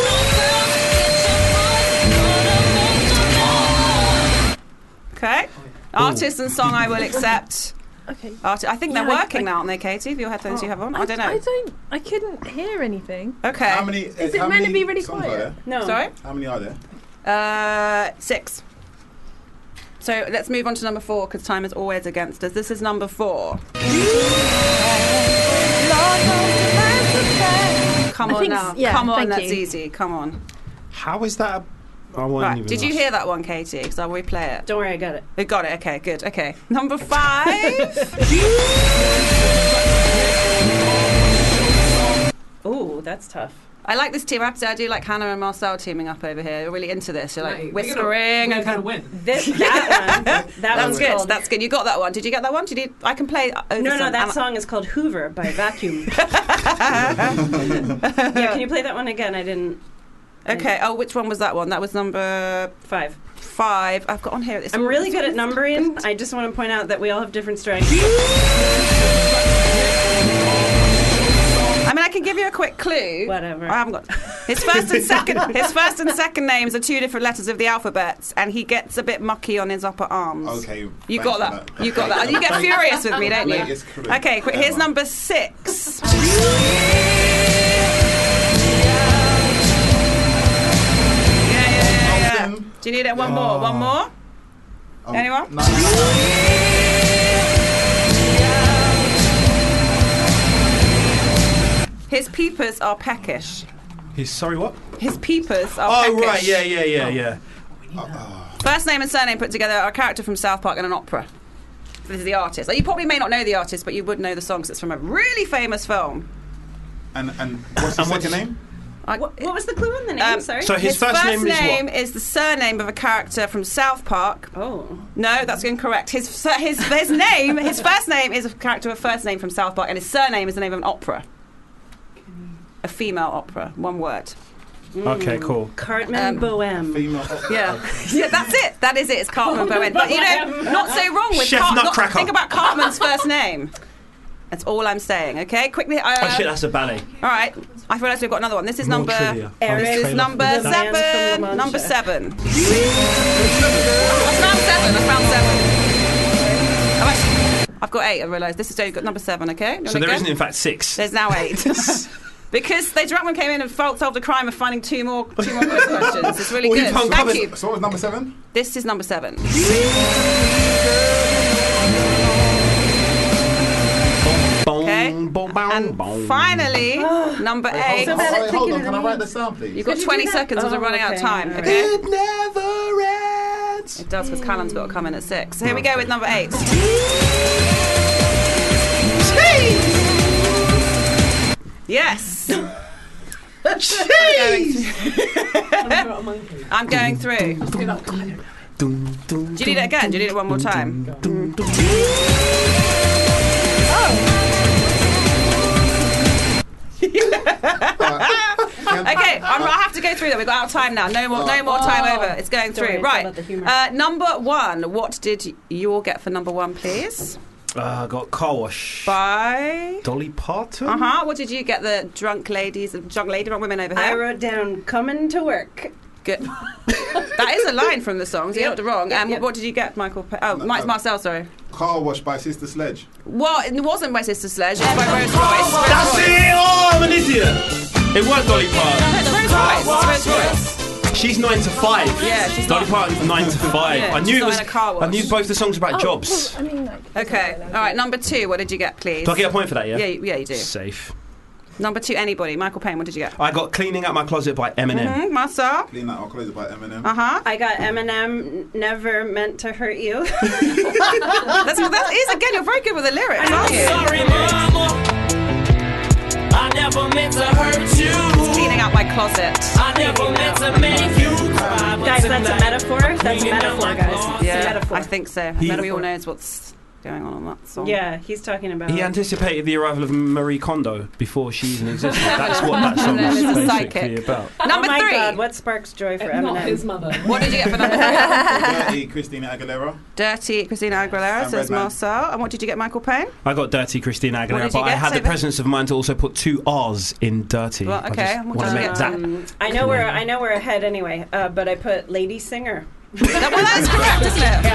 Okay. Artist and song I will accept.
Okay.
I think they're working now, aren't they, Katie? With your headphones you have on? I don't know.
I couldn't hear anything.
Okay.
How many?
Is it meant to be really quiet?
No.
Sorry?
How many are there?
6. So let's move on to number 4 because time is always against us. This is number 4. Come on now. Come on, that's easy. Come on.
How is that? I won't even
Did you hear that one, Katie? Because I'll replay it.
Don't worry, I got it.
You got it. Okay, good. Okay. Number 5.
Ooh, that's tough.
I like this team. I have to say, I do like Hannah and Marcel teaming up over here. They're really into this. You're like
Right,
whispering.
We're gonna win.
That's good. That's good. You got that one. Did you get that one? I can play.
No, that song is called Hoover by Vacuum. Can you play that one again? I didn't.
Okay. Oh, which one was that one? That was number
5.
5. I've got on here.
I'm really good at numbering. I just want to point out that we all have different strengths.
I mean, I can give you a quick clue.
Whatever.
I haven't got his first and second. His first and second names are 2 different letters of the alphabet, and he gets a bit mucky on his upper arms.
Okay.
You got that. You got that. You get furious with me, don't you? Okay. Quick. Here's number 6. Yeah. Do you need it? One more. One more. Anyone?
No.
His peepers are peckish.
Sorry, what?
His peepers are peckish.
Oh, right, yeah.
First name and surname put together are a character from South Park and an opera. This is the artist. Like, you probably may not know the artist, but you would know the songs. It's from a really famous film.
And what's the second name?
What was the clue on the name? Sorry.
So his first name
is the surname of a character from South Park.
Oh.
No, that's incorrect. His first name is a character with a first name from South Park, and his surname is the name of an opera. A female opera. One word.
Okay, cool.
Cartman Bohem.
Female.
Yeah, that's it. That is it. It's Cartman Bohem. But not so wrong with
Chef Nutcracker.
Think about Cartman's first name. That's all I'm saying. Okay, quickly.
Oh shit, that's a ballet.
All right, I realised we've got another one. This is number.
trivia.
This is number
The man
7.
from La
Number
Mancha.
7. I found 7. I've got 8. I realised this is only got number 7. Okay.
So there isn't in fact 6.
There's now 8. Because the drunk one came in and solved the crime of finding two more quiz questions. It's really good. Thank you.
So what was number 7?
This is number 7. Okay. And finally, number 8.
Hold on, can I write this down, please?
You've got 20 seconds as we're running out of time.
Right.
Okay.
It never ends.
It does, because Callum's got to come in at 6. So here we go with number 8. Yes. I'm going through. Do you need it again? Do you need it one more time? Okay, I have to go through that. We've got out of time now. No more time over. It's going through. Right. Number 1. What did you all get for number 1, please?
I got Car Wash.
By
Dolly Parton.
What did you get? The drunk lady, drunk women over here.
I wrote down "coming to work."
Good. That is a line from the song, so you're not wrong. What did you get, Michael? Mike Marcel, sorry.
Car Wash by Sister Sledge.
Well, it wasn't by Sister Sledge, it was by Rose Royce.
That's it! Oh, I'm an idiot! It was Dolly Parton.
It's Rose Royce.
She's 9 to 5.
Yeah, she's
Dolly Parton's 9 to 5.
Yeah,
I knew
she's
it was.
not in a car wash.
I knew both the songs about jobs.
I mean,
Okay, all right, number 2, what did you get, please?
Do I get a point for that, yeah?
Yeah, you do.
Safe.
Number 2, anybody. Michael Payne, what did you get?
I got Cleaning Out My Closet by Eminem.
Marcel?
Clean Out Our Closet by Eminem.
I got Eminem, Never Meant to Hurt You.
that is, again, you're very good with the lyrics, aren't you?
Sorry, mama. I never meant to hurt you.
It's Cleaning Out My Closet.
I never meant to make you cry.
Guys, that's a metaphor. That's a metaphor, guys.
Yeah,
It's a metaphor.
I think so. We all knows what's going on that song.
Yeah, he's talking about.
He anticipated the arrival of Marie Kondo before she even existed. That's what that song
And then
is
there's a
basically
sidekick.
about.
Number
oh my
3.
God, what sparks joy for Eminem?
Not his mother.
What did you get for number 3?
Dirty Christina Aguilera.
Dirty Christina Aguilera,
And
says
Redman.
Marcel. And what did you get, Michael Payne?
I got Dirty Christina
What
Aguilera,
did you
but I
get,
had the
Toby?
presence of mind to also put 2 R's in Dirty.
Well, okay,
I
and what
just want to
did you
make
get?
that.
I know we're ahead anyway, but I put Lady Singer.
Well, that is correct,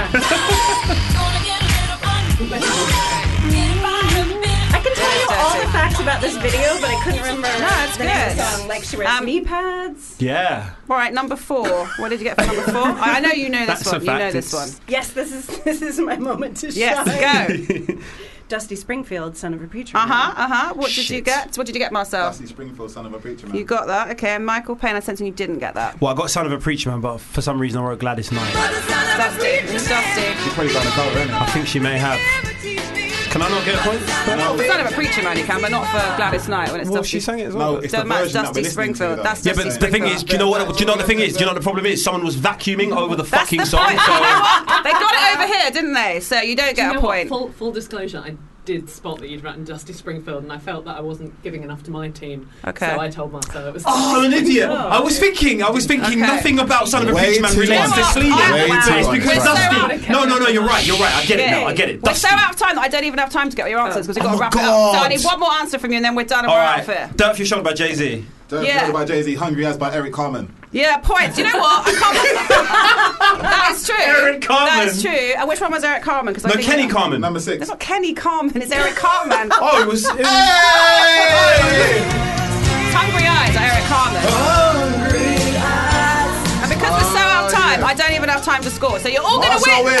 isn't it?
I can tell you all the facts about this video, but I couldn't remember
it's
the name of the
good.
song. Like she wears knee pads.
Yeah.
All right, number 4. What did you get for number 4? I know you know this
That's
one.
a
You know
fact,
this one.
it's-
Yes, this is my moment to
Yes,
shine.
go.
Dusty Springfield, Son of a Preacher Man.
What did you get? What did you get, Marcel?
Dusty Springfield, Son of a Preacher Man.
You got that, okay. And Michael Payne, I sense you didn't get that.
Well, I got Son of a Preacher Man, but for some reason I wrote Gladys Knight.
Dusty. It's Dusty.
She's probably done a cover, isn't
I think she may have. Can I not get a point?
Well, Son of a Preacher Man you can, but not for Gladys Knight when it's
Well,
Dusty.
she sang it as
No,
well.
it's the
Don't match
version that
Dusty
we're listening to,
Springfield.
though.
That's
Yeah,
Dusty
but the thing
Springfield.
is, do you know what the thing is? Do you know what the problem is? Someone was vacuuming over the
That's
fucking
the
song.
point.
So
You know what? They got it over here, didn't they? So you don't
Do you
get
know
a
what?
point.
Full disclosure, I did spot that you'd written Dusty Springfield, and I felt that I wasn't giving enough to my team.
Okay.
So I told Marcel it was.
Oh, I'm an idiot. I was thinking
Okay.
nothing about Son of a
Way
Preacher Man
too
relates to
much.
Sleazy.
Way
But
too
it's
much.
because
We're so
Dusty. No, you're right. I get it now. I get it.
We're so
Dusty.
out of time that I don't even have time to get your answers because we've got
Oh
to wrap
my
it up. So I
God.
need one more answer from you and then we're done and
All
we're
right.
out of here.
Dirt for Your Shoulder by Jay-Z.
Yeah.
by Jay-Z. Hungry As by Eric Carmen.
Yeah, points. You know what? I can't. That is true.
Eric Carmen.
That is true. And which one was Eric Carmen?
No, Kenny Carmen.
Number 6.
It's not Kenny Carmen. It's Eric Carmen.
Oh, it was.
Hungry Eyes by Eric Carmen. And because we're so out of time, I don't even have time to score. So you're all going to
Marcel
win.
wins.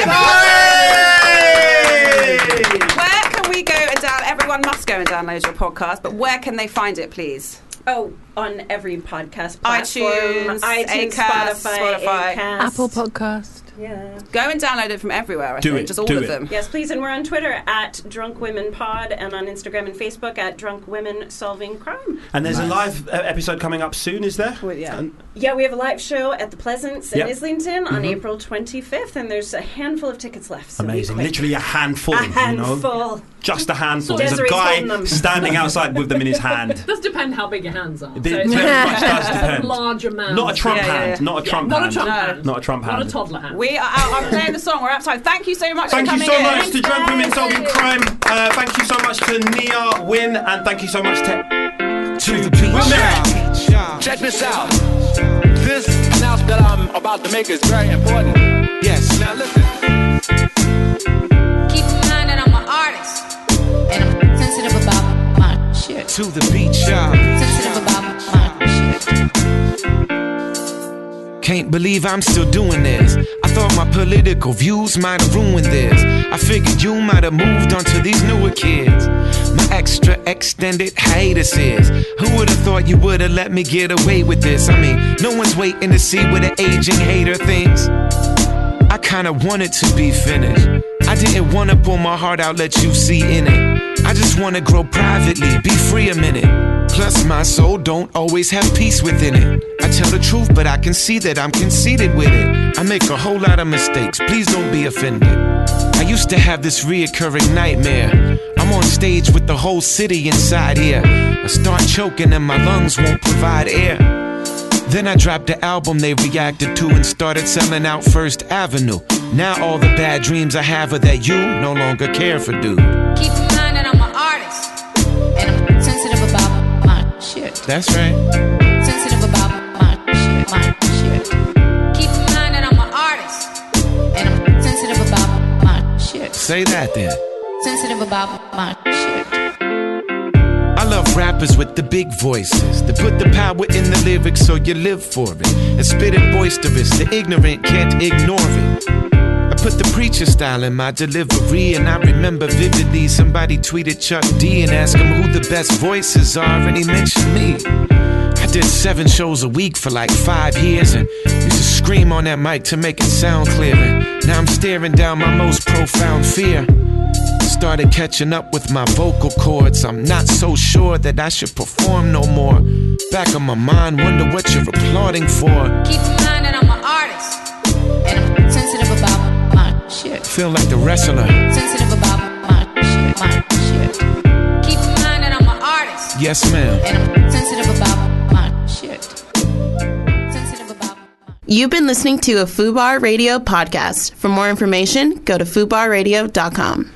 Where can we go and download? Everyone must go and download your podcast, but where can they find it, please?
Oh, on every podcast platform.
iTunes, Spotify.
Apple Podcast.
Yeah.
Go and download it from everywhere, I think. Just all of them.
Yes, please. And we're on Twitter at Drunk Women Pod and on Instagram and Facebook at Drunk Women Solving Crime.
And there's a live episode coming up soon, is there?
Well, yeah, we have a live show at the Pleasance in Islington on April 25th, and there's a handful of tickets left. So
amazing. Literally a handful.
You
know? Just a handful.
So
there's a guy standing outside with them in his hand.
It does depend how big your hands are.
It very much does depend.
Large amount.
Not a Trump hand. Not a Trump hand. Not a Trump hand.
Not a toddler hand.
We are out. I'm playing the song. We're out of time. Thank you so much for coming in.
Thank you so much to Drunk Women Solving Crime. Thank you so much to Nia Wynn, and thank you so much to
the beach. Check this out. This announcement that I'm about to make is very important. Yes. Now listen.
Keep in mind that I'm an artist, and I'm sensitive about my shit.
To the beach, y'all.
Sensitive about my shit.
Can't believe I'm still doing this. I thought my political views might have ruined this. I figured you might have moved on to these newer kids. My extra extended hiatuses. Who would have thought you would have let me get away with this? I mean, no one's waiting to see what an aging hater thinks. I kinda wanted to be finished. I didn't wanna pour my heart out, let you see in it. I just wanna grow privately, be free a minute. Plus my soul don't always have peace within it. I tell the truth, but I can see that I'm conceited with it. I make a whole lot of mistakes, please don't be offended. I used to have this reoccurring nightmare. I'm on stage with the whole city inside here. I start choking and my lungs won't provide air. Then I dropped the album they reacted to and started selling out First Avenue. Now all the bad dreams I have are that you no longer care for, dude.
Keep in mind that I'm an artist, and I'm sensitive about my shit.
That's right.
Sensitive about my shit. Keep in mind that I'm an artist, and I'm sensitive about my shit.
Say that then.
Sensitive about my shit.
I love rappers with the big voices that put the power in the lyrics so you live for it. And spit it boisterous, the ignorant can't ignore it. I put the preacher style in my delivery, and I remember vividly somebody tweeted Chuck D and asked him who the best voices are, and he mentioned me. I did 7 shows a week for like 5 years and used to scream on that mic to make it sound clear. And now I'm staring down my most profound fear. Started catching up with my vocal cords. I'm not so sure that I should perform no more. Back of my mind, wonder what you're applauding for.
Keep in mind that I'm an artist, and I'm sensitive about my shit.
Feel like the wrestler.
Sensitive about my shit. Keep in mind that I'm an artist.
Yes, ma'am.
And I'm sensitive about my shit. Sensitive about.
You've been listening to a FUBAR Radio podcast. For more information, go to FUBARradio.com.